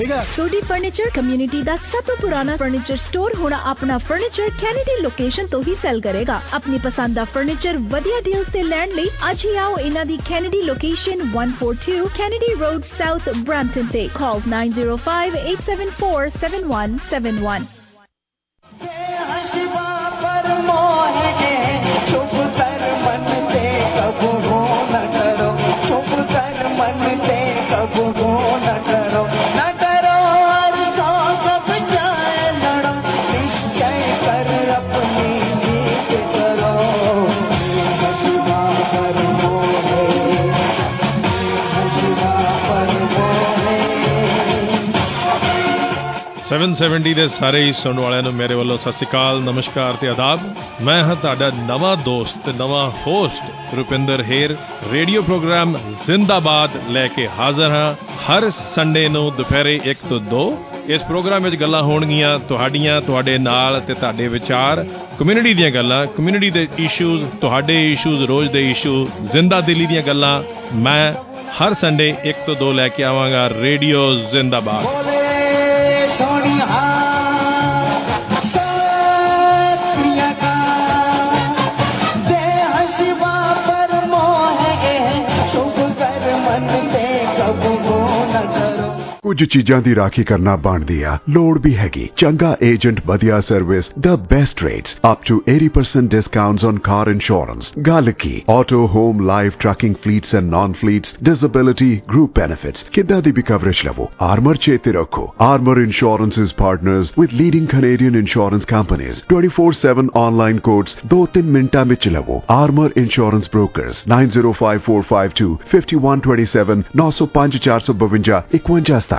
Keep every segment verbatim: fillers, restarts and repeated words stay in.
सोडी furniture community का सब तो पुराना फर्नीचर स्टोर होना अपना फर्नीचर कैनेडी लोकेशन तो ही सेल करेगा। अपनी पसंद का फर्नीचर वधिया डील से लैंड ले आज ही आओ इन्हां दी Kennedy location one forty-two Kennedy road south Brampton ते call nine zero five eight seven four seven one seven one। seven seventy ਦੇ ਸਾਰੇ ਹੀ ਸੁਣਨ ਵਾਲਿਆਂ ਨੂੰ ਮੇਰੇ ਵੱਲੋਂ ਸਤਿ ਸ਼੍ਰੀ ਅਕਾਲ, ਨਮਸਕਾਰ ਤੇ ਆਦਾਬ। ਮੈਂ ਹਾਂ ਤੁਹਾਡਾ ਨਵਾਂ ਦੋਸਤ ਤੇ ਨਵਾਂ host Rupinder Hayer. Radio programme Zindabad ਲੈ ਕੇ ਹਾਜ਼ਰ ਹਾਂ ਹਰ ਸੰਡੇ ਨੂੰ ਦੁਪਹਿਰੇ ਇੱਕ ਤੋਂ ਦੋ। ਇਸ ਪ੍ਰੋਗਰਾਮ ਵਿੱਚ ਗੱਲਾਂ ਹੋਣਗੀਆਂ ਤੁਹਾਡੀਆਂ, ਤੁਹਾਡੇ ਨਾਲ ਤੇ ਤੁਹਾਡੇ ਵਿਚਾਰ, ਕਮਿਊਨਿਟੀ ਦੀਆਂ ਗੱਲਾਂ, ਕਮਿਊਨਿਟੀ ਦੇ ਇਸ਼ੂਜ਼, ਤੁਹਾਡੇ ਇਸ਼ੂਜ਼, ਰੋਜ਼ ਦੇ ਇਸ਼ੂ, ਜ਼ਿੰਦਾ ਦਿਲੀ ਦੀਆਂ ਗੱਲਾਂ ਮੈਂ ਹਰ ਸੰਡੇ ਇੱਕ ਤੋਂ ਦੋ ਲੈ ਕੇ ਆਵਾਂਗਾ। ਰੇਡੀਓ ਜ਼ਿੰਦਾਬਾਦ। ਕੁਝ ਚੀਜ਼ਾਂ ਦੀ ਰਾਖੀ ਕਰਨਾ ਬਣਦੀ ਆ, ਲੋੜ ਵੀ ਹੈਗੀ। ਚੰਗਾ ਏਜੰਟ, ਵਧੀਆ service, the best rates, up to eighty percent discounts on car insurance। ਗੱਲ ਕੀ auto, home, life, trucking fleets and non-fleets, disability, group benefits, ਕਿੱਦਾਂ ਦੀ ਵੀ ਕਵਰੇਜ ਲਵੋ। ਆਰਮਰ ਚੇਤੇ ਰੱਖੋ, Armor Insurance is partners with leading Canadian insurance companies। twenty-four seven online quotes ਦੋ ਤਿੰਨ ਮਿੰਟਾਂ ਵਿੱਚ ਲਵੋ। Armor Insurance Brokers nine zero five four five two five one two seven nine zero five four five two one one।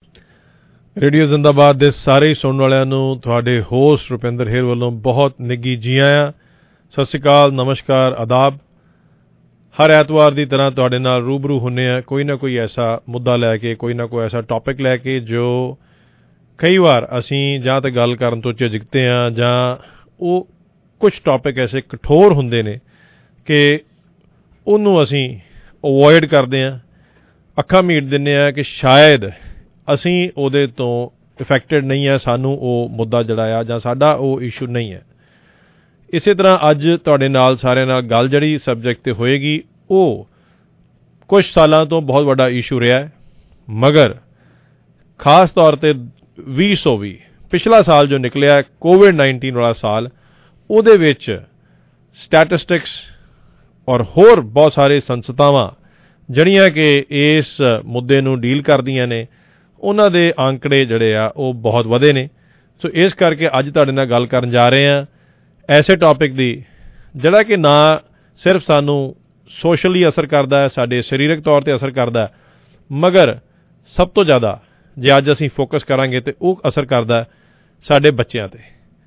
Radio Zindabad ਦੇ ਸਾਰੇ ਸੁਣਨ ਵਾਲਿਆਂ ਨੂੰ ਤੁਹਾਡੇ ਹੋਸਟ ਰੁਪਿੰਦਰ ਹੇਰ ਵੱਲੋਂ ਬਹੁਤ ਨਿੱਘੀ ਜੀ ਆਇਆਂ, ਸਤਿ ਸ਼੍ਰੀ ਅਕਾਲ, ਨਮਸਕਾਰ, ਆਦਾਬ। ਹਰ ਐਤਵਾਰ ਦੀ ਤਰ੍ਹਾਂ ਤੁਹਾਡੇ ਨਾਲ ਰੂਬਰੂ ਹੁੰਦੇ ਆ ਕੋਈ ਨਾ ਕੋਈ ਐਸਾ ਮੁੱਦਾ ਲੈ ਕੇ, ਕੋਈ ਨਾ ਕੋਈ ਐਸਾ ਟੌਪਿਕ ਲੈ ਕੇ ਜੋ ਕਈ ਵਾਰ ਅਸੀਂ ਜਾਂ ਤਾਂ ਗੱਲ ਕਰਨ ਤੋਂ ਝਿਜਕਦੇ ਹਾਂ ਜਾਂ ਉਹ ਕੁਝ ਟੌਪਿਕ ਐਸੇ ਕਠੋਰ ਹੁੰਦੇ ਨੇ ਕਿ ਉਹਨੂੰ ਅਸੀਂ ਅਵੋਇਡ ਕਰਦੇ ਹਾਂ, ਅੱਖਾਂ ਮੀਟ ਦਿੰਦੇ ਹਾਂ ਕਿ ਸ਼ਾਇਦ ਅਸੀਂ ਉਹਦੇ ਤੋਂ ਇਫੈਕਟਡ ਨਹੀਂ ਹੈ, ਸਾਨੂੰ ਉਹ ਮੁੱਦਾ ਜਿਹੜਾ ਆ ਜਾਂ ਸਾਡਾ ਉਹ ਇਸ਼ੂ ਨਹੀਂ ਹੈ। ਇਸੇ ਤਰ੍ਹਾਂ ਅੱਜ ਤੁਹਾਡੇ ਨਾਲ ਸਾਰਿਆਂ ਨਾਲ ਗੱਲ ਜਿਹੜੀ ਸਬਜੈਕਟ 'ਤੇ ਹੋਏਗੀ ਉਹ ਕੁਝ ਸਾਲਾਂ ਤੋਂ ਬਹੁਤ ਵੱਡਾ ਇਸ਼ੂ ਰਿਹਾ ਹੈ, ਮਗਰ ਖਾਸ ਤੌਰ 'ਤੇ ਵੀਹ ਸੌ ਵੀਹ ਪਿਛਲਾ ਸਾਲ ਜੋ ਨਿਕਲਿਆ ਕੋਵਿਡ ਨਾਈਨਟੀਨ ਵਾਲਾ ਸਾਲ, ਉਹਦੇ ਵਿੱਚ ਸਟੈਟਿਸਟਿਕਸ ਔਰ ਹੋਰ ਬਹੁਤ ਸਾਰੇ ਸੰਸਥਾਵਾਂ ਜਿਹੜੀਆਂ ਕਿ ਇਸ ਮੁੱਦੇ ਨੂੰ ਡੀਲ ਕਰਦੀਆਂ ਨੇ, ਉਹਨਾਂ ਦੇ ਅੰਕੜੇ ਜਿਹੜੇ ਆ ਉਹ ਬਹੁਤ ਵਧੇ ਨੇ। ਸੋ ਇਸ ਕਰਕੇ ਅੱਜ ਤੁਹਾਡੇ ਨਾਲ ਗੱਲ ਕਰਨ ਜਾ ਰਹੇ ਹਾਂ ਐਸੇ ਟੌਪਿਕ ਦੀ ਜਿਹੜਾ ਕਿ ਨਾ ਸਿਰਫ ਸਾਨੂੰ ਸੋਸ਼ਲੀ ਅਸਰ ਕਰਦਾ ਹੈ, ਸਾਡੇ ਸਰੀਰਕ ਤੌਰ 'ਤੇ ਅਸਰ ਕਰਦਾ ਹੈ, ਮਗਰ ਸਭ ਤੋਂ ਜ਼ਿਆਦਾ ਜੇ ਅੱਜ ਅਸੀਂ ਫੋਕਸ ਕਰਾਂਗੇ ਤਾਂ ਉਹ ਅਸਰ ਕਰਦਾ ਸਾਡੇ ਬੱਚਿਆਂ 'ਤੇ,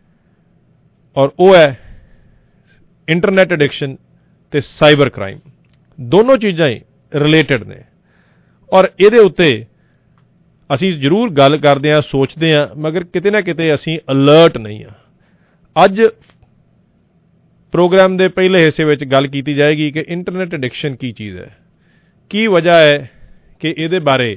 ਔਰ ਉਹ ਹੈ ਇੰਟਰਨੈਟ ਐਡਿਕਸ਼ਨ ਅਤੇ ਸਾਈਬਰ ਕ੍ਰਾਈਮ। ਦੋਨੋਂ ਚੀਜ਼ਾਂ ਹੀ ਰਿਲੇਟਡ ਨੇ ਔਰ ਇਹਦੇ ਉੱਤੇ ਅਸੀਂ ਜ਼ਰੂਰ ਗੱਲ ਕਰਦੇ ਹਾਂ, ਸੋਚਦੇ ਹਾਂ, ਮਗਰ ਕਿਤੇ ਨਾ ਕਿਤੇ ਅਸੀਂ ਅਲਰਟ ਨਹੀਂ ਹਾਂ। ਅੱਜ ਪ੍ਰੋਗਰਾਮ ਦੇ ਪਹਿਲੇ ਹਿੱਸੇ ਵਿੱਚ ਗੱਲ ਕੀਤੀ ਜਾਏਗੀ ਕਿ ਇੰਟਰਨੈਟ ਐਡਿਕਸ਼ਨ ਕੀ ਚੀਜ਼ ਹੈ, ਕੀ ਵਜ੍ਹਾ ਹੈ ਕਿ ਇਹਦੇ ਬਾਰੇ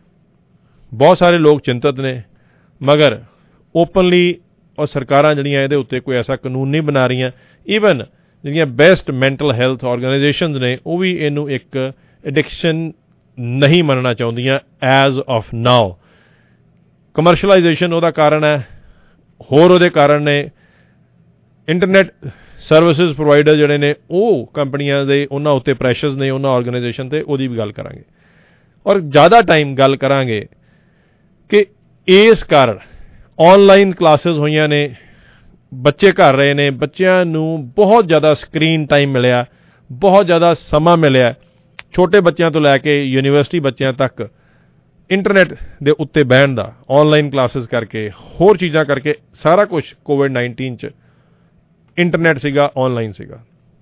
ਬਹੁਤ ਸਾਰੇ ਲੋਕ ਚਿੰਤਤ ਨੇ, ਮਗਰ ਓਪਨਲੀ ਔਰ ਸਰਕਾਰਾਂ ਜਿਹੜੀਆਂ ਇਹਦੇ ਉੱਤੇ ਕੋਈ ਐਸਾ ਕਾਨੂੰਨ ਨਹੀਂ ਬਣਾ ਰਹੀਆਂ। ਈਵਨ ਜਿਹੜੀਆਂ ਬੈਸਟ ਮੈਂਟਲ ਹੈਲਥ ਆਰਗੇਨਾਈਜੇਸ਼ਨਸ ਨੇ ਉਹ ਵੀ ਇਹਨੂੰ ਇੱਕ ਐਡਿਕਸ਼ਨ ਨਹੀਂ ਮੰਨਣਾ ਚਾਹੁੰਦੀਆਂ ਐਜ਼ ਆਫ ਨਾਓ। ਕਮਰਸ਼ਲਾਈਜੇਸ਼ਨ ਉਹਦਾ ਕਾਰਨ ਹੈ, ਹੋਰ ਉਹਦੇ ਕਾਰਨ ਨੇ ਇੰਟਰਨੈਟ ਸਰਵਿਸਿਜ਼ ਪ੍ਰੋਵਾਈਡਰ ਜਿਹੜੇ ਨੇ ਉਹ ਕੰਪਨੀਆਂ ਦੇ ਉਹਨਾਂ ਉੱਤੇ ਪ੍ਰੈਸ਼ਰਸ ਨੇ, ਉਹਨਾਂ ਆਰਗੇਨਾਈਜੇਸ਼ਨ 'ਤੇ, ਉਹਦੀ ਵੀ ਗੱਲ ਕਰਾਂਗੇ। ਔਰ ਜ਼ਿਆਦਾ ਟਾਈਮ ਗੱਲ ਕਰਾਂਗੇ ਕਿ ਇਸ ਕਾਰਨ ਔਨਲਾਈਨ ਕਲਾਸਿਸ ਹੋਈਆਂ ਨੇ, ਬੱਚੇ ਘਰ ਰਹੇ ਨੇ, ਬੱਚਿਆਂ ਨੂੰ ਬਹੁਤ ਜ਼ਿਆਦਾ ਸਕਰੀਨ ਟਾਈਮ ਮਿਲਿਆ, ਬਹੁਤ ਜ਼ਿਆਦਾ ਸਮਾਂ ਮਿਲਿਆ, ਛੋਟੇ ਬੱਚਿਆਂ ਤੋਂ ਲੈ ਕੇ ਯੂਨੀਵਰਸਿਟੀ ਬੱਚਿਆਂ ਤੱਕ ਇੰਟਰਨੈਟ ਦੇ ਉੱਤੇ ਬਹਿਣ ਦਾ, ਔਨਲਾਈਨ ਕਲਾਸਿਸ ਕਰਕੇ, ਹੋਰ ਚੀਜ਼ਾਂ ਕਰਕੇ, ਸਾਰਾ ਕੁਝ ਕੋਵਿਡ ਨਾਈਨਟੀਨ 'ਚ ਇੰਟਰਨੈਟ ਸੀਗਾ, ਔਨਲਾਈਨ ਸੀਗਾ।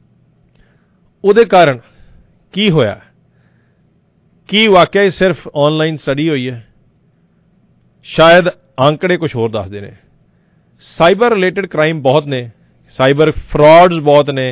ਉਹਦੇ ਕਾਰਨ ਕੀ ਹੋਇਆ? ਕੀ ਵਾਕਿਆ ਹੀ ਸਿਰਫ ਔਨਲਾਈਨ ਸਟੱਡੀ ਹੋਈ ਹੈ? ਸ਼ਾਇਦ ਅੰਕੜੇ ਕੁਝ ਹੋਰ ਦੱਸਦੇ ਨੇ। ਸਾਈਬਰ ਰਿਲੇਟਡ ਕ੍ਰਾਈਮ ਬਹੁਤ ਨੇ, ਸਾਈਬਰ ਫਰਾਡਸ ਬਹੁਤ ਨੇ,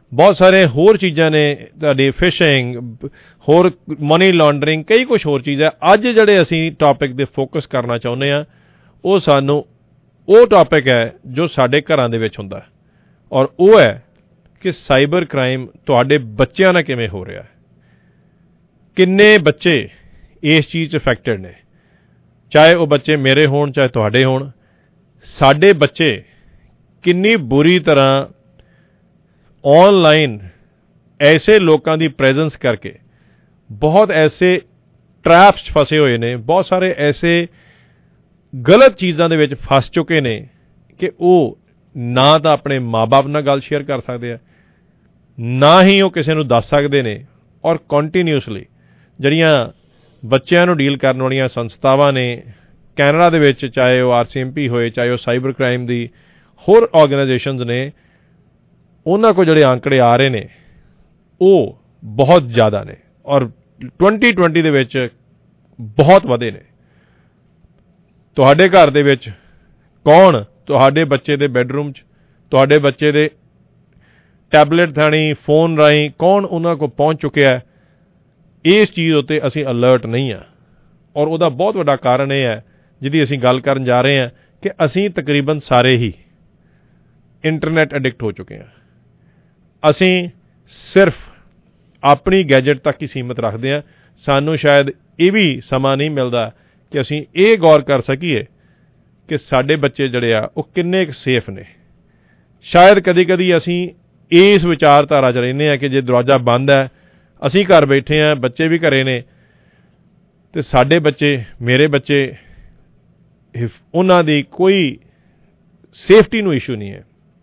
ਬਹੁਤ ਸਾਰੇ ਹੋਰ ਚੀਜ਼ਾਂ ਨੇ ਤੁਹਾਡੀ ਫਿਸ਼ਿੰਗ, ਹੋਰ ਮਨੀ ਲਾਂਡਰਿੰਗ, ਕਈ ਕੁਛ ਹੋਰ ਚੀਜ਼ ਹੈ। ਅੱਜ ਜਿਹੜੇ ਅਸੀਂ ਟੌਪਿਕ 'ਤੇ ਫੋਕਸ ਕਰਨਾ ਚਾਹੁੰਦੇ ਹਾਂ ਉਹ ਸਾਨੂੰ ਉਹ ਟੌਪਿਕ ਹੈ ਜੋ ਸਾਡੇ ਘਰਾਂ ਦੇ ਵਿੱਚ ਹੁੰਦਾ, ਔਰ ਉਹ ਹੈ ਕਿ ਸਾਈਬਰ ਕ੍ਰਾਈਮ ਤੁਹਾਡੇ ਬੱਚਿਆਂ ਨਾਲ ਕਿਵੇਂ ਹੋ ਰਿਹਾ, ਕਿੰਨੇ ਬੱਚੇ ਇਸ ਚੀਜ਼ 'ਚ ਅਫੈਕਟਡ ਨੇ, ਚਾਹੇ ਉਹ ਬੱਚੇ ਮੇਰੇ ਹੋਣ ਚਾਹੇ ਤੁਹਾਡੇ ਹੋਣ। ਸਾਡੇ ਬੱਚੇ ਕਿੰਨੀ ਬੁਰੀ ਤਰ੍ਹਾਂ ਆਨਲਾਈਨ ਐਸੇ ਲੋਕਾਂ ਦੀ ਪ੍ਰੈਜ਼ੈਂਸ ਕਰਕੇ ਬਹੁਤ ਐਸੇ ਟਰੈਪਸ 'ਚ ਫਸੇ ਹੋਏ ਨੇ, ਬਹੁਤ ਸਾਰੇ ਐਸੇ ਗਲਤ ਚੀਜ਼ਾਂ ਦੇ ਵਿੱਚ ਫਸ ਚੁੱਕੇ ਨੇ ਕਿ ਉਹ ਨਾ ਤਾਂ ਆਪਣੇ ਮਾਂ-ਬਾਪ ਨਾਲ ਗੱਲ ਸ਼ੇਅਰ ਕਰ ਸਕਦੇ ਆ, ਨਾ ਹੀ ਉਹ ਕਿਸੇ ਨੂੰ ਦੱਸ ਸਕਦੇ ਨੇ। ਔਰ ਕੰਟੀਨਿਊਸਲੀ ਜਿਹੜੀਆਂ ਬੱਚਿਆਂ ਨੂੰ ਡੀਲ ਕਰਨ ਵਾਲੀਆਂ ਸੰਸਥਾਵਾਂ ਨੇ ਕੈਨੇਡਾ ਦੇ ਵਿੱਚ, ਚਾਹੇ ਉਹ ਆਰ ਸੀ ਐਮ ਪੀ ਹੋਏ, ਚਾਹੇ ਉਹ ਸਾਈਬਰ ਕ੍ਰਾਈਮ ਦੀ ਹੋਰ ਆਰਗੇਨਾਈਜੇਸ਼ਨਸ ਨੇ, ਉਹਨਾਂ ਕੋਲ ਜਿਹੜੇ ਆંકੜੇ ਆ ਰਹੇ ਨੇ ਉਹ ਬਹੁਤ ਜ਼ਿਆਦਾ ਨੇ ਔਰ ਟਵੈਂਟੀ ਟਵੈਂਟੀ ਦੇ ਵਿੱਚ ਬਹੁਤ ਵਧੇ ਨੇ। ਤੁਹਾਡੇ ਘਰ ਦੇ ਵਿੱਚ ਕੌਣ ਤੁਹਾਡੇ ਬੱਚੇ ਦੇ ਬੈੱਡਰੂਮ 'ਚ, ਤੁਹਾਡੇ ਬੱਚੇ ਦੇ ਟੈਬਲੇਟ ਥਾਣੀ, ਫੋਨ ਰਾਹੀਂ ਕੌਣ ਉਹਨਾਂ ਕੋਲ ਪਹੁੰਚ ਚੁੱਕਿਆ, ਇਸ ਚੀਜ਼ ਉੱਤੇ ਅਸੀਂ ਅਲਰਟ ਨਹੀਂ ਹਾਂ। ਔਰ ਉਹਦਾ ਬਹੁਤ ਵੱਡਾ ਕਾਰਨ ਇਹ ਹੈ ਜਿਹਦੀ ਅਸੀਂ ਗੱਲ ਕਰਨ ਜਾ ਰਹੇ ਹਾਂ ਕਿ ਅਸੀਂ ਤਕਰੀਬਨ ਸਾਰੇ ਹੀ ਇੰਟਰਨੈਟ ਐਡਿਕਟ ਹੋ ਚੁੱਕੇ ਹਾਂ। ਅਸੀਂ ਸਿਰਫ ਆਪਣੀ ਗੈਜਟ ਤੱਕ ਹੀ ਸੀਮਤ ਰੱਖਦੇ ਹਾਂ। ਸਾਨੂੰ ਸ਼ਾਇਦ ਇਹ ਵੀ ਸਮਾਂ ਨਹੀਂ ਮਿਲਦਾ ਕਿ ਅਸੀਂ ਇਹ ਗੌਰ ਕਰ ਸਕੀਏ ਕਿ ਸਾਡੇ ਬੱਚੇ ਜਿਹੜੇ ਆ ਉਹ ਕਿੰਨੇ ਕੁ ਸੇਫ ਨੇ। ਸ਼ਾਇਦ ਕਦੀ ਕਦੀ ਅਸੀਂ ਇਸ ਵਿਚਾਰਧਾਰਾ 'ਚ ਰਹਿੰਦੇ ਹਾਂ ਕਿ ਜੇ ਦਰਵਾਜ਼ਾ ਬੰਦ ਹੈ, ਅਸੀਂ ਘਰ ਬੈਠੇ ਹਾਂ, ਬੱਚੇ ਵੀ ਘਰੇ ਨੇ, ਅਤੇ ਸਾਡੇ ਬੱਚੇ, ਮੇਰੇ ਬੱਚੇ, ਉਹਨਾਂ ਦੀ ਕੋਈ ਸੇਫਟੀ ਨੂੰ ਇਸ਼ੂ ਨਹੀਂ ਹੈ।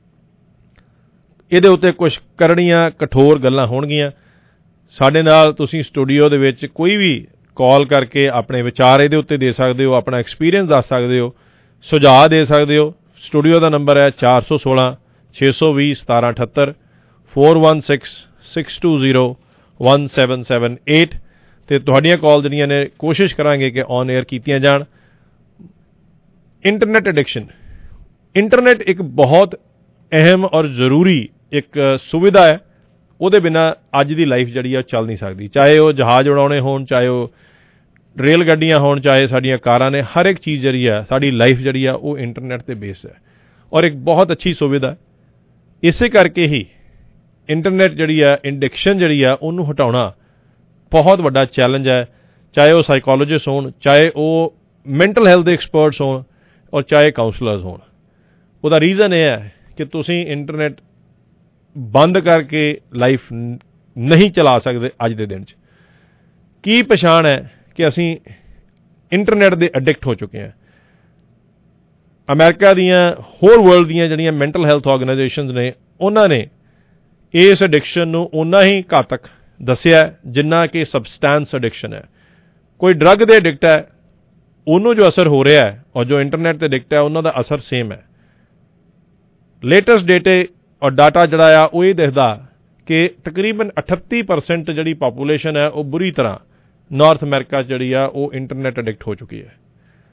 ਇਹਦੇ ਉੱਤੇ ਕੁਛ ਕਰੜੀਆਂ ਕਠੋਰ ਗੱਲਾਂ ਹੋਣਗੀਆਂ। ਸਾਡੇ ਨਾਲ ਤੁਸੀਂ ਸਟੂਡੀਓ ਦੇ ਵਿੱਚ ਕੋਈ ਵੀ ਕਾਲ ਕਰਕੇ ਆਪਣੇ ਵਿਚਾਰ ਇਹਦੇ ਉੱਤੇ ਦੇ ਸਕਦੇ ਹੋ, ਆਪਣਾ ਐਕਸਪੀਰੀਅੰਸ ਦੱਸ ਸਕਦੇ ਹੋ, ਸੁਝਾਅ ਦੇ ਸਕਦੇ ਹੋ। ਸਟੂਡੀਓ ਦਾ ਨੰਬਰ ਹੈ ਚਾਰ ਸੌ ਸੋਲਾਂ ਛੇ ਸੌ ਵੀਹ ਸਤਾਰਾਂ ਅਠੱਤਰ, four one six six two zero one seven seven eight, ਅਤੇ ਤੁਹਾਡੀਆਂ ਕਾਲ ਜਿਹੜੀਆਂ ਨੇ ਕੋਸ਼ਿਸ਼ ਕਰਾਂਗੇ ਕਿ ਔਨ ਏਅਰ ਕੀਤੀਆਂ ਜਾਣ। ਇੰਟਰਨੈਟ ਐਡਿਕਸ਼ਨ, ਇੰਟਰਨੈਟ ਇੱਕ ਬਹੁਤ ਅਹਿਮ ਔਰ ਜ਼ਰੂਰੀ ਇੱਕ ਸੁਵਿਧਾ ਹੈ। ਉਹਦੇ ਬਿਨਾਂ ਅੱਜ ਦੀ ਲਾਈਫ ਜਿਹੜੀ ਆ ਉਹ ਚੱਲ ਨਹੀਂ ਸਕਦੀ, ਚਾਹੇ ਉਹ ਜਹਾਜ਼ ਉਡਾਉਣੇ ਹੋਣ, ਚਾਹੇ ਉਹ ਰੇਲ ਗੱਡੀਆਂ ਹੋਣ, ਚਾਹੇ ਸਾਡੀਆਂ ਕਾਰਾਂ ਨੇ। ਹਰ ਇੱਕ ਚੀਜ਼ ਜਿਹੜੀ ਆ, ਸਾਡੀ ਲਾਈਫ ਜਿਹੜੀ ਆ ਉਹ ਇੰਟਰਨੈਟ 'ਤੇ ਬੇਸ ਹੈ ਔਰ ਇੱਕ ਬਹੁਤ ਅੱਛੀ ਸੁਵਿਧਾ। ਇਸੇ ਕਰਕੇ ਹੀ ਇੰਟਰਨੈਟ ਜਿਹੜੀ ਆ, ਐਡਿਕਸ਼ਨ ਜਿਹੜੀ ਆ, ਉਹਨੂੰ ਹਟਾਉਣਾ ਬਹੁਤ ਵੱਡਾ ਚੈਲੰਜ ਹੈ। ਚਾਹੇ ਉਹ ਸਾਈਕੋਲੋਜਿਸਟ ਹੋਣ, ਚਾਹੇ ਉਹ ਮੈਂਟਲ ਹੈਲਥ ਦੇ ਐਕਸਪਰਟਸ ਹੋਣ, ਔਰ ਚਾਹੇ ਕਾਉਂਸਲਰਸ ਹੋਣ। ਉਹਦਾ ਰੀਜ਼ਨ ਇਹ ਹੈ ਕਿ ਤੁਸੀਂ ਇੰਟਰਨੈਟ ਬੰਦ ਕਰਕੇ ਲਾਈਫ ਨਹੀਂ ਚਲਾ ਸਕਦੇ ਅੱਜ ਦੇ ਦਿਨ 'ਚ। ਕੀ ਪਛਾਣ ਹੈ ਕਿ ਅਸੀਂ ਇੰਟਰਨੈਟ ਦੇ ਐਡਿਕਟ ਹੋ ਚੁੱਕੇ ਹਾਂ। ਅਮਰੀਕਾ ਦੀਆਂ, ਹੋਰ ਵਰਲਡ ਦੀਆਂ ਜਿਹੜੀਆਂ ਮੈਂਟਲ ਹੈਲਥ ਆਰਗੇਨਾਈਜੇਸ਼ਨਸ ਨੇ, ਉਹਨਾਂ ਨੇ ਇਸ ਐਡਿਕਸ਼ਨ ਨੂੰ ਓਨਾ ਹੀ ਘਾਤਕ ਦੱਸਿਆ ਜਿੰਨਾ ਕਿ ਸਬਸਟੈਂਸ ਐਡਿਕਸ਼ਨ ਹੈ। ਕੋਈ ਡਰੱਗ ਦੇ ਐਡਿਕਟ ਹੈ, ਉਹਨੂੰ ਜੋ ਅਸਰ ਹੋ ਰਿਹਾ ਹੈ, ਔਰ ਜੋ ਇੰਟਰਨੈਟ 'ਤੇ ਐਡਿਕਟ ਹੈ, ਉਹਨਾਂ ਦਾ ਅਸਰ ਸੇਮ ਹੈ। ਲੇਟੈਸਟ ਡੇਟੇ ਔਰ ਡਾਟਾ ਜਿਹੜਾ ਆ ਉਹ ਇਹ ਦਿਖਦਾ ਕਿ ਤਕਰੀਬਨ ਅਠੱਤੀ ਪਰਸੈਂਟ ਜਿਹੜੀ ਪਾਪੂਲੇਸ਼ਨ ਹੈ ਉਹ ਬੁਰੀ ਤਰ੍ਹਾਂ ਨਾਰਥ ਅਮਰੀਕਾ 'ਚ ਜਿਹੜੀ ਆ ਉਹ ਇੰਟਰਨੈਟ ਐਡਿਕਟ ਹੋ ਚੁੱਕੀ ਹੈ।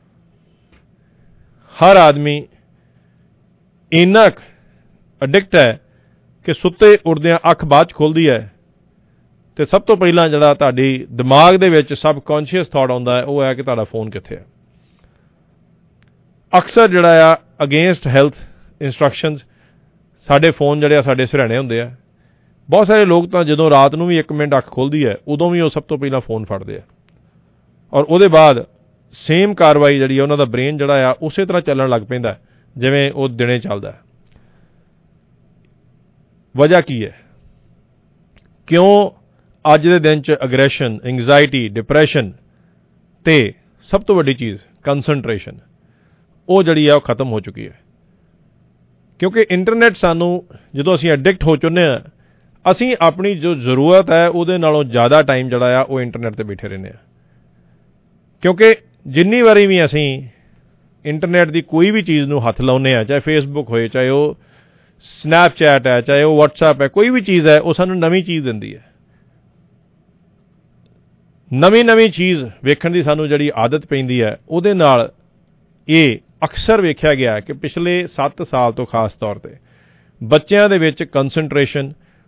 ਹਰ ਆਦਮੀ ਇੰਨਾ ਕੁ ਐਡਿਕਟ ਹੈ ਕਿ ਸੁੱਤੇ ਉੱਠਦਿਆਂ ਅੱਖ ਬਾਅਦ 'ਚ ਖੁੱਲ੍ਹਦੀ ਹੈ ਅਤੇ ਸਭ ਤੋਂ ਪਹਿਲਾਂ ਜਿਹੜਾ ਤੁਹਾਡੀ ਦਿਮਾਗ ਦੇ ਵਿੱਚ ਸਬ ਕੌਨਸ਼ੀਅਸ ਥਾਟ ਆਉਂਦਾ ਹੈ ਉਹ ਹੈ ਕਿ ਤੁਹਾਡਾ ਫੋਨ ਕਿੱਥੇ ਹੈ। ਅਕਸਰ ਜਿਹੜਾ ਆ ਅਗੇਂਸਟ ਹੈਲਥ ਇੰਸਟਰਕਸ਼ਨਸ ਸਾਡੇ ਫੋਨ ਜਿਹੜੇ ਆ ਸਾਡੇ ਸਿਰਹਾਣੇ ਹੁੰਦੇ ਆ। ਬਹੁਤ ਸਾਰੇ ਲੋਕ ਤਾਂ ਜਦੋਂ ਰਾਤ ਨੂੰ ਵੀ ਇੱਕ ਮਿੰਟ ਅੱਖ ਖੁੱਲ੍ਹਦੀ ਹੈ ਉਦੋਂ ਵੀ ਉਹ ਸਭ ਤੋਂ ਪਹਿਲਾਂ ਫੋਨ ਫੜਦੇ ਆ, ਔਰ ਉਹਦੇ ਬਾਅਦ ਸੇਮ ਕਾਰਵਾਈ ਜਿਹੜੀ ਆ ਉਹਨਾਂ ਦਾ ਬ੍ਰੇਨ ਜਿਹੜਾ ਆ ਉਸੇ ਤਰ੍ਹਾਂ ਚੱਲਣ ਲੱਗ ਪੈਂਦਾ ਜਿਵੇਂ ਉਹ ਦਿਨੇ ਚੱਲਦਾ। ਵਜ੍ਹਾ ਕੀ ਹੈ? ਕਿਉਂ ਅੱਜ ਦੇ ਦਿਨ 'ਚ ਅਗਰੈਸ਼ਨ, ਐਂਗਜ਼ਾਇਟੀ, ਡਿਪਰੈਸ਼ਨ ਅਤੇ ਸਭ ਤੋਂ ਵੱਡੀ ਚੀਜ਼ ਕੰਸਨਟ੍ਰੇਸ਼ਨ, ਉਹ ਜਿਹੜੀ ਆ ਉਹ ਖਤਮ ਹੋ ਚੁੱਕੀ ਹੈ। ਕਿਉਂਕਿ ਇੰਟਰਨੈਟ ਸਾਨੂੰ, ਜਦੋਂ ਅਸੀਂ ਐਡਿਕਟ ਹੋ ਚੁੱਕੇ ਹਾਂ, ਅਸੀਂ ਆਪਣੀ ਜੋ ਜ਼ਰੂਰਤ ਹੈ ਉਹਦੇ ਨਾਲੋਂ ਜ਼ਿਆਦਾ ਟਾਈਮ ਜਿਹੜਾ ਆ ਉਹ ਇੰਟਰਨੈਟ 'ਤੇ ਬੈਠੇ ਰਹਿੰਦੇ ਹਾਂ। ਕਿਉਂਕਿ ਜਿੰਨੀ ਵਾਰੀ ਵੀ ਅਸੀਂ ਇੰਟਰਨੈਟ ਦੀ ਕੋਈ ਵੀ ਚੀਜ਼ ਨੂੰ ਹੱਥ ਲਾਉਂਦੇ ਹਾਂ, ਚਾਹੇ ਫੇਸਬੁੱਕ ਹੋਏ, ਚਾਹੇ ਉਹ ਸਨੈਪਚੈਟ ਹੈ, ਚਾਹੇ ਉਹ ਵਟਸਐਪ ਹੈ, ਕੋਈ ਵੀ ਚੀਜ਼ ਹੈ, ਉਹ ਸਾਨੂੰ ਨਵੀਂ ਚੀਜ਼ ਦਿੰਦੀ ਹੈ। ਨਵੀਂ ਨਵੀਂ ਚੀਜ਼ ਵੇਖਣ ਦੀ ਸਾਨੂੰ ਜਿਹੜੀ ਆਦਤ ਪੈਂਦੀ ਹੈ, ਉਹਦੇ ਨਾਲ ਇਹ ਅਕਸਰ ਵੇਖਿਆ ਗਿਆ ਕਿ ਪਿਛਲੇ ਸੱਤ ਸਾਲ ਤੋਂ ਖਾਸ ਤੌਰ 'ਤੇ ਬੱਚਿਆਂ ਦੇ ਵਿੱਚ ਕੰਸਨਟ੍ਰੇਸ਼ਨ,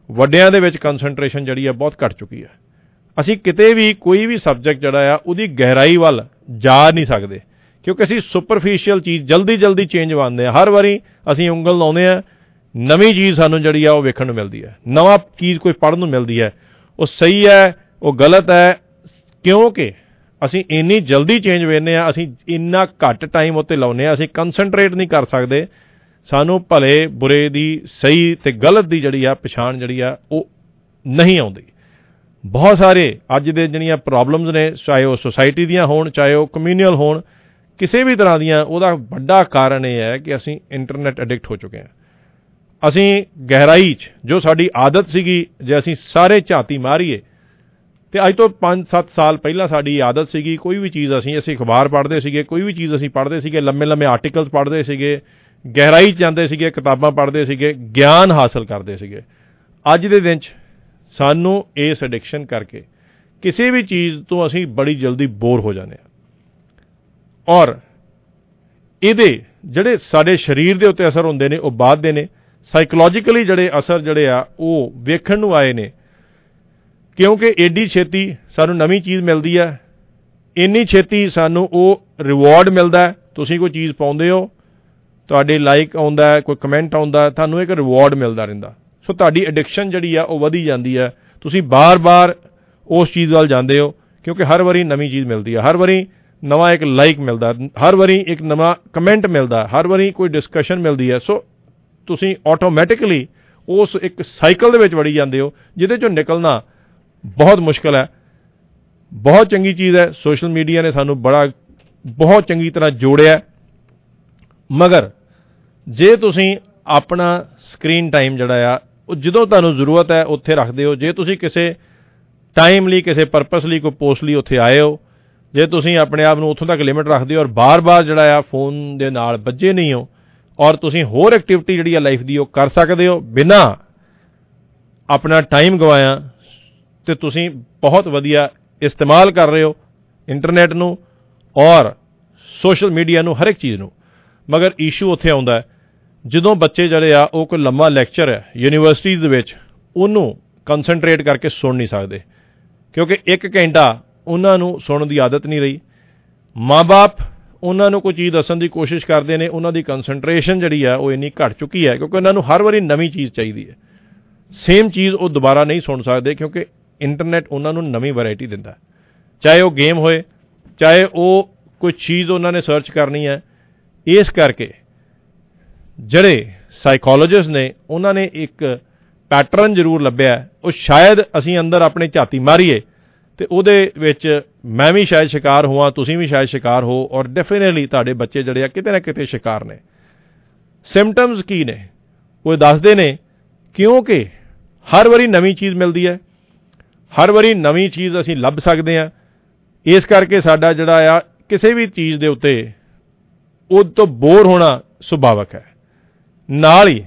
ਵੱਡਿਆਂ ਦੇ ਵਿੱਚ ਕੰਸਨਟ੍ਰੇਸ਼ਨ ਜਿਹੜੀ ਹੈ ਬਹੁਤ ਘੱਟ ਚੁੱਕੀ ਹੈ। ਅਸੀਂ ਕਿਤੇ ਵੀ ਕੋਈ ਵੀ ਸਬਜੈਕਟ ਜਿਹੜਾ ਆ ਉਹਦੀ ਗਹਿਰਾਈ ਵੱਲ ਜਾ ਨਹੀਂ ਸਕਦੇ, ਕਿਉਂਕਿ ਅਸੀਂ ਸੁਪਰਫਿਸ਼ੀਅਲ ਚੀਜ਼ ਜਲਦੀ ਜਲਦੀ ਚੇਂਜ ਬਣਦੇ ਹਾਂ। ਹਰ ਵਾਰੀ ਅਸੀਂ ਉਂਗਲ ਲਾਉਂਦੇ ਹਾਂ, ਨਵੀਂ ਚੀਜ਼ ਸਾਨੂੰ ਜਿਹੜੀ ਆ ਉਹ ਵੇਖਣ ਨੂੰ ਮਿਲਦੀ ਹੈ, ਨਵਾਂ ਚੀਜ਼ ਕੋਈ ਪੜ੍ਹਨ ਨੂੰ ਮਿਲਦੀ ਹੈ। ਉਹ ਸਹੀ ਹੈ, ਉਹ ਗਲਤ ਹੈ, ਕਿਉਂਕਿ ਅਸੀਂ ਇੰਨੀ ਜਲਦੀ ਚੇਂਜ ਵੇਖਦੇ ਹਾਂ, ਅਸੀਂ ਇੰਨਾ ਘੱਟ ਟਾਈਮ ਉੱਤੇ ਲਾਉਂਦੇ ਹਾਂ, ਅਸੀਂ ਕੰਸਨਟਰੇਟ ਨਹੀਂ ਕਰ ਸਕਦੇ। ਸਾਨੂੰ ਭਲੇ ਬੁਰੇ ਦੀ, ਸਹੀ ਅਤੇ ਗਲਤ ਦੀ ਜਿਹੜੀ ਆ ਪਛਾਣ ਜਿਹੜੀ ਆ ਉਹ ਨਹੀਂ ਆਉਂਦੀ। ਬਹੁਤ ਸਾਰੇ ਅੱਜ ਦੇ ਜਿਹੜੀਆਂ ਪ੍ਰੋਬਲਮਸ ਨੇ, ਚਾਹੇ ਉਹ ਸੁਸਾਇਟੀ ਦੀਆਂ ਹੋਣ, ਚਾਹੇ ਉਹ ਕਮਿਊਨਲ ਹੋਣ, ਕਿਸੇ ਵੀ ਤਰ੍ਹਾਂ ਦੀਆਂ, ਉਹਦਾ ਵੱਡਾ ਕਾਰਨ ਇਹ ਹੈ ਕਿ ਅਸੀਂ ਇੰਟਰਨੈਟ ਐਡਿਕਟ ਹੋ ਚੁੱਕੇ ਹਾਂ। ਅਸੀਂ ਗਹਿਰਾਈ 'ਚ ਜੋ ਸਾਡੀ ਆਦਤ ਸੀਗੀ, ਜੇ ਅਸੀਂ ਸਾਰੇ ਝਾਤੀ ਮਾਰੀਏ ਤੇ ਅੱਜ ਤੋਂ ਪੰਜ ਸੱਤ ਸਾਲ ਪਹਿਲਾਂ ਸਾਡੀ ਆਦਤ ਸੀਗੀ, ਕੋਈ ਵੀ ਚੀਜ਼ ਅਸੀਂ ਅਸੀਂ ਅਖਬਾਰ ਪੜ੍ਹਦੇ ਸੀਗੇ, ਕੋਈ ਵੀ ਚੀਜ਼ ਅਸੀਂ ਪੜ੍ਹਦੇ ਸੀਗੇ, ਲੰਮੇ ਲੰਮੇ ਆਰਟੀਕਲਸ ਪੜ੍ਹਦੇ ਸੀਗੇ, ਗਹਿਰਾਈ 'ਚ ਜਾਂਦੇ ਸੀਗੇ, ਕਿਤਾਬਾਂ ਪੜ੍ਹਦੇ ਸੀਗੇ, ਗਿਆਨ ਹਾਸਲ ਕਰਦੇ ਸੀਗੇ। ਅੱਜ ਦੇ ਦਿਨ 'ਚ ਸਾਨੂੰ ਇਸ ਐਡਿਕਸ਼ਨ ਕਰਕੇ ਕਿਸੇ ਵੀ ਚੀਜ਼ ਤੋਂ ਅਸੀਂ ਬੜੀ ਜਲਦੀ ਬੋਰ ਹੋ ਜਾਂਦੇ ਹਾਂ, ਔਰ ਇਹਦੇ ਜਿਹੜੇ ਸਾਡੇ ਸਰੀਰ ਦੇ ਉੱਤੇ ਅਸਰ ਹੁੰਦੇ ਨੇ ਉਹ ਬਾਅਦ ਦੇ ਨੇ। ਸਾਈਕੋਲੋਜੀਕਲੀ ਜਿਹੜੇ ਅਸਰ ਜਿਹੜੇ ਆ ਉਹ ਵੇਖਣ ਨੂੰ ਆਏ ਨੇ, ਕਿਉਂਕਿ ਏਡੀ ਛੇਤੀ ਸਾਨੂੰ ਨਵੀਂ ਚੀਜ਼ ਮਿਲਦੀ ਹੈ, ਇੰਨੀ ਛੇਤੀ ਸਾਨੂੰ ਉਹ ਰਿਵਾਰਡ ਮਿਲਦਾ। ਤੁਸੀਂ ਕੋਈ ਚੀਜ਼ ਪਾਉਂਦੇ ਹੋ, ਤੁਹਾਡੇ ਲਾਈਕ ਆਉਂਦਾ, ਕੋਈ ਕਮੈਂਟ ਆਉਂਦਾ, ਤੁਹਾਨੂੰ ਇੱਕ ਰਿਵਾਰਡ ਮਿਲਦਾ ਰਹਿੰਦਾ। ਸੋ ਤੁਹਾਡੀ ਐਡਿਕਸ਼ਨ ਜਿਹੜੀ ਆ ਉਹ ਵਧੀ ਜਾਂਦੀ ਹੈ। ਤੁਸੀਂ ਬਾਰ-ਬਾਰ ਉਸ ਚੀਜ਼ ਵੱਲ ਜਾਂਦੇ ਹੋ, ਕਿਉਂਕਿ ਹਰ ਵਾਰੀ ਨਵੀਂ ਚੀਜ਼ ਮਿਲਦੀ ਹੈ, ਹਰ ਵਾਰੀ ਨਵਾਂ ਇੱਕ ਲਾਈਕ ਮਿਲਦਾ, ਹਰ ਵਾਰੀ ਇੱਕ ਨਵਾਂ ਕਮੈਂਟ ਮਿਲਦਾ, ਹਰ ਵਾਰੀ ਕੋਈ ਡਿਸਕਸ਼ਨ ਮਿਲਦੀ ਹੈ। ਸੋ ਤੁਸੀਂ ਆਟੋਮੈਟਿਕਲੀ ਉਸ ਇੱਕ ਸਾਈਕਲ ਦੇ ਵਿੱਚ ਵੜੀ ਜਾਂਦੇ ਹੋ, ਜਿਹਦੇ 'ਚੋਂ ਨਿਕਲਣਾ ਬਹੁਤ ਮੁਸ਼ਕਿਲ ਹੈ। ਬਹੁਤ ਚੰਗੀ ਚੀਜ਼ ਹੈ, ਸੋਸ਼ਲ ਮੀਡੀਆ ਨੇ ਸਾਨੂੰ ਬੜਾ ਬਹੁਤ ਚੰਗੀ ਤਰ੍ਹਾਂ ਜੋੜਿਆ, ਮਗਰ ਜੇ ਤੁਸੀਂ ਆਪਣਾ ਸਕਰੀਨ ਟਾਈਮ ਜਿਹੜਾ ਆ ਉਹ ਜਦੋਂ ਤੁਹਾਨੂੰ ਜ਼ਰੂਰਤ ਹੈ ਉੱਥੇ ਰੱਖਦੇ ਹੋ, ਜੇ ਤੁਸੀਂ ਕਿਸੇ ਟਾਈਮ ਲਈ, ਕਿਸੇ ਪਰਪਸ ਲਈ, ਕੋਈ ਪੋਸਟ ਲਈ ਉੱਥੇ ਆਏ ਹੋ, ਜੇ ਤੁਸੀਂ ਆਪਣੇ ਆਪ ਨੂੰ ਉੱਥੋਂ ਤੱਕ ਲਿਮਿਟ ਰੱਖਦੇ ਹੋ ਔਰ ਬਾਰ-ਬਾਰ ਜਿਹੜਾ ਆ ਫੋਨ ਦੇ ਨਾਲ ਬੱਝੇ ਨਹੀਂ ਹੋ, ਔਰ ਤੁਸੀਂ ਹੋਰ ਐਕਟੀਵਿਟੀ ਜਿਹੜੀ ਆ ਲਾਈਫ ਦੀ ਉਹ ਕਰ ਸਕਦੇ ਹੋ ਬਿਨਾਂ ਆਪਣਾ ਟਾਈਮ ਗਵਾਇਆ, ਤੇ ਤੁਸੀਂ ਬਹੁਤ ਵਧੀਆ ਇਸਤੇਮਾਲ ਕਰ ਰਹੇ ਹੋ ਇੰਟਰਨੈਟ ਨੂੰ ਔਰ ਸੋਸ਼ਲ ਮੀਡੀਆ ਨੂੰ, ਹਰ ਇੱਕ ਚੀਜ਼ ਨੂੰ। ਮਗਰ ਇਸ਼ੂ ਉੱਥੇ ਆਉਂਦਾ ਹੈ ਜਦੋਂ ਬੱਚੇ ਜਿਹੜੇ ਆ ਉਹ ਕੋਈ ਲੰਮਾ ਲੈਕਚਰ ਹੈ ਯੂਨੀਵਰਸਿਟੀਜ਼ ਦੇ ਵਿੱਚ, ਉਹਨੂੰ ਕੰਸਨਟਰੇਟ ਕਰਕੇ ਸੁਣ ਨਹੀਂ ਸਕਦੇ, ਕਿਉਂਕਿ ਇੱਕ ਘੰਟਾ ਉਹਨਾਂ ਨੂੰ ਸੁਣਨ ਦੀ ਆਦਤ ਨਹੀਂ ਰਹੀ। ਮਾਂ-ਬਾਪ ਉਹਨਾਂ ਨੂੰ ਕੋਈ ਚੀਜ਼ ਦੱਸਣ ਦੀ ਕੋਸ਼ਿਸ਼ ਕਰਦੇ ਨੇ, ਉਹਨਾਂ ਦੀ ਕੰਸਨਟਰੇਸ਼ਨ ਜਿਹੜੀ ਆ ਉਹ ਇੰਨੀ ਘੱਟ ਚੁੱਕੀ ਹੈ, ਕਿਉਂਕਿ ਉਹਨਾਂ ਨੂੰ ਹਰ ਵਾਰੀ ਨਵੀਂ ਚੀਜ਼ ਚਾਹੀਦੀ ਹੈ। ਸੇਮ ਚੀਜ਼ ਉਹ ਦੁਬਾਰਾ ਨਹੀਂ ਸੁਣ ਸਕਦੇ, ਕਿਉਂਕਿ ਇੰਟਰਨੈਟ ਉਹਨਾਂ ਨੂੰ ਨਵੀਂ ਵੈਰਾਈਟੀ ਦਿੰਦਾ, ਚਾਹੇ ਉਹ ਗੇਮ ਹੋਏ, ਚਾਹੇ ਉਹ ਕੋਈ ਚੀਜ਼ ਉਹਨਾਂ ਨੇ ਸਰਚ ਕਰਨੀ ਹੈ। ਇਸ ਕਰਕੇ ਜਿਹੜੇ ਸਾਈਕੋਲੋਜਿਸਟ ਨੇ ਉਹਨਾਂ ਨੇ ਇੱਕ ਪੈਟਰਨ ਜ਼ਰੂਰ ਲੱਭਿਆ, ਉਹ ਸ਼ਾਇਦ ਅਸੀਂ ਅੰਦਰ ਆਪਣੇ ਝਾਤੀ ਮਾਰੀਏ ਤੇ ਉਹਦੇ ਵਿੱਚ ਮੈਂ ਵੀ ਸ਼ਾਇਦ ਸ਼ਿਕਾਰ ਹੋਵਾਂ, ਤੁਸੀਂ ਵੀ ਸ਼ਾਇਦ ਸ਼ਿਕਾਰ ਹੋ, ਔਰ ਡੈਫੀਨੇਟਲੀ ਤੁਹਾਡੇ ਬੱਚੇ ਜਿਹੜੇ ਆ ਕਿਤੇ ਨਾ ਕਿਤੇ ਸ਼ਿਕਾਰ ਨੇ। ਸਿੰਪਟਮਸ ਕੀ ਨੇ ਉਹ ਦੱਸਦੇ ਨੇ, ਕਿਉਂਕਿ ਹਰ ਵਾਰੀ ਨਵੀਂ ਚੀਜ਼ ਮਿਲਦੀ ਹੈ, ਹਰ ਵਾਰੀ ਨਵੀਂ ਚੀਜ਼ ਅਸੀਂ ਲੱਭ ਸਕਦੇ ਹਾਂ। ਇਸ ਕਰਕੇ ਸਾਡਾ ਜਿਹੜਾ ਆ ਕਿਸੇ ਵੀ ਚੀਜ਼ ਦੇ ਉੱਤੇ ਉਹ ਤੋਂ ਬੋਰ ਹੋਣਾ ਸੁਭਾਵਕ ਹੈ। ਨਾਲ ਹੀ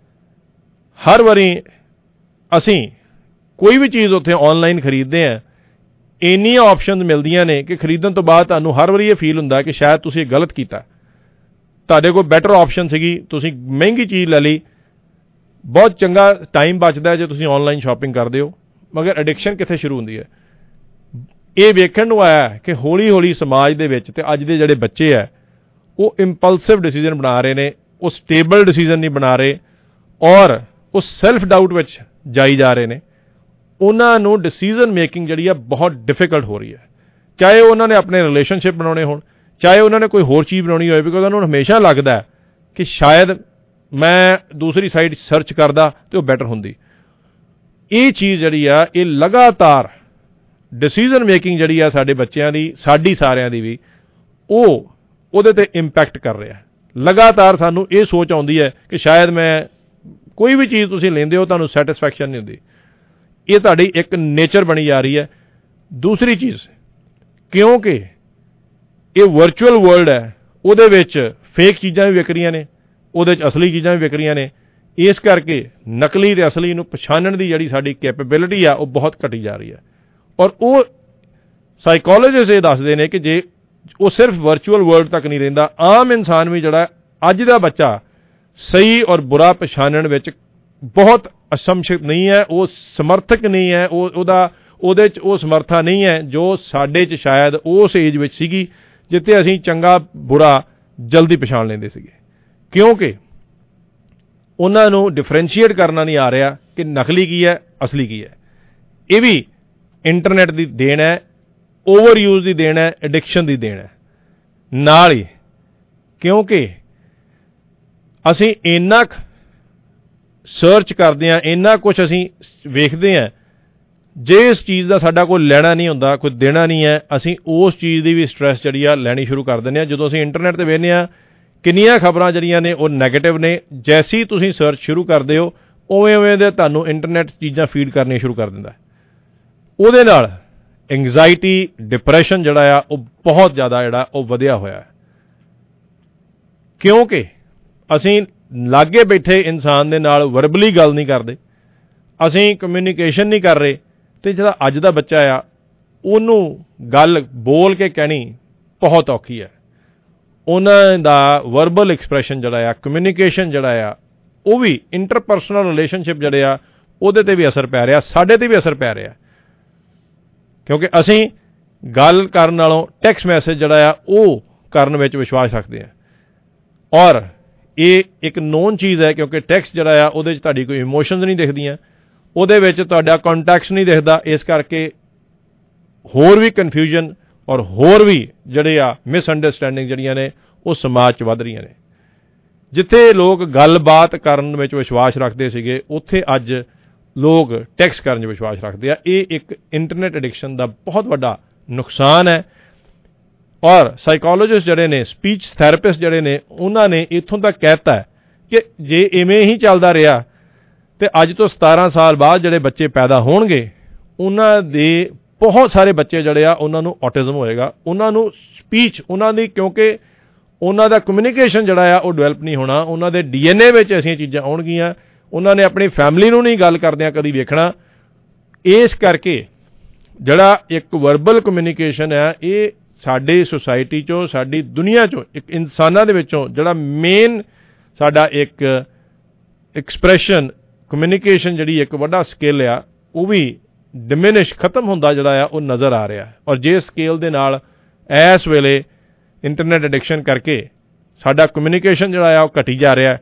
ਹਰ ਵਾਰੀ ਅਸੀਂ ਕੋਈ ਵੀ ਚੀਜ਼ ਉੱਥੇ ਆਨਲਾਈਨ ਖਰੀਦਦੇ ਹਾਂ, ਇੰਨੀਆਂ ਆਪਸ਼ਨਸ ਮਿਲਦੀਆਂ ਨੇ ਕਿ ਖਰੀਦਣ ਤੋਂ ਬਾਅਦ ਤੁਹਾਨੂੰ ਹਰ ਵਾਰੀ ਇਹ ਫੀਲ ਹੁੰਦਾ ਕਿ ਸ਼ਾਇਦ ਤੁਸੀਂ ਗਲਤ ਕੀਤਾ, ਤੁਹਾਡੇ ਕੋਲ ਬੈਟਰ ਆਪਸ਼ਨ ਸੀਗੀ, ਤੁਸੀਂ ਮਹਿੰਗੀ ਚੀਜ਼ ਲੈ ਲਈ। ਬਹੁਤ ਚੰਗਾ ਟਾਈਮ ਬਚਦਾ ਜੇ ਤੁਸੀਂ ਆਨਲਾਈਨ ਸ਼ਾਪਿੰਗ ਕਰਦੇ ਹੋ, ਮਗਰ ਐਡਿਕਸ਼ਨ ਕਿੱਥੇ ਸ਼ੁਰੂ ਹੁੰਦੀ ਹੈ? ਇਹ ਵੇਖਣ ਨੂੰ ਆਇਆ ਕਿ ਹੌਲੀ ਹੌਲੀ ਸਮਾਜ ਦੇ ਵਿੱਚ ਤੇ ਅੱਜ ਦੇ ਜਿਹੜੇ ਬੱਚੇ ਹੈ ਉਹ ਇੰਪਲਸਿਵ ਡਿਸੀਜ਼ਨ ਬਣਾ ਰਹੇ ਨੇ, ਉਹ ਸਟੇਬਲ ਡਿਸੀਜ਼ਨ ਨਹੀਂ ਬਣਾ ਰਹੇ, ਔਰ ਉਹ ਸੈਲਫ ਡਾਊਟ ਵਿੱਚ ਜਾਈ ਜਾ ਰਹੇ ਨੇ। ਉਹਨਾਂ ਨੂੰ ਡਿਸੀਜ਼ਨ ਮੇਕਿੰਗ ਜਿਹੜੀ ਆ ਬਹੁਤ ਡਿਫਿਕਲਟ ਹੋ ਰਹੀ ਹੈ, ਚਾਹੇ ਉਹਨਾਂ ਨੇ ਆਪਣੇ ਰਿਲੇਸ਼ਨਸ਼ਿਪ ਬਣਾਉਣੇ ਹੋਣ, ਚਾਹੇ ਉਹਨਾਂ ਨੇ ਕੋਈ ਹੋਰ ਚੀਜ਼ ਬਣਾਉਣੀ ਹੋਏ, ਬਿਕੋਜ਼ ਉਹਨਾਂ ਨੂੰ ਹਮੇਸ਼ਾ ਲੱਗਦਾ ਕਿ ਸ਼ਾਇਦ ਮੈਂ ਦੂਸਰੀ ਸਾਈਡ ਸਰਚ ਕਰਦਾ ਤੇ ਉਹ ਬੈਟਰ ਹੁੰਦੀ। ਇਹ ਚੀਜ਼ ਜਿਹੜੀ ਆ ਇਹ ਲਗਾਤਾਰ ਡਿਸੀਜ਼ਨ ਮੇਕਿੰਗ ਜਿਹੜੀ ਆ ਸਾਡੇ ਬੱਚਿਆਂ ਦੀ, ਸਾਡੀ ਸਾਰਿਆਂ ਦੀ ਵੀ, ਉਹ ਉਹਦੇ ਤੇ ਇੰਪੈਕਟ ਕਰ ਰਿਹਾ। ਲਗਾਤਾਰ ਸਾਨੂੰ ਇਹ ਸੋਚ ਆਉਂਦੀ ਹੈ ਕਿ ਸ਼ਾਇਦ ਮੈਂ ਕੋਈ ਵੀ ਚੀਜ਼ ਤੁਸੀਂ ਲੈਂਦੇ ਹੋ ਤੁਹਾਨੂੰ ਸੈਟਿਸਫੈਕਸ਼ਨ ਨਹੀਂ ਹੁੰਦੀ। ਇਹ ਤੁਹਾਡੀ ਇੱਕ ਨੇਚਰ ਬਣੀ ਜਾ ਰਹੀ ਹੈ। ਦੂਸਰੀ ਚੀਜ਼, ਕਿਉਂਕਿ ਇਹ ਵਰਚੁਅਲ ਵਰਲਡ ਹੈ, ਉਹਦੇ ਵਿੱਚ ਫੇਕ ਚੀਜ਼ਾਂ ਵੀ ਵਿਕ ਰਹੀਆਂ ਨੇ, ਉਹਦੇ 'ਚ ਅਸਲੀ ਚੀਜ਼ਾਂ ਵੀ ਵਿਕ ਰਹੀਆਂ ਨੇ। ਇਸ ਕਰਕੇ ਨਕਲੀ ਤੇ ਅਸਲੀ ਨੂੰ ਪਛਾਣਨ ਦੀ ਜਿਹੜੀ ਸਾਡੀ ਕੈਪੇਬਿਲਿਟੀ ਆ ਉਹ ਬਹੁਤ ਘਟੀ ਜਾ ਰਹੀ ਹੈ। ਔਰ ਉਹ ਸਾਈਕੋਲੋਜਿਸਟ ਇਹ ਦੱਸਦੇ ਨੇ ਕਿ ਜੇ ਉਹ ਸਿਰਫ ਵਰਚੁਅਲ ਵਰਲਡ ਤੱਕ ਨਹੀਂ ਰਹਿੰਦਾ, ਆਮ ਇਨਸਾਨ ਵੀ ਜਿਹੜਾ ਅੱਜ ਦਾ ਬੱਚਾ ਸਹੀ ਔਰ ਬੁਰਾ ਪਛਾਣਨ ਵਿੱਚ ਬਹੁਤ ਅਸੰਭਿਤ ਨਹੀਂ ਹੈ, ਉਹ ਸਮਰਥਕ ਨਹੀਂ ਹੈ, ਉਹ ਉਹਦਾ ਉਹਦੇ 'ਚ ਉਹ ਸਮਰਥਾ ਨਹੀਂ ਹੈ ਜੋ ਸਾਡੇ 'ਚ ਸ਼ਾਇਦ ਉਸ ਏਜ ਵਿੱਚ ਸੀਗੀ ਜਿੱਥੇ ਅਸੀਂ ਚੰਗਾ ਬੁਰਾ ਜਲਦੀ ਪਛਾਣ ਲੈਂਦੇ ਸੀਗੇ, ਕਿਉਂਕਿ ਉਹਨਾਂ ਨੂੰ ਡਿਫਰੈਂਸ਼ੀਏਟ ਕਰਨਾ ਨਹੀਂ ਆ ਰਿਹਾ ਕਿ ਨਕਲੀ ਕੀ ਹੈ, ਅਸਲੀ ਕੀ ਹੈ। ਇਹ ਵੀ ਇੰਟਰਨੈਟ ਦੀ ਦੇਣ ਹੈ, ਓਵਰ ਯੂਜ਼ ਦੀ ਦੇਣ ਹੈ, ਐਡਿਕਸ਼ਨ ਦੀ ਦੇਣ ਹੈ ਨਾਲ ਹੀ, ਕਿਉਂਕਿ ਅਸੀਂ ਇੰਨਾ ਕੁ ਸਰਚ ਕਰਦੇ ਹਾਂ, ਇੰਨਾ ਕੁਛ ਅਸੀਂ ਵੇਖਦੇ ਹਾਂ, ਜੇ ਇਸ ਚੀਜ਼ ਦਾ ਸਾਡਾ ਕੋਈ ਲੈਣਾ ਨਹੀਂ ਹੁੰਦਾ, ਕੋਈ ਦੇਣਾ ਨਹੀਂ ਹੈ, ਅਸੀਂ ਉਸ ਚੀਜ਼ ਦੀ ਵੀ ਸਟ੍ਰੈਸ ਜਿਹੜੀ ਆ ਲੈਣੀ ਸ਼ੁਰੂ ਕਰ ਦਿੰਦੇ ਹਾਂ। ਜਦੋਂ ਅਸੀਂ ਇੰਟਰਨੈਟ 'ਤੇ ਵੇਖਦੇ ਹਾਂ ਕਿੰਨੀਆਂ ਖਬਰਾਂ ਜਿਹੜੀਆਂ ਨੇ ਉਹ ਨੈਗੇਟਿਵ ਨੇ, ਜੈਸੀ ਤੁਸੀਂ ਸਰਚ ਸ਼ੁਰੂ ਕਰਦੇ ਹੋ ਉਵੇਂ ਉਵੇਂ ਦੇ ਤੁਹਾਨੂੰ ਇੰਟਰਨੈਟ ਚੀਜ਼ਾਂ ਫੀਡ ਕਰਨੀਆਂ ਸ਼ੁਰੂ ਕਰ ਦਿੰਦਾ। ਉਹਦੇ ਨਾਲ ਐਂਗਜ਼ਾਇਟੀ, ਡਿਪਰੈਸ਼ਨ ਜਿਹੜਾ ਆ ਉਹ ਬਹੁਤ ਜ਼ਿਆਦਾ ਜਿਹੜਾ ਉਹ ਵਧਿਆ ਹੋਇਆ ਹੈ, ਕਿਉਂਕਿ ਅਸੀਂ ਲਾਗੇ ਬੈਠੇ ਇਨਸਾਨ ਦੇ ਨਾਲ ਵਰਬਲੀ ਗੱਲ ਨਹੀਂ ਕਰਦੇ, ਅਸੀਂ ਕਮਿਊਨੀਕੇਸ਼ਨ ਨਹੀਂ ਕਰ ਰਹੇ, ਅਤੇ ਜਿਹੜਾ ਅੱਜ ਦਾ ਬੱਚਾ ਆ ਉਹਨੂੰ ਗੱਲ ਬੋਲ ਕੇ ਕਹਿਣੀ ਬਹੁਤ ਔਖੀ ਹੈ। ਉਹਨਾਂ ਦਾ ਵਰਬਲ ਐਕਸਪ੍ਰੈਸ਼ਨ ਜਿਹੜਾ ਆ, ਕਮਿਊਨੀਕੇਸ਼ਨ ਜਿਹੜਾ ਆ, ਉਹ ਵੀ ਇੰਟਰਪਰਸਨਲ ਰਿਲੇਸ਼ਨਸ਼ਿਪ ਜਿਹੜੇ ਆ ਉਹਦੇ 'ਤੇ ਵੀ ਅਸਰ ਪੈ ਰਿਹਾ, ਸਾਡੇ 'ਤੇ ਵੀ ਅਸਰ ਪੈ ਰਿਹਾ, ਕਿਉਂਕਿ ਅਸੀਂ ਗੱਲ ਕਰਨ ਨਾਲੋਂ ਟੈਕਸਟ ਮੈਸੇਜ ਜਿਹੜਾ ਆ ਉਹ ਕਰਨ ਵਿੱਚ ਵਿਸ਼ਵਾਸ ਰੱਖਦੇ ਹਾਂ। ਔਰ ਇਹ ਇੱਕ ਨੋਨ ਚੀਜ਼ ਹੈ, ਕਿਉਂਕਿ ਟੈਕਸਟ ਜਿਹੜਾ ਆ ਉਹਦੇ 'ਚ ਤੁਹਾਡੀ ਕੋਈ ਇਮੋਸ਼ਨਸ ਨਹੀਂ ਦਿਖਦੀਆਂ, ਉਹਦੇ ਵਿੱਚ ਤੁਹਾਡਾ ਕੰਟੈਕਸਟ ਨਹੀਂ ਦਿਖਦਾ, ਇਸ ਕਰਕੇ ਹੋਰ ਵੀ ਕਨਫਿਊਜ਼ਨ ਔਰ ਹੋਰ ਵੀ ਜਿਹੜੇ ਆ ਮਿਸਅੰਡਰਸਟੈਂਡਿੰਗ ਜਿਹੜੀਆਂ ਨੇ ਉਹ ਸਮਾਜ 'ਚ ਵੱਧ ਰਹੀਆਂ ਨੇ। ਜਿੱਥੇ ਲੋਕ ਗੱਲਬਾਤ ਕਰਨ ਵਿੱਚ ਵਿਸ਼ਵਾਸ ਰੱਖਦੇ ਸੀਗੇ, ਉੱਥੇ ਅੱਜ ਲੋਕ ਟੈਕਸਟ ਕਰਨ 'ਚ ਵਿਸ਼ਵਾਸ ਰੱਖਦੇ ਆ। ਇਹ ਇੱਕ ਇੰਟਰਨੈਟ ਐਡਿਕਸ਼ਨ ਦਾ ਬਹੁਤ ਵੱਡਾ ਨੁਕਸਾਨ ਹੈ। ਔਰ ਸਾਈਕੋਲੋਜਿਸਟ ਜਿਹੜੇ ਨੇ, ਸਪੀਚ ਥੈਰੇਪਿਸਟ ਜਿਹੜੇ ਨੇ, ਉਹਨਾਂ ਨੇ ਇੱਥੋਂ ਤੱਕ ਕਹਿਤਾ ਕਿ ਜੇ ਇਵੇਂ ਹੀ ਚੱਲਦਾ ਰਿਹਾ ਤੇ ਅੱਜ ਤੋਂ ਸਤਾਰਾਂ ਸਾਲ ਬਾਅਦ ਜਿਹੜੇ ਬੱਚੇ ਪੈਦਾ ਹੋਣਗੇ ਉਹਨਾਂ ਦੇ ਬਹੁਤ ਸਾਰੇ ਬੱਚੇ ਜਿਹੜੇ ਆ ਉਹਨਾਂ ਨੂੰ ਔਟਿਜ਼ਮ ਹੋਏਗਾ, ਉਹਨਾਂ ਨੂੰ ਸਪੀਚ ਉਹਨਾਂ ਦੀ, ਕਿਉਂਕਿ ਉਹਨਾਂ ਦਾ ਕਮਿਊਨੀਕੇਸ਼ਨ ਜਿਹੜਾ ਆ ਉਹ ਡਿਵੈਲਪ ਨਹੀਂ ਹੋਣਾ, ਉਹਨਾਂ ਦੇ ਡੀ ਐਨ ਏ ਵਿੱਚ ਐਸੀਆਂ ਚੀਜ਼ਾਂ ਆਉਣਗੀਆਂ, ਉਹਨਾਂ ਨੇ ਆਪਣੀ ਫੈਮਿਲੀ ਨੂੰ ਨਹੀਂ ਗੱਲ ਕਰਦਿਆਂ ਕਦੀ ਵੇਖਣਾ। ਇਸ ਕਰਕੇ ਜਿਹੜਾ ਇੱਕ ਵਰਬਲ ਕਮਿਊਨੀਕੇਸ਼ਨ ਹੈ, ਇਹ ਸਾਡੀ ਸੁਸਾਇਟੀ 'ਚੋਂ, ਸਾਡੀ ਦੁਨੀਆ 'ਚੋਂ, ਇੱਕ ਇਨਸਾਨਾਂ ਦੇ ਵਿੱਚੋਂ ਜਿਹੜਾ ਮੇਨ ਸਾਡਾ ਇੱਕ ਐਕਸਪ੍ਰੈਸ਼ਨ, ਕਮਿਊਨੀਕੇਸ਼ਨ ਜਿਹੜੀ ਇੱਕ ਵੱਡਾ ਸਕਿੱਲ ਆ, ਉਹ ਵੀ ਡਿਮਿਨਿਸ਼, ਖਤਮ ਹੁੰਦਾ ਜਿਹੜਾ ਆ ਉਹ ਨਜ਼ਰ ਆ ਰਿਹਾ। ਔਰ ਜੇ ਸਕੇਲ ਦੇ ਨਾਲ ਇਸ ਵੇਲੇ ਇੰਟਰਨੈਟ ਐਡਿਕਸ਼ਨ ਕਰਕੇ ਸਾਡਾ ਕਮਿਊਨੀਕੇਸ਼ਨ ਜਿਹੜਾ ਆ ਉਹ ਘਟੀ ਜਾ ਰਿਹਾ,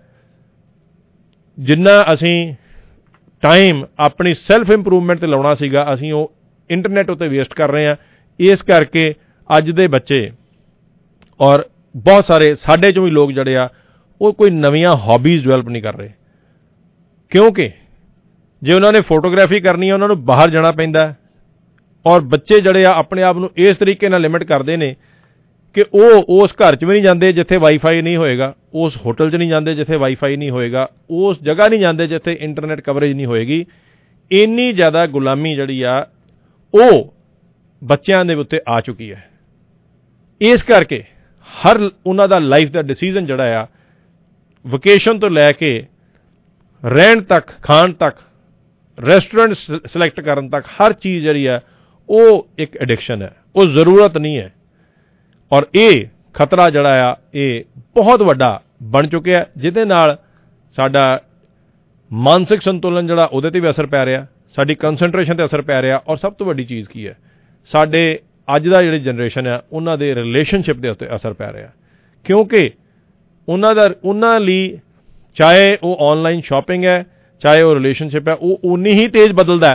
ਜਿੰਨਾ ਅਸੀਂ ਟਾਈਮ ਆਪਣੀ ਸੈਲਫ ਇੰਪਰੂਵਮੈਂਟ 'ਤੇ ਲਾਉਣਾ ਸੀਗਾ, ਅਸੀਂ ਉਹ ਇੰਟਰਨੈਟ ਉੱਤੇ ਵੇਸਟ ਕਰ ਰਹੇ ਹਾਂ। ਇਸ ਕਰਕੇ ਅੱਜ ਦੇ ਬੱਚੇ ਔਰ ਬਹੁਤ ਸਾਰੇ ਸਾਡੇ 'ਚੋਂ ਵੀ ਲੋਕ ਜਿਹੜੇ ਆ ਉਹ ਕੋਈ ਨਵੀਆਂ ਹੌਬੀਜ਼ ਡਿਵੈਲਪ ਨਹੀਂ ਕਰ ਰਹੇ, ਕਿਉਂਕਿ ਜੇ ਉਹਨਾਂ ਨੇ ਫੋਟੋਗ੍ਰਾਫੀ ਕਰਨੀ ਹੈ ਉਹਨਾਂ ਨੂੰ ਬਾਹਰ ਜਾਣਾ ਪੈਂਦਾ। ਔਰ ਬੱਚੇ ਜਿਹੜੇ ਆ ਆਪਣੇ ਆਪ ਨੂੰ ਇਸ ਤਰੀਕੇ ਨਾਲ ਲਿਮਿਟ ਕਰਦੇ ਨੇ ਕਿ ਉਹ ਉਸ ਘਰ 'ਚ ਵੀ ਨਹੀਂ ਜਾਂਦੇ ਜਿੱਥੇ ਵਾਈਫਾਈ ਨਹੀਂ ਹੋਏਗਾ, ਉਸ ਹੋਟਲ 'ਚ ਨਹੀਂ ਜਾਂਦੇ ਜਿੱਥੇ ਵਾਈਫਾਈ ਨਹੀਂ ਹੋਏਗਾ, ਉਸ ਜਗ੍ਹਾ ਨਹੀਂ ਜਾਂਦੇ ਜਿੱਥੇ ਇੰਟਰਨੈਟ ਕਵਰੇਜ ਨਹੀਂ ਹੋਏਗੀ। ਇੰਨੀ ਜ਼ਿਆਦਾ ਗੁਲਾਮੀ ਜਿਹੜੀ ਆ ਉਹ ਬੱਚਿਆਂ ਦੇ ਉੱਤੇ ਆ ਚੁੱਕੀ ਹੈ। ਇਸ ਕਰਕੇ ਹਰ ਉਹਨਾਂ ਦਾ ਲਾਈਫ ਦਾ ਡਿਸੀਜ਼ਨ ਜਿਹੜਾ ਆ, ਵਕੇਸ਼ਨ ਤੋਂ ਲੈ ਕੇ ਰਹਿਣ ਤੱਕ, ਖਾਣ ਤੱਕ, ਰੈਸਟੋਰੈਂਟ ਸਿਲੈਕਟ ਕਰਨ ਤੱਕ, ਹਰ ਚੀਜ਼ ਜਿਹੜੀ ਹੈ ਉਹ ਇੱਕ ਐਡਿਕਸ਼ਨ ਹੈ, ਉਹ ਜ਼ਰੂਰਤ ਨਹੀਂ ਹੈ। ਔਰ ਇਹ ਖਤਰਾ ਜਿਹੜਾ ਆ ਇਹ ਬਹੁਤ ਵੱਡਾ ਬਣ ਚੁੱਕਿਆ, ਜਿਹਦੇ ਨਾਲ ਸਾਡਾ ਮਾਨਸਿਕ ਸੰਤੁਲਨ ਜਿਹੜਾ ਉਹਦੇ 'ਤੇ ਵੀ ਅਸਰ ਪੈ ਰਿਹਾ, ਸਾਡੀ ਕੰਸੈਂਟਰੇਸ਼ਨ 'ਤੇ ਅਸਰ ਪੈ ਰਿਹਾ। ਔਰ ਸਭ ਤੋਂ ਵੱਡੀ ਚੀਜ਼ ਕੀ ਹੈ, ਸਾਡੇ ਅੱਜ ਦਾ ਜਿਹੜੀ ਜਨਰੇਸ਼ਨ ਹੈ ਉਹਨਾਂ ਦੇ ਰਿਲੇਸ਼ਨਸ਼ਿਪ ਦੇ ਉੱਤੇ ਅਸਰ ਪੈ ਰਿਹਾ, ਕਿਉਂਕਿ ਉਹਨਾਂ ਦਾ ਉਹਨਾਂ ਲਈ ਚਾਹੇ ਉਹ ਔਨਲਾਈਨ ਸ਼ਾਪਿੰਗ ਹੈ, ਚਾਹੇ ਉਹ ਰਿਲੇਸ਼ਨਸ਼ਿਪ ਹੈ, ਉਹ ਉਨੀ ਹੀ ਤੇਜ਼ ਬਦਲਦਾ,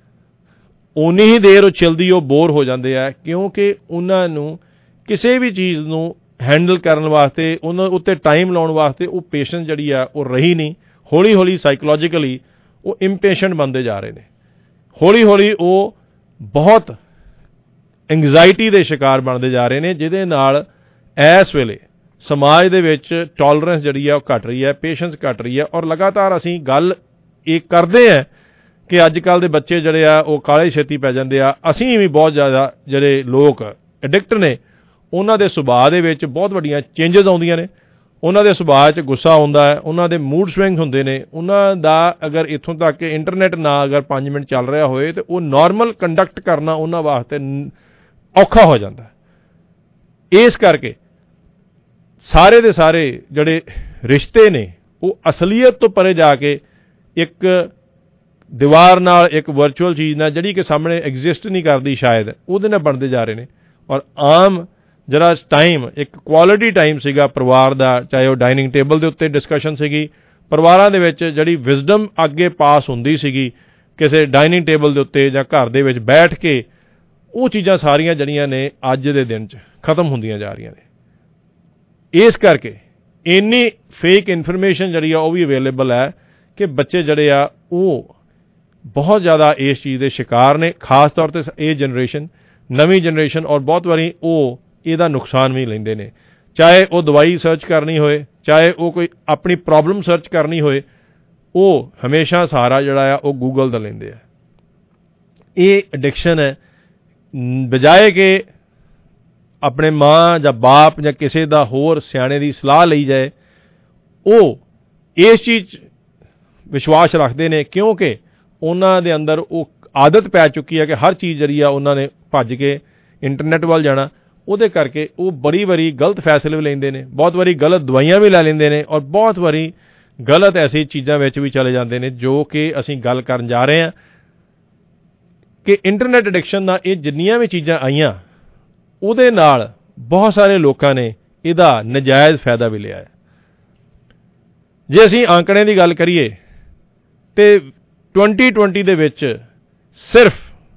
ਉਨੀ ਹੀ ਦੇਰ ਉਹ ਚਲਦੀ, ਉਹ ਬੋਰ ਹੋ ਜਾਂਦੇ ਆ, ਕਿਉਂਕਿ ਉਹਨਾਂ ਨੂੰ ਕਿਸੇ ਵੀ ਚੀਜ਼ ਨੂੰ ਹੈਂਡਲ ਕਰਨ ਵਾਸਤੇ, ਉਹਨਾਂ ਉੱਤੇ ਟਾਈਮ ਲਾਉਣ ਵਾਸਤੇ ਉਹ ਪੇਸ਼ੈਂਸ ਜਿਹੜੀ ਆ ਉਹ ਰਹੀ ਨਹੀਂ। ਹੌਲੀ ਹੌਲੀ ਸਾਈਕੋਲੋਜੀਕਲੀ ਉਹ ਇੰਪੇਸ਼ੈਂਟ ਬਣਦੇ ਜਾ ਰਹੇ ਨੇ, ਹੌਲੀ ਹੌਲੀ ਉਹ ਬਹੁਤ ਐਂਗਜ਼ਾਇਟੀ ਦੇ ਸ਼ਿਕਾਰ ਬਣਦੇ ਜਾ ਰਹੇ ਨੇ, ਜਿਹਦੇ ਨਾਲ ਇਸ ਵੇਲੇ ਸਮਾਜ ਦੇ ਵਿੱਚ ਟੋਲਰੈਂਸ ਜਿਹੜੀ ਆ ਉਹ ਘਟ ਰਹੀ ਹੈ, ਪੇਸ਼ੈਂਸ ਘਟ ਰਹੀ ਹੈ। ਔਰ ਲਗਾਤਾਰ ਅਸੀਂ ਗੱਲ ਇਹ ਕਰਦੇ ਹਾਂ ਕਿ ਅੱਜ ਕੱਲ੍ਹ ਦੇ ਬੱਚੇ ਜਿਹੜੇ ਆ ਉਹ ਕਾਲੇ ਛੇਤੀ ਪੈ ਜਾਂਦੇ ਆ। ਅਸੀਂ ਵੀ ਬਹੁਤ ਜ਼ਿਆਦਾ ਜਿਹੜੇ ਲੋਕ ਐਡਿਕਟ ਨੇ, ਉਹਨਾਂ ਦੇ ਸੁਭਾਅ ਦੇ ਵਿੱਚ ਬਹੁਤ ਵੱਡੀਆਂ ਚੇਂਜਸ ਆਉਂਦੀਆਂ ਨੇ, ਉਹਨਾਂ ਦੇ ਸੁਭਾਅ 'ਚ ਗੁੱਸਾ ਆਉਂਦਾ ਹੈ, ਉਹਨਾਂ ਦੇ ਮੂਡ ਸਵਿੰਗਸ ਹੁੰਦੇ ਨੇ, ਉਹਨਾਂ ਦਾ ਅਗਰ ਇੱਥੋਂ ਤੱਕ ਕਿ ਇੰਟਰਨੈਟ ਨਾ ਅਗਰ ਪੰਜ ਮਿੰਟ ਚੱਲ ਰਿਹਾ ਹੋਏ ਤਾਂ ਉਹ ਨਾਰਮਲ ਕੰਡਕਟ ਕਰਨਾ ਉਹਨਾਂ ਵਾਸਤੇ ਔਖਾ ਹੋ ਜਾਂਦਾ। ਇਸ ਕਰਕੇ ਸਾਰੇ ਦੇ ਸਾਰੇ ਜਿਹੜੇ ਰਿਸ਼ਤੇ ਨੇ ਉਹ ਅਸਲੀਅਤ ਤੋਂ ਪਰੇ ਜਾ ਕੇ ਇੱਕ ਦੀਵਾਰ ਨਾਲ, ਇੱਕ ਵਰਚੁਅਲ ਚੀਜ਼ ਨਾਲ ਜਿਹੜੀ ਕਿ ਸਾਹਮਣੇ ਐਗਜ਼ਿਸਟ ਨਹੀਂ ਕਰਦੀ ਸ਼ਾਇਦ, ਉਹਦੇ ਨਾਲ ਬਣਦੇ ਜਾ ਰਹੇ ਨੇ। ਔਰ ਆਮ ਜਿਹੜਾ ਟਾਈਮ ਇੱਕ ਕੁਆਲਿਟੀ ਟਾਈਮ ਸੀਗਾ ਪਰਿਵਾਰ ਦਾ, ਚਾਹੇ ਉਹ ਡਾਈਨਿੰਗ ਟੇਬਲ ਦੇ ਉੱਤੇ ਡਿਸਕਸ਼ਨ ਸੀਗੀ, ਪਰਿਵਾਰਾਂ ਦੇ ਵਿੱਚ ਜਿਹੜੀ ਵਿਜ਼ਡਮ ਅੱਗੇ ਪਾਸ ਹੁੰਦੀ ਸੀਗੀ ਕਿਸੇ ਡਾਈਨਿੰਗ ਟੇਬਲ ਦੇ ਉੱਤੇ ਜਾਂ ਘਰ ਦੇ ਵਿੱਚ ਬੈਠ ਕੇ, ਉਹ ਚੀਜ਼ਾਂ ਸਾਰੀਆਂ ਜਿਹੜੀਆਂ ਨੇ ਅੱਜ ਦੇ ਦਿਨ 'ਚ ਖਤਮ ਹੁੰਦੀਆਂ ਜਾ ਰਹੀਆਂ ਨੇ। ਇਸ ਕਰਕੇ ਇੰਨੀ ਫੇਕ ਇਨਫੋਰਮੇਸ਼ਨ ਜਿਹੜੀ ਆ ਉਹ ਵੀ ਅਵੇਲੇਬਲ ਹੈ ਕਿ ਬੱਚੇ ਜਿਹੜੇ ਆ ਉਹ ਬਹੁਤ ਜ਼ਿਆਦਾ ਇਸ ਚੀਜ਼ ਦੇ ਸ਼ਿਕਾਰ ਨੇ, ਖਾਸ ਤੌਰ 'ਤੇ ਇਹ ਜਨਰੇਸ਼ਨ, ਨਵੀਂ ਜਨਰੇਸ਼ਨ। ਔਰ ਬਹੁਤ ਵਾਰੀ ਉਹ ਇਹਦਾ ਨੁਕਸਾਨ ਵੀ ਲੈਂਦੇ ਨੇ, ਚਾਹੇ ਉਹ ਦਵਾਈ ਸਰਚ ਕਰਨੀ ਹੋਏ, ਚਾਹੇ ਉਹ ਕੋਈ ਆਪਣੀ ਪ੍ਰੋਬਲਮ ਸਰਚ ਕਰਨੀ ਹੋਏ, ਉਹ ਹਮੇਸ਼ਾ ਸਹਾਰਾ ਜਿਹੜਾ ਆ ਉਹ ਗੂਗਲ ਦਾ ਲੈਂਦੇ ਆ। ਇਹ ਐਡਿਕਸ਼ਨ ਹੈ, ਬਜਾਏ ਕਿ ਆਪਣੇ ਮਾਂ ਜਾਂ ਬਾਪ ਜਾਂ ਕਿਸੇ ਦਾ ਹੋਰ ਸਿਆਣੇ ਦੀ ਸਲਾਹ ਲਈ ਜਾਏ, ਉਹ ਇਸ ਚੀਜ਼ 'ਚ ਵਿਸ਼ਵਾਸ ਰੱਖਦੇ ਨੇ ਕਿਉਂਕਿ ਉਹਨਾਂ ਦੇ ਅੰਦਰ ਉਹ ਆਦਤ ਪੈ ਚੁੱਕੀ ਹੈ ਕਿ ਹਰ ਚੀਜ਼ ਜਿਹੜੀ ਆ ਉਹਨਾਂ ਨੇ ਭੱਜ ਕੇ ਇੰਟਰਨੈਟ ਵੱਲ ਜਾਣਾ। ਉਹਦੇ ਕਰਕੇ ਉਹ ਬੜੀ ਵਾਰੀ ਗਲਤ ਫੈਸਲੇ ਵੀ ਲੈਂਦੇ ਨੇ, ਬਹੁਤ ਵਾਰੀ ਗਲਤ ਦਵਾਈਆਂ ਵੀ ਲੈ ਲੈਂਦੇ ਨੇ, ਔਰ ਬਹੁਤ ਵਾਰੀ ਗਲਤ ਐਸੀ ਚੀਜ਼ਾਂ ਵਿੱਚ ਵੀ ਚਲੇ ਜਾਂਦੇ ਨੇ ਜੋ ਕਿ ਅਸੀਂ ਗੱਲ ਕਰਨ ਜਾ ਰਹੇ ਹਾਂ ਕਿ ਇੰਟਰਨੈਟ ਐਡਿਕਸ਼ਨ ਦਾ ਇਹ ਜਿੰਨੀਆਂ ਵੀ ਚੀਜ਼ਾਂ ਆਈਆਂ, ਉਹਦੇ ਨਾਲ ਬਹੁਤ ਸਾਰੇ ਲੋਕਾਂ ਨੇ ਇਹਦਾ ਨਜਾਇਜ਼ ਫਾਇਦਾ ਵੀ ਲਿਆ ਹੈ। ਜੇ ਅਸੀਂ ਆંકੜੇ ਦੀ ਗੱਲ ਕਰੀਏ ਤੇ ਟਵੈਂਟੀ ਟਵੈਂਟੀ ਦੇ ਵਿੱਚ ਸਿਰਫ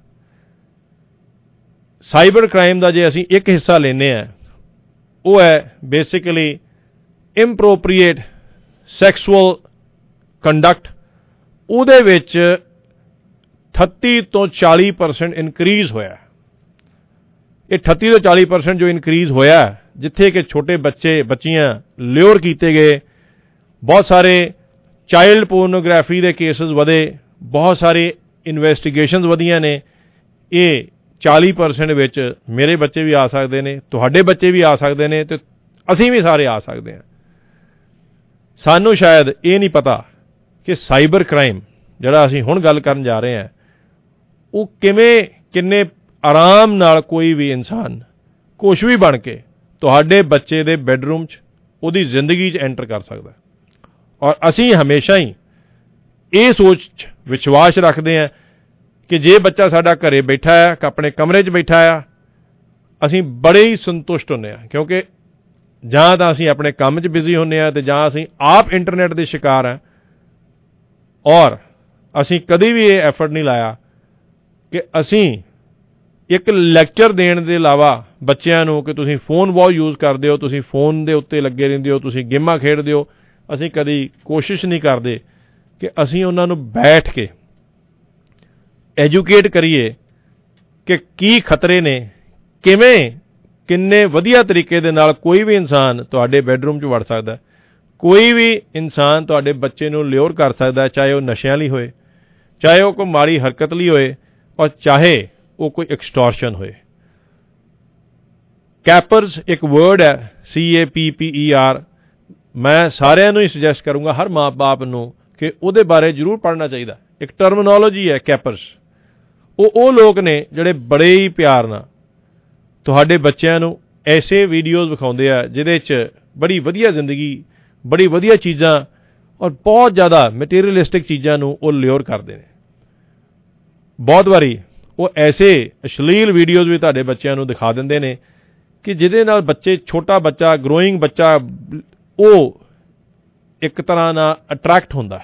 ਸਾਈਬਰ ਕ੍ਰਾਈਮ ਦਾ ਜੇ ਅਸੀਂ ਇੱਕ ਹਿੱਸਾ ਲੈਂਦੇ ਹਾਂ, ਉਹ ਹੈ ਬੇਸਿਕਲੀ ਇੰਪਰੋਪਰੀਏਟ ਸੈਕਸੁਅਲ ਕੰਡਕਟ। ਉਹਦੇ ਵਿੱਚ ਅਠੱਤੀ ਤੋਂ ਚਾਲੀ ਪਰਸੈਂਟ ਇਨਕਰੀਜ਼ ਹੋਇਆ। ਇਹ ਅਠੱਤੀ ਤੋਂ ਚਾਲੀ ਪਰਸੈਂਟ ਜੋ ਇਨਕਰੀਜ਼ ਹੋਇਆ, ਜਿੱਥੇ ਕਿ ਛੋਟੇ ਬੱਚੇ ਬੱਚੀਆਂ ਲਿਓਰ ਕੀਤੇ ਗਏ, ਬਹੁਤ ਸਾਰੇ ਚਾਈਲਡ ਪੋਰਨੋਗ੍ਰਾਫੀ ਦੇ ਕੇਸਿਸ ਵਧੇ, ਬਹੁਤ ਸਾਰੇ ਇਨਵੈਸਟੀਗੇਸ਼ਨਸ ਵਧੀਆਂ ਨੇ। ਇਹ ਚਾਲੀ ਪਰਸੈਂਟ ਵਿੱਚ ਮੇਰੇ ਬੱਚੇ ਵੀ ਆ ਸਕਦੇ ਨੇ, ਤੁਹਾਡੇ ਬੱਚੇ ਵੀ ਆ ਸਕਦੇ ਨੇ, ਤੇ ਅਸੀਂ ਵੀ ਸਾਰੇ ਆ ਸਕਦੇ ਹਾਂ। ਸਾਨੂੰ ਸ਼ਾਇਦ ਇਹ ਨਹੀਂ ਪਤਾ ਕਿ ਸਾਈਬਰ ਕ੍ਰਾਈਮ ਜਿਹੜਾ ਅਸੀਂ ਹੁਣ ਗੱਲ ਕਰਨ ਜਾ ਰਹੇ ਹਾਂ, ਉਹ ਕਿਵੇਂ ਕਿੰਨੇ ਆਰਾਮ ਨਾਲ ਕੋਈ ਵੀ ਇਨਸਾਨ ਕੁਛ ਵੀ ਬਣ ਕੇ ਤੁਹਾਡੇ ਬੱਚੇ ਦੇ ਬੈੱਡਰੂਮ 'ਚ, ਉਹਦੀ ਜ਼ਿੰਦਗੀ 'ਚ ਐਂਟਰ ਕਰ ਸਕਦਾ। ਔਰ ਅਸੀਂ ਹਮੇਸ਼ਾ ਹੀ ਇਹ ਸੋਚ 'ਚ ਵਿਸ਼ਵਾਸ ਰੱਖਦੇ ਹਾਂ ਕਿ ਜੇ ਬੱਚਾ ਸਾਡਾ ਘਰੇ ਬੈਠਾ ਹੈ, ਆਪਣੇ ਕਮਰੇ 'ਚ ਬੈਠਾ ਆ, ਅਸੀਂ ਬੜੇ ਹੀ ਸੰਤੁਸ਼ਟ ਹੁੰਦੇ ਹਾਂ, ਕਿਉਂਕਿ ਜਾਂ ਤਾਂ ਅਸੀਂ ਆਪਣੇ ਕੰਮ 'ਚ ਬਿਜ਼ੀ ਹੁੰਦੇ ਹਾਂ, ਤੇ ਜਾਂ ਅਸੀਂ ਆਪ ਇੰਟਰਨੈਟ ਦੇ ਸ਼ਿਕਾਰ ਹਾਂ। ਔਰ ਅਸੀਂ ਕਦੀ ਵੀ ਇਹ ਐਫਰਟ ਨਹੀਂ ਲਾਇਆ ਕਿ ਅਸੀਂ ਇੱਕ ਲੈਕਚਰ ਦੇਣ ਦੇ ਇਲਾਵਾ ਬੱਚਿਆਂ ਨੂੰ ਕਿ ਤੁਸੀਂ ਫੋਨ ਬਹੁਤ ਯੂਜ਼ ਕਰਦੇ ਹੋ, ਤੁਸੀਂ ਫੋਨ ਦੇ ਉੱਤੇ ਲੱਗੇ ਰਹਿੰਦੇ ਹੋ, ਤੁਸੀਂ ਗੇਮਾਂ ਖੇਡਦੇ ਹੋ, ਅਸੀਂ ਕਦੀ ਕੋਸ਼ਿਸ਼ ਨਹੀਂ ਕਰਦੇ ਕਿ ਅਸੀਂ ਉਹਨਾਂ ਨੂੰ ਬੈਠ ਕੇ ਐਜੂਕੇਟ ਕਰੀਏ ਕਿ ਕੀ ਖਤਰੇ ਨੇ, ਕਿਵੇਂ ਕਿੰਨੇ ਵਧੀਆ ਤਰੀਕੇ ਦੇ ਨਾਲ ਕੋਈ ਵੀ ਇਨਸਾਨ ਤੁਹਾਡੇ ਬੈੱਡਰੂਮ 'ਚ ਵੜ ਸਕਦਾ, ਕੋਈ ਵੀ ਇਨਸਾਨ ਤੁਹਾਡੇ ਬੱਚੇ ਨੂੰ ਲਿਓਰ ਕਰ ਸਕਦਾ, ਚਾਹੇ ਉਹ ਨਸ਼ਿਆਂ ਲਈ ਹੋਏ, ਚਾਹੇ ਉਹ ਕੋਈ ਮਾੜੀ ਹਰਕਤ ਲਈ ਹੋਏ, ਔਰ ਚਾਹੇ ਉਹ ਕੋਈ ਐਕਸਟੋਰਸ਼ਨ ਹੋਏ। ਕੈਪਰਸ ਇੱਕ ਵਰਡ ਹੈ, ਸੀ ਏ ਪੀ ਪੀ ਈ ਆਰ। ਮੈਂ ਸਾਰਿਆਂ ਨੂੰ ਹੀ ਸੁਜੈਸਟ ਕਰੂੰਗਾ, ਹਰ ਮਾਂ ਬਾਪ ਨੂੰ, ਕਿ ਉਹਦੇ ਬਾਰੇ ਜ਼ਰੂਰ ਪੜ੍ਹਨਾ ਚਾਹੀਦਾ। ਇੱਕ ਟਰਮਨੋਲੋਜੀ ਹੈ ਕੈਪਰਸ। ਉਹ ਉਹ ਲੋਕ ਨੇ ਜਿਹੜੇ ਬੜੇ ਹੀ ਪਿਆਰ ਨਾਲ ਤੁਹਾਡੇ ਬੱਚਿਆਂ ਨੂੰ ਐਸੇ ਵੀਡੀਓਜ਼ ਵਿਖਾਉਂਦੇ ਆ ਜਿਹਦੇ 'ਚ ਬੜੀ ਵਧੀਆ ਜ਼ਿੰਦਗੀ, ਬੜੀ ਵਧੀਆ ਚੀਜ਼ਾਂ ਔਰ ਬਹੁਤ ਜ਼ਿਆਦਾ ਮਟੀਰੀਅਲਿਸਟਿਕ ਚੀਜ਼ਾਂ ਨੂੰ ਉਹ ਲਿਓਰ ਕਰਦੇ ਨੇ। ਬਹੁਤ ਵਾਰੀ ਉਹ ਐਸੇ ਅਸ਼ਲੀਲ ਵੀਡੀਓਜ਼ ਵੀ ਤੁਹਾਡੇ ਬੱਚਿਆਂ ਨੂੰ ਦਿਖਾ ਦਿੰਦੇ ਨੇ ਕਿ ਜਿਹਦੇ ਨਾਲ ਬੱਚੇ, ਛੋਟਾ ਬੱਚਾ, ਗਰੋਇੰਗ ਬੱਚਾ, ਉਹ ਇੱਕ ਤਰ੍ਹਾਂ ਨਾਲ ਅਟਰੈਕਟ ਹੁੰਦਾ।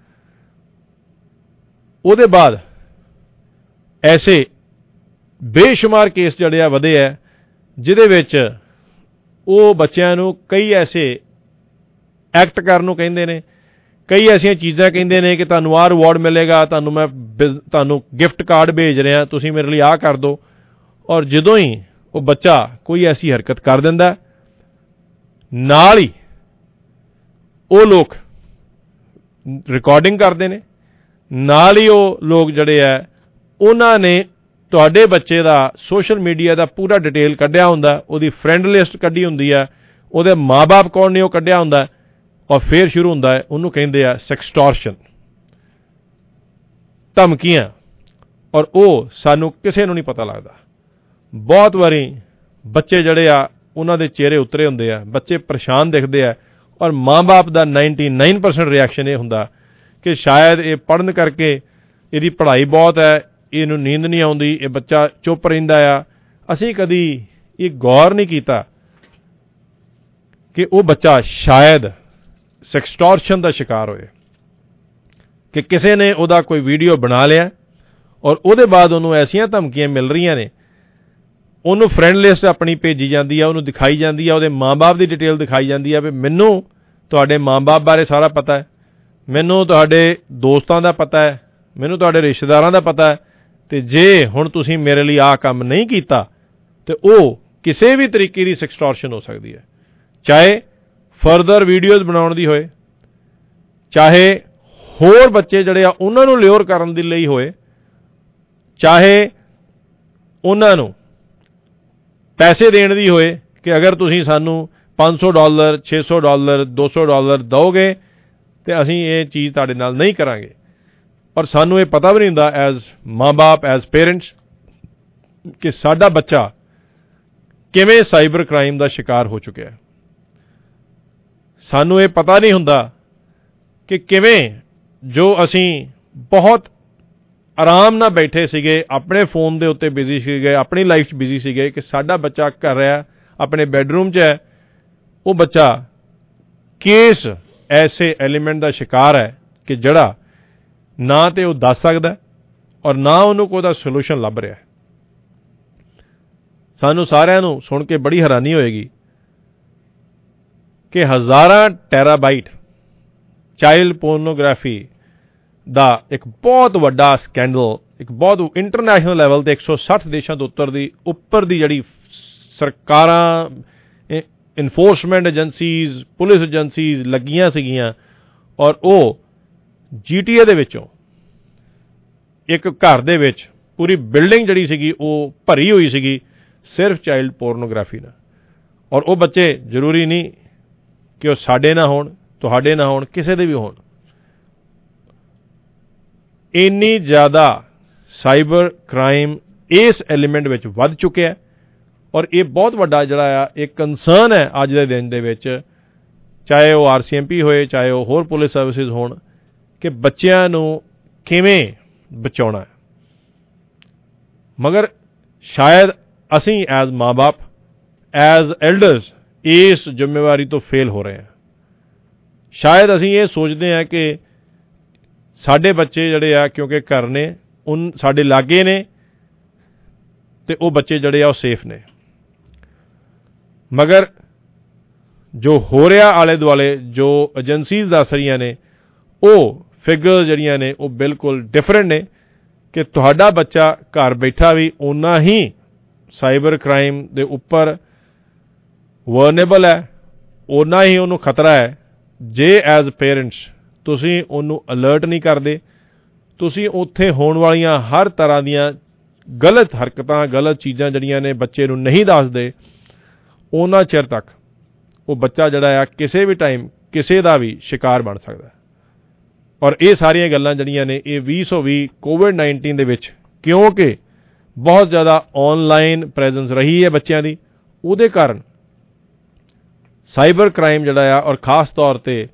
ਉਹਦੇ ਬਾਅਦ ਐਸੇ ਬੇਸ਼ੁਮਾਰ ਕੇਸ ਜਿਹੜੇ ਆ ਵਧੇ ਆ, ਜਿਹਦੇ ਵਿੱਚ ਉਹ ਬੱਚਿਆਂ ਨੂੰ ਕਈ ਐਸੇ ਐਕਟ ਕਰਨ ਨੂੰ ਕਹਿੰਦੇ ਨੇ, ਕਈ ਐਸੀਆਂ ਚੀਜ਼ਾਂ ਕਹਿੰਦੇ ਨੇ ਕਿ ਤੁਹਾਨੂੰ ਆਹ ਰਿਵਾਰਡ ਮਿਲੇਗਾ, ਤੁਹਾਨੂੰ ਮੈਂ ਤੁਹਾਨੂੰ ਗਿਫਟ ਕਾਰਡ ਭੇਜ ਰਿਹਾ, ਤੁਸੀਂ ਮੇਰੇ ਲਈ ਆਹ ਕਰ ਦਿਓ। ਔਰ ਜਦੋਂ ਹੀ ਉਹ ਬੱਚਾ ਕੋਈ ਐਸੀ ਹਰਕਤ ਕਰ ਦਿੰਦਾ, ਨਾਲ ਹੀ ਉਹ ਲੋਕ ਰਿਕਾਰਡਿੰਗ ਕਰਦੇ ਨੇ, ਨਾਲ ਹੀ ਉਹ ਲੋਕ ਜਿਹੜੇ ਆ ਉਹਨਾਂ ਨੇ ਤੁਹਾਡੇ ਬੱਚੇ ਦਾ ਸੋਸ਼ਲ ਮੀਡੀਆ ਦਾ ਪੂਰਾ ਡਿਟੇਲ ਕੱਢਿਆ ਹੁੰਦਾ, ਉਹਦੀ ਫਰੈਂਡ ਲਿਸਟ ਕੱਢੀ ਹੁੰਦੀ ਆ, ਉਹਦੇ ਮਾਂ-ਬਾਪ ਕੌਣ ਨੇ ਉਹ ਕੱਢਿਆ ਹੁੰਦਾ, ਔਰ ਫਿਰ ਸ਼ੁਰੂ ਹੁੰਦਾ ਹੈ, ਉਹਨੂੰ ਕਹਿੰਦੇ ਆ ਸੈਕਸਟੋਰਸ਼ਨ, ਧਮਕੀਆਂ। ਔਰ ਉਹ ਸਾਨੂੰ ਕਿਸੇ ਨੂੰ ਨਹੀਂ ਪਤਾ ਲੱਗਦਾ। ਬਹੁਤ ਵਾਰੀ ਬੱਚੇ ਜਿਹੜੇ ਆ ਉਹਨਾਂ ਦੇ ਚਿਹਰੇ ਉਤਰੇ ਹੁੰਦੇ ਆ, ਬੱਚੇ ਪਰੇਸ਼ਾਨ ਦਿਖਦੇ ਆ, ਔਰ ਮਾਂ-ਬਾਪ ਦਾ ਨਿन्यानवे परसेंट ਰਿਐਕਸ਼ਨ ਇਹ ਹੁੰਦਾ कि शायद ये पढ़न करके ਇਹਦੀ पढ़ाई बहुत है, ਇਹਨੂੰ नींद नहीं आउंदी, ਇਹ ਬੱਚਾ चुप ਰਹਿੰਦਾ ਆ। ਅਸੀਂ कदी ਇਹ गौर नहीं ਕੀਤਾ कि वो बच्चा शायद ਸੈਕਸਟੋਰਸ਼ਨ ਦਾ शिकार होए, कि किसी ने ਉਹਦਾ कोई वीडियो बना लिया और ਉਹਦੇ ਬਾਅਦ ਉਹਨੂੰ ਐਸੀਆਂ ਧਮਕੀਆਂ ਮਿਲ ਰਹੀਆਂ ਨੇ, ਉਹਨੂੰ ਫਰੈਂਡ ਲਿਸਟ ਆਪਣੀ ਭੇਜੀ ਜਾਂਦੀ ਆ, ਉਹਨੂੰ ਦਿਖਾਈ ਜਾਂਦੀ ਆ, ਉਹਦੇ ਮਾਂ-ਬਾਪ ਦੀ ਡਿਟੇਲ ਦਿਖਾਈ ਜਾਂਦੀ ਆ ਵੀ ਮੈਨੂੰ ਤੁਹਾਡੇ ਮਾਂ-ਬਾਪ ਬਾਰੇ ਸਾਰਾ ਪਤਾ ਹੈ, ਮੈਨੂੰ ਤੁਹਾਡੇ ਦੋਸਤਾਂ ਦਾ ਪਤਾ ਹੈ, ਮੈਨੂੰ ਤੁਹਾਡੇ ਰਿਸ਼ਤੇਦਾਰਾਂ ਦਾ ਪਤਾ ਹੈ, ਤੇ ਜੇ ਹੁਣ ਤੁਸੀਂ ਮੇਰੇ ਲਈ ਆਹ ਕੰਮ ਨਹੀਂ ਕੀਤਾ ਤੇ ਉਹ ਕਿਸੇ ਵੀ ਤਰੀਕੇ ਦੀ ਸੈਕਸਟੋਰਸ਼ਨ ਹੋ ਸਕਦੀ ਹੈ, ਚਾਹੇ ਫਰਦਰ ਵੀਡੀਓਜ਼ ਬਣਾਉਣ ਦੀ ਹੋਏ, ਚਾਹੇ ਹੋਰ ਬੱਚੇ ਜਿਹੜੇ ਆ ਉਹਨਾਂ ਨੂੰ ਲਿਓਰ ਕਰਨ ਦੇ ਲਈ ਹੋਏ, ਚਾਹੇ ਉਹਨਾਂ ਨੂੰ ਪੈਸੇ ਦੇਣ ਦੀ ਹੋਏ ਕਿ ਅਗਰ ਤੁਸੀਂ ਸਾਨੂੰ ਪੰਜ ਸੌ ਡਾਲਰ ਛੇ ਸੌ ਡਾਲਰ ਦੋ ਸੌ ਡਾਲਰ ਦਿਓਗੇ ਤੇ ਅਸੀਂ ਇਹ ਚੀਜ਼ ਤੁਹਾਡੇ ਨਾਲ ਨਹੀਂ ਕਰਾਂਗੇ। ਪਰ ਸਾਨੂੰ ਇਹ ਪਤਾ ਵੀ ਨਹੀਂ ਹੁੰਦਾ ਐਜ਼ ਮਾਂ-ਬਾਪ, ਐਜ਼ ਪੇਰੈਂਟਸ, ਕਿ ਸਾਡਾ ਬੱਚਾ ਕਿਵੇਂ ਸਾਈਬਰ ਕ੍ਰਾਈਮ ਦਾ ਸ਼ਿਕਾਰ ਹੋ ਚੁੱਕਿਆ ਹੈ। ਸਾਨੂੰ ਇਹ ਪਤਾ ਨਹੀਂ ਹੁੰਦਾ ਕਿ ਕਿਵੇਂ ਜੋ ਅਸੀਂ ਬਹੁਤ ਆਰਾਮ ਨਾਲ ਬੈਠੇ ਸੀਗੇ, ਆਪਣੇ ਫੋਨ ਦੇ ਉੱਤੇ ਬਿਜ਼ੀ ਸੀਗੇ, ਆਪਣੀ ਲਾਈਫ 'ਚ ਬਿਜ਼ੀ ਸੀਗੇ, ਕਿ ਸਾਡਾ ਬੱਚਾ ਕਰ ਰਿਹਾ ਆਪਣੇ ਬੈਡਰੂਮ 'ਚ ਹੈ, ਉਹ ਬੱਚਾ ਕਿਸ ਐਸੇ ਐਲੀਮੈਂਟ ਦਾ ਸ਼ਿਕਾਰ ਹੈ ਕਿ ਜਿਹੜਾ ਨਾ ਤੇ ਉਹ ਦੱਸ ਸਕਦਾ ਔਰ ਨਾ ਉਹਨੂੰ ਕੋਈ ਦਾ ਸੋਲੂਸ਼ਨ ਲੱਭ ਰਿਹਾ। ਸਾਨੂੰ ਸਾਰਿਆਂ ਨੂੰ ਸੁਣ ਕੇ ਬੜੀ ਹੈਰਾਨੀ ਹੋਏਗੀ ਕਿ ਹਜ਼ਾਰਾਂ ਟੈਰਾਬਾਈਟ ਚਾਈਲਡ ਪੋਰਨੋਗ੍ਰਾਫੀ ਦਾ ਇੱਕ ਬਹੁਤ ਵੱਡਾ ਸਕੈਂਡਲ, ਇੱਕ ਬਹੁਤ ਇੰਟਰਨੈਸ਼ਨਲ ਲੈਵਲ ਤੇ ਇੱਕ ਸੌ ਸੱਠ ਦੇਸ਼ਾਂ ਤੋਂ ਉੱਤਰ ਦੀ ਉੱਪਰ ਦੀ ਜਿਹੜੀ ਸਰਕਾਰਾਂ, ਇਨਫੋਰਸਮੈਂਟ ਏਜੰਸੀਜ਼, ਪੁਲਿਸ ਏਜੰਸੀਜ਼ ਲੱਗੀਆਂ ਸੀਗੀਆਂ, ਔਰ ਉਹ ਜੀ ਟੀ ਏ ਦੇ ਵਿੱਚੋਂ ਇੱਕ ਘਰ ਦੇ ਵਿੱਚ ਪੂਰੀ ਬਿਲਡਿੰਗ ਜਿਹੜੀ ਸੀਗੀ ਉਹ ਭਰੀ ਹੋਈ ਸੀਗੀ ਸਿਰਫ ਚਾਈਲਡ ਪੋਰਨੋਗ੍ਰਾਫੀ ਨਾਲ। ਔਰ ਉਹ ਬੱਚੇ ਜ਼ਰੂਰੀ ਨਹੀਂ ਕਿ ਉਹ ਸਾਡੇ ਨਾ ਹੋਣ, ਤੁਹਾਡੇ ਨਾ ਹੋਣ, ਕਿਸੇ ਦੇ ਵੀ ਹੋਣ। ਇੰਨੀ ਜ਼ਿਆਦਾ ਸਾਈਬਰ ਕ੍ਰਾਈਮ ਇਸ ਐਲੀਮੈਂਟ ਵਿੱਚ ਵੱਧ ਚੁੱਕਿਆ ਔਰ ਇਹ ਬਹੁਤ ਵੱਡਾ ਜਿਹੜਾ ਆ ਇੱਕ ਕੰਸਰਨ ਹੈ ਅੱਜ ਦੇ ਦਿਨ ਦੇ ਵਿੱਚ, ਚਾਹੇ ਉਹ ਆਰ ਸੀ ਐਮ ਪੀ ਹੋਏ, ਚਾਹੇ ਉਹ ਹੋਰ ਪੁਲਿਸ ਸਰਵਿਸਿਜ਼ ਹੋਣ, ਕਿ ਬੱਚਿਆਂ ਨੂੰ ਕਿਵੇਂ ਬਚਾਉਣਾ ਹੈ। ਮਗਰ ਸ਼ਾਇਦ ਅਸੀਂ ਐਜ਼ ਮਾਂ-ਬਾਪ, ਐਜ਼ ਐਲਡਰਸ ਇਸ ਜ਼ਿੰਮੇਵਾਰੀ ਤੋਂ ਫੇਲ ਹੋ ਰਹੇ ਹਾਂ। ਸ਼ਾਇਦ ਅਸੀਂ ਇਹ ਸੋਚਦੇ ਹਾਂ ਕਿ ਸਾਡੇ ਬੱਚੇ ਜਿਹੜੇ ਆ ਕਿਉਂਕਿ ਘਰ ਨੇ, ਉਨ ਸਾਡੇ ਲਾਗੇ ਨੇ, ਤੇ ਉਹ ਬੱਚੇ ਜਿਹੜੇ ਆ ਉਹ ਸੇਫ ਨੇ। ਮਗਰ ਜੋ ਹੋ ਰਿਹਾ ਆਲੇ ਦੁਆਲੇ, ਜੋ ਏਜੰਸੀਜ਼ ਦੱਸ ਰਹੀਆਂ ਨੇ, ਉਹ ਫਿਗਰਸ ਜਿਹੜੀਆਂ ਨੇ ਉਹ ਬਿਲਕੁਲ ਡਿਫਰੈਂਟ ਨੇ, ਕਿ ਤੁਹਾਡਾ ਬੱਚਾ ਘਰ ਬੈਠਾ ਵੀ ਓਨਾ ਹੀ ਸਾਈਬਰ ਕ੍ਰਾਈਮ ਦੇ ਉੱਪਰ ਵਰਨੇਬਲ ਹੈ, ਓਨਾ ਹੀ ਉਹਨੂੰ ਖਤਰਾ ਹੈ। ਜੇ ਐਜ਼ ਪੇਰੈਂਟਸ ਤੁਸੀਂ ਉਹਨੂੰ ਅਲਰਟ ਨਹੀਂ ਕਰਦੇ, ਤੁਸੀਂ ਉੱਥੇ ਹੋਣ ਵਾਲੀਆਂ ਹਰ ਤਰ੍ਹਾਂ ਦੀਆਂ ਗਲਤ ਹਰਕਤਾਂ, ਗਲਤ ਚੀਜ਼ਾਂ ਜਿਹੜੀਆਂ ਨੇ ਬੱਚੇ ਨੂੰ ਨਹੀਂ ਦੱਸਦੇ, ਉਹਨਾਂ ਚਿਰ ਤੱਕ ਉਹ ਬੱਚਾ ਜਿਹੜਾ ਆ ਕਿਸੇ ਵੀ ਟਾਈਮ ਕਿਸੇ ਦਾ ਵੀ ਸ਼ਿਕਾਰ ਬਣ ਸਕਦਾ। ਔਰ ਇਹ ਸਾਰੀਆਂ ਗੱਲਾਂ ਜਿਹੜੀਆਂ ਨੇ ਇਹ ਵੀਹ ਸੌ ਵੀਹ ਕੋਵਿਡ ਨਾਈਨਟੀਨ ਦੇ ਵਿੱਚ, ਕਿਉਂਕਿ ਬਹੁਤ ਜ਼ਿਆਦਾ ਆਨਲਾਈਨ ਪ੍ਰੈਜ਼ੈਂਸ ਰਹੀ ਹੈ ਬੱਚਿਆਂ ਦੀ, ਉਹਦੇ ਕਾਰਨ ਸਾਈਬਰ ਕ੍ਰਾਈਮ ਜਿਹੜਾ ਆ ਔਰ ਖਾਸ ਤੌਰ ਤੇ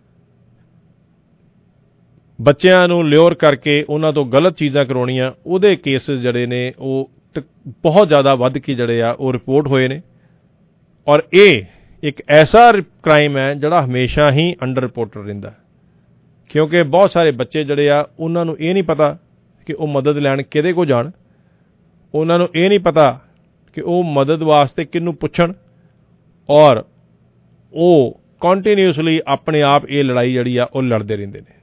ਬੱਚਿਆਂ ਨੂੰ ਲਿਓਰ ਕਰਕੇ ਉਹਨਾਂ ਤੋਂ ਗਲਤ ਚੀਜ਼ਾਂ ਕਰਵਾਉਣੀਆਂ, ਉਹਦੇ ਕੇਸਿਸ ਜਿਹੜੇ ਨੇ ਉਹ ਬਹੁਤ ਜ਼ਿਆਦਾ ਵੱਧ ਕੇ ਜਿਹੜੇ ਆ ਉਹ ਰਿਪੋਰਟ ਹੋਏ ਨੇ। ਔਰ ਇਹ ਇੱਕ ਐਸਾ ਕ੍ਰਾਈਮ ਹੈ ਜਿਹੜਾ ਹਮੇਸ਼ਾ ਹੀ ਅੰਡਰ ਰਿਪੋਰਟਡ ਰਹਿੰਦਾ, ਕਿਉਂਕਿ ਬਹੁਤ ਸਾਰੇ ਬੱਚੇ ਜਿਹੜੇ ਆ ਉਹਨਾਂ ਨੂੰ ਇਹ ਨਹੀਂ ਪਤਾ ਕਿ ਉਹ ਮਦਦ ਲੈਣ ਕਿਹਦੇ ਕੋਲ ਜਾਣ, ਉਹਨਾਂ ਨੂੰ ਇਹ ਨਹੀਂ ਪਤਾ ਕਿ ਉਹ ਮਦਦ ਵਾਸਤੇ ਕਿਹਨੂੰ ਪੁੱਛਣ, ਔਰ ਉਹ ਕੰਟੀਨਿਊਸਲੀ ਆਪਣੇ ਆਪ ਇਹ ਲੜਾਈ ਜਿਹੜੀ ਆ ਉਹ ਲੜਦੇ ਰਹਿੰਦੇ ਨੇ।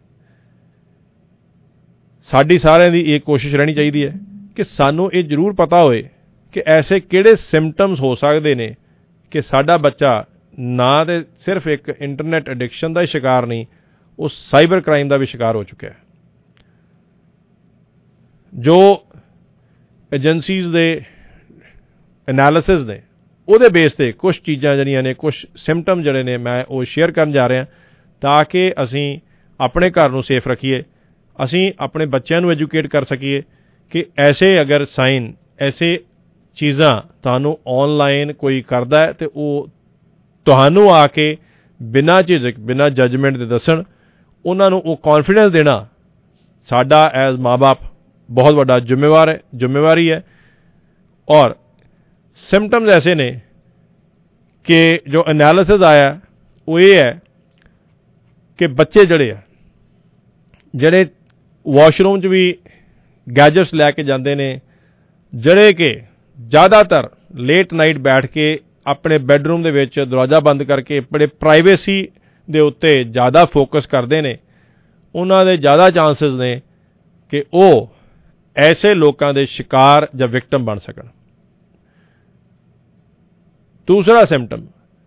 ਸਾਡੀ ਸਾਰਿਆਂ ਦੀ ਇਹ ਕੋਸ਼ਿਸ਼ ਰਹਿਣੀ ਚਾਹੀਦੀ ਹੈ ਕਿ ਸਾਨੂੰ ਇਹ ਜ਼ਰੂਰ ਪਤਾ ਹੋਏ ਕਿ ਐਸੇ ਕਿਹੜੇ ਸਿੰਪਟਮਸ ਹੋ ਸਕਦੇ ਨੇ ਕਿ ਸਾਡਾ ਬੱਚਾ ਨਾ ਤੇ ਸਿਰਫ ਇੱਕ ਇੰਟਰਨੈਟ ਐਡਿਕਸ਼ਨ ਦਾ ਹੀ ਸ਼ਿਕਾਰ ਨਹੀਂ, ਉਹ ਸਾਈਬਰ ਕ੍ਰਾਈਮ ਦਾ ਵੀ ਸ਼ਿਕਾਰ ਹੋ ਚੁੱਕਿਆ ਹੈ। ਜੋ ਏਜੰਸੀਜ਼ ਦੇ ਐਨਾਲਿਸਿਸ ਨੇ ਉਹਦੇ ਬੇਸ ਤੇ ਕੁਝ ਚੀਜ਼ਾਂ ਜਿਹੜੀਆਂ ਨੇ, ਕੁਝ ਸਿੰਪਟਮ ਜਿਹੜੇ ਨੇ, ਮੈਂ ਉਹ ਸ਼ੇਅਰ ਕਰਨ ਜਾ ਰਿਹਾ ਤਾਂ ਕਿ ਅਸੀਂ ਆਪਣੇ ਘਰ ਨੂੰ ਸੇਫ ਰੱਖੀਏ, ਅਸੀਂ ਆਪਣੇ ਬੱਚਿਆਂ ਨੂੰ ਐਜੂਕੇਟ ਕਰ ਸਕੀਏ ਕਿ ਐਸੇ ਅਗਰ ਸਾਈਨ, ਐਸੇ ਚੀਜ਼ਾਂ ਤੁਹਾਨੂੰ ਆਨਲਾਈਨ ਕੋਈ ਕਰਦਾ ਹੈ ਤੇ ਉਹ ਤੁਹਾਨੂੰ ਆ ਕੇ ਬਿਨਾਂ ਝਿਜਕ, ਬਿਨਾਂ ਜਜਮੈਂਟ ਦੇ ਦੱਸਣ, ਉਹਨਾਂ ਨੂੰ ਉਹ ਕੌਨਫੀਡੈਂਸ ਦੇਣਾ ਸਾਡਾ ਐਜ਼ ਮਾਂ ਬਾਪ ਬਹੁਤ ਵੱਡਾ ਜ਼ਿੰਮੇਵਾਰ ਹੈ ਜ਼ਿੰਮੇਵਾਰੀ ਹੈ। ਔਰ ਸਿੰਪਟਮਸ ਐਸੇ ਨੇ ਕਿ ਜੋ ਐਨਾਲਿਸਿਸ ਆਇਆ ਉਹ ਇਹ ਹੈ ਕਿ ਬੱਚੇ ਜਿਹੜੇ ਆ ਜਿਹੜੇ ਵਾਸ਼ਰੂਮ 'ਚ ਵੀ ਗੈਜਟਸ ਲੈ ਕੇ ਜਾਂਦੇ ਨੇ, ਜਿਹੜੇ ਕਿ ਜ਼ਿਆਦਾਤਰ ਲੇਟ ਨਾਈਟ ਬੈਠ ਕੇ ਆਪਣੇ ਬੈਡਰੂਮ ਦੇ ਵਿੱਚ ਦਰਵਾਜ਼ਾ ਬੰਦ ਕਰਕੇ ਬੜੇ ਪ੍ਰਾਈਵੇਸੀ ਦੇ ਉੱਤੇ ਜ਼ਿਆਦਾ ਫੋਕਸ ਕਰਦੇ ਨੇ, ਉਹਨਾਂ ਦੇ ਜ਼ਿਆਦਾ ਚਾਂਸਿਸ ਨੇ ਕਿ ਉਹ ਐਸੇ ਲੋਕਾਂ ਦੇ ਸ਼ਿਕਾਰ ਜਾਂ ਵਿਕਟਮ ਬਣ ਸਕਣ। ਦੂਸਰਾ ਸਿੰਪਟਮ,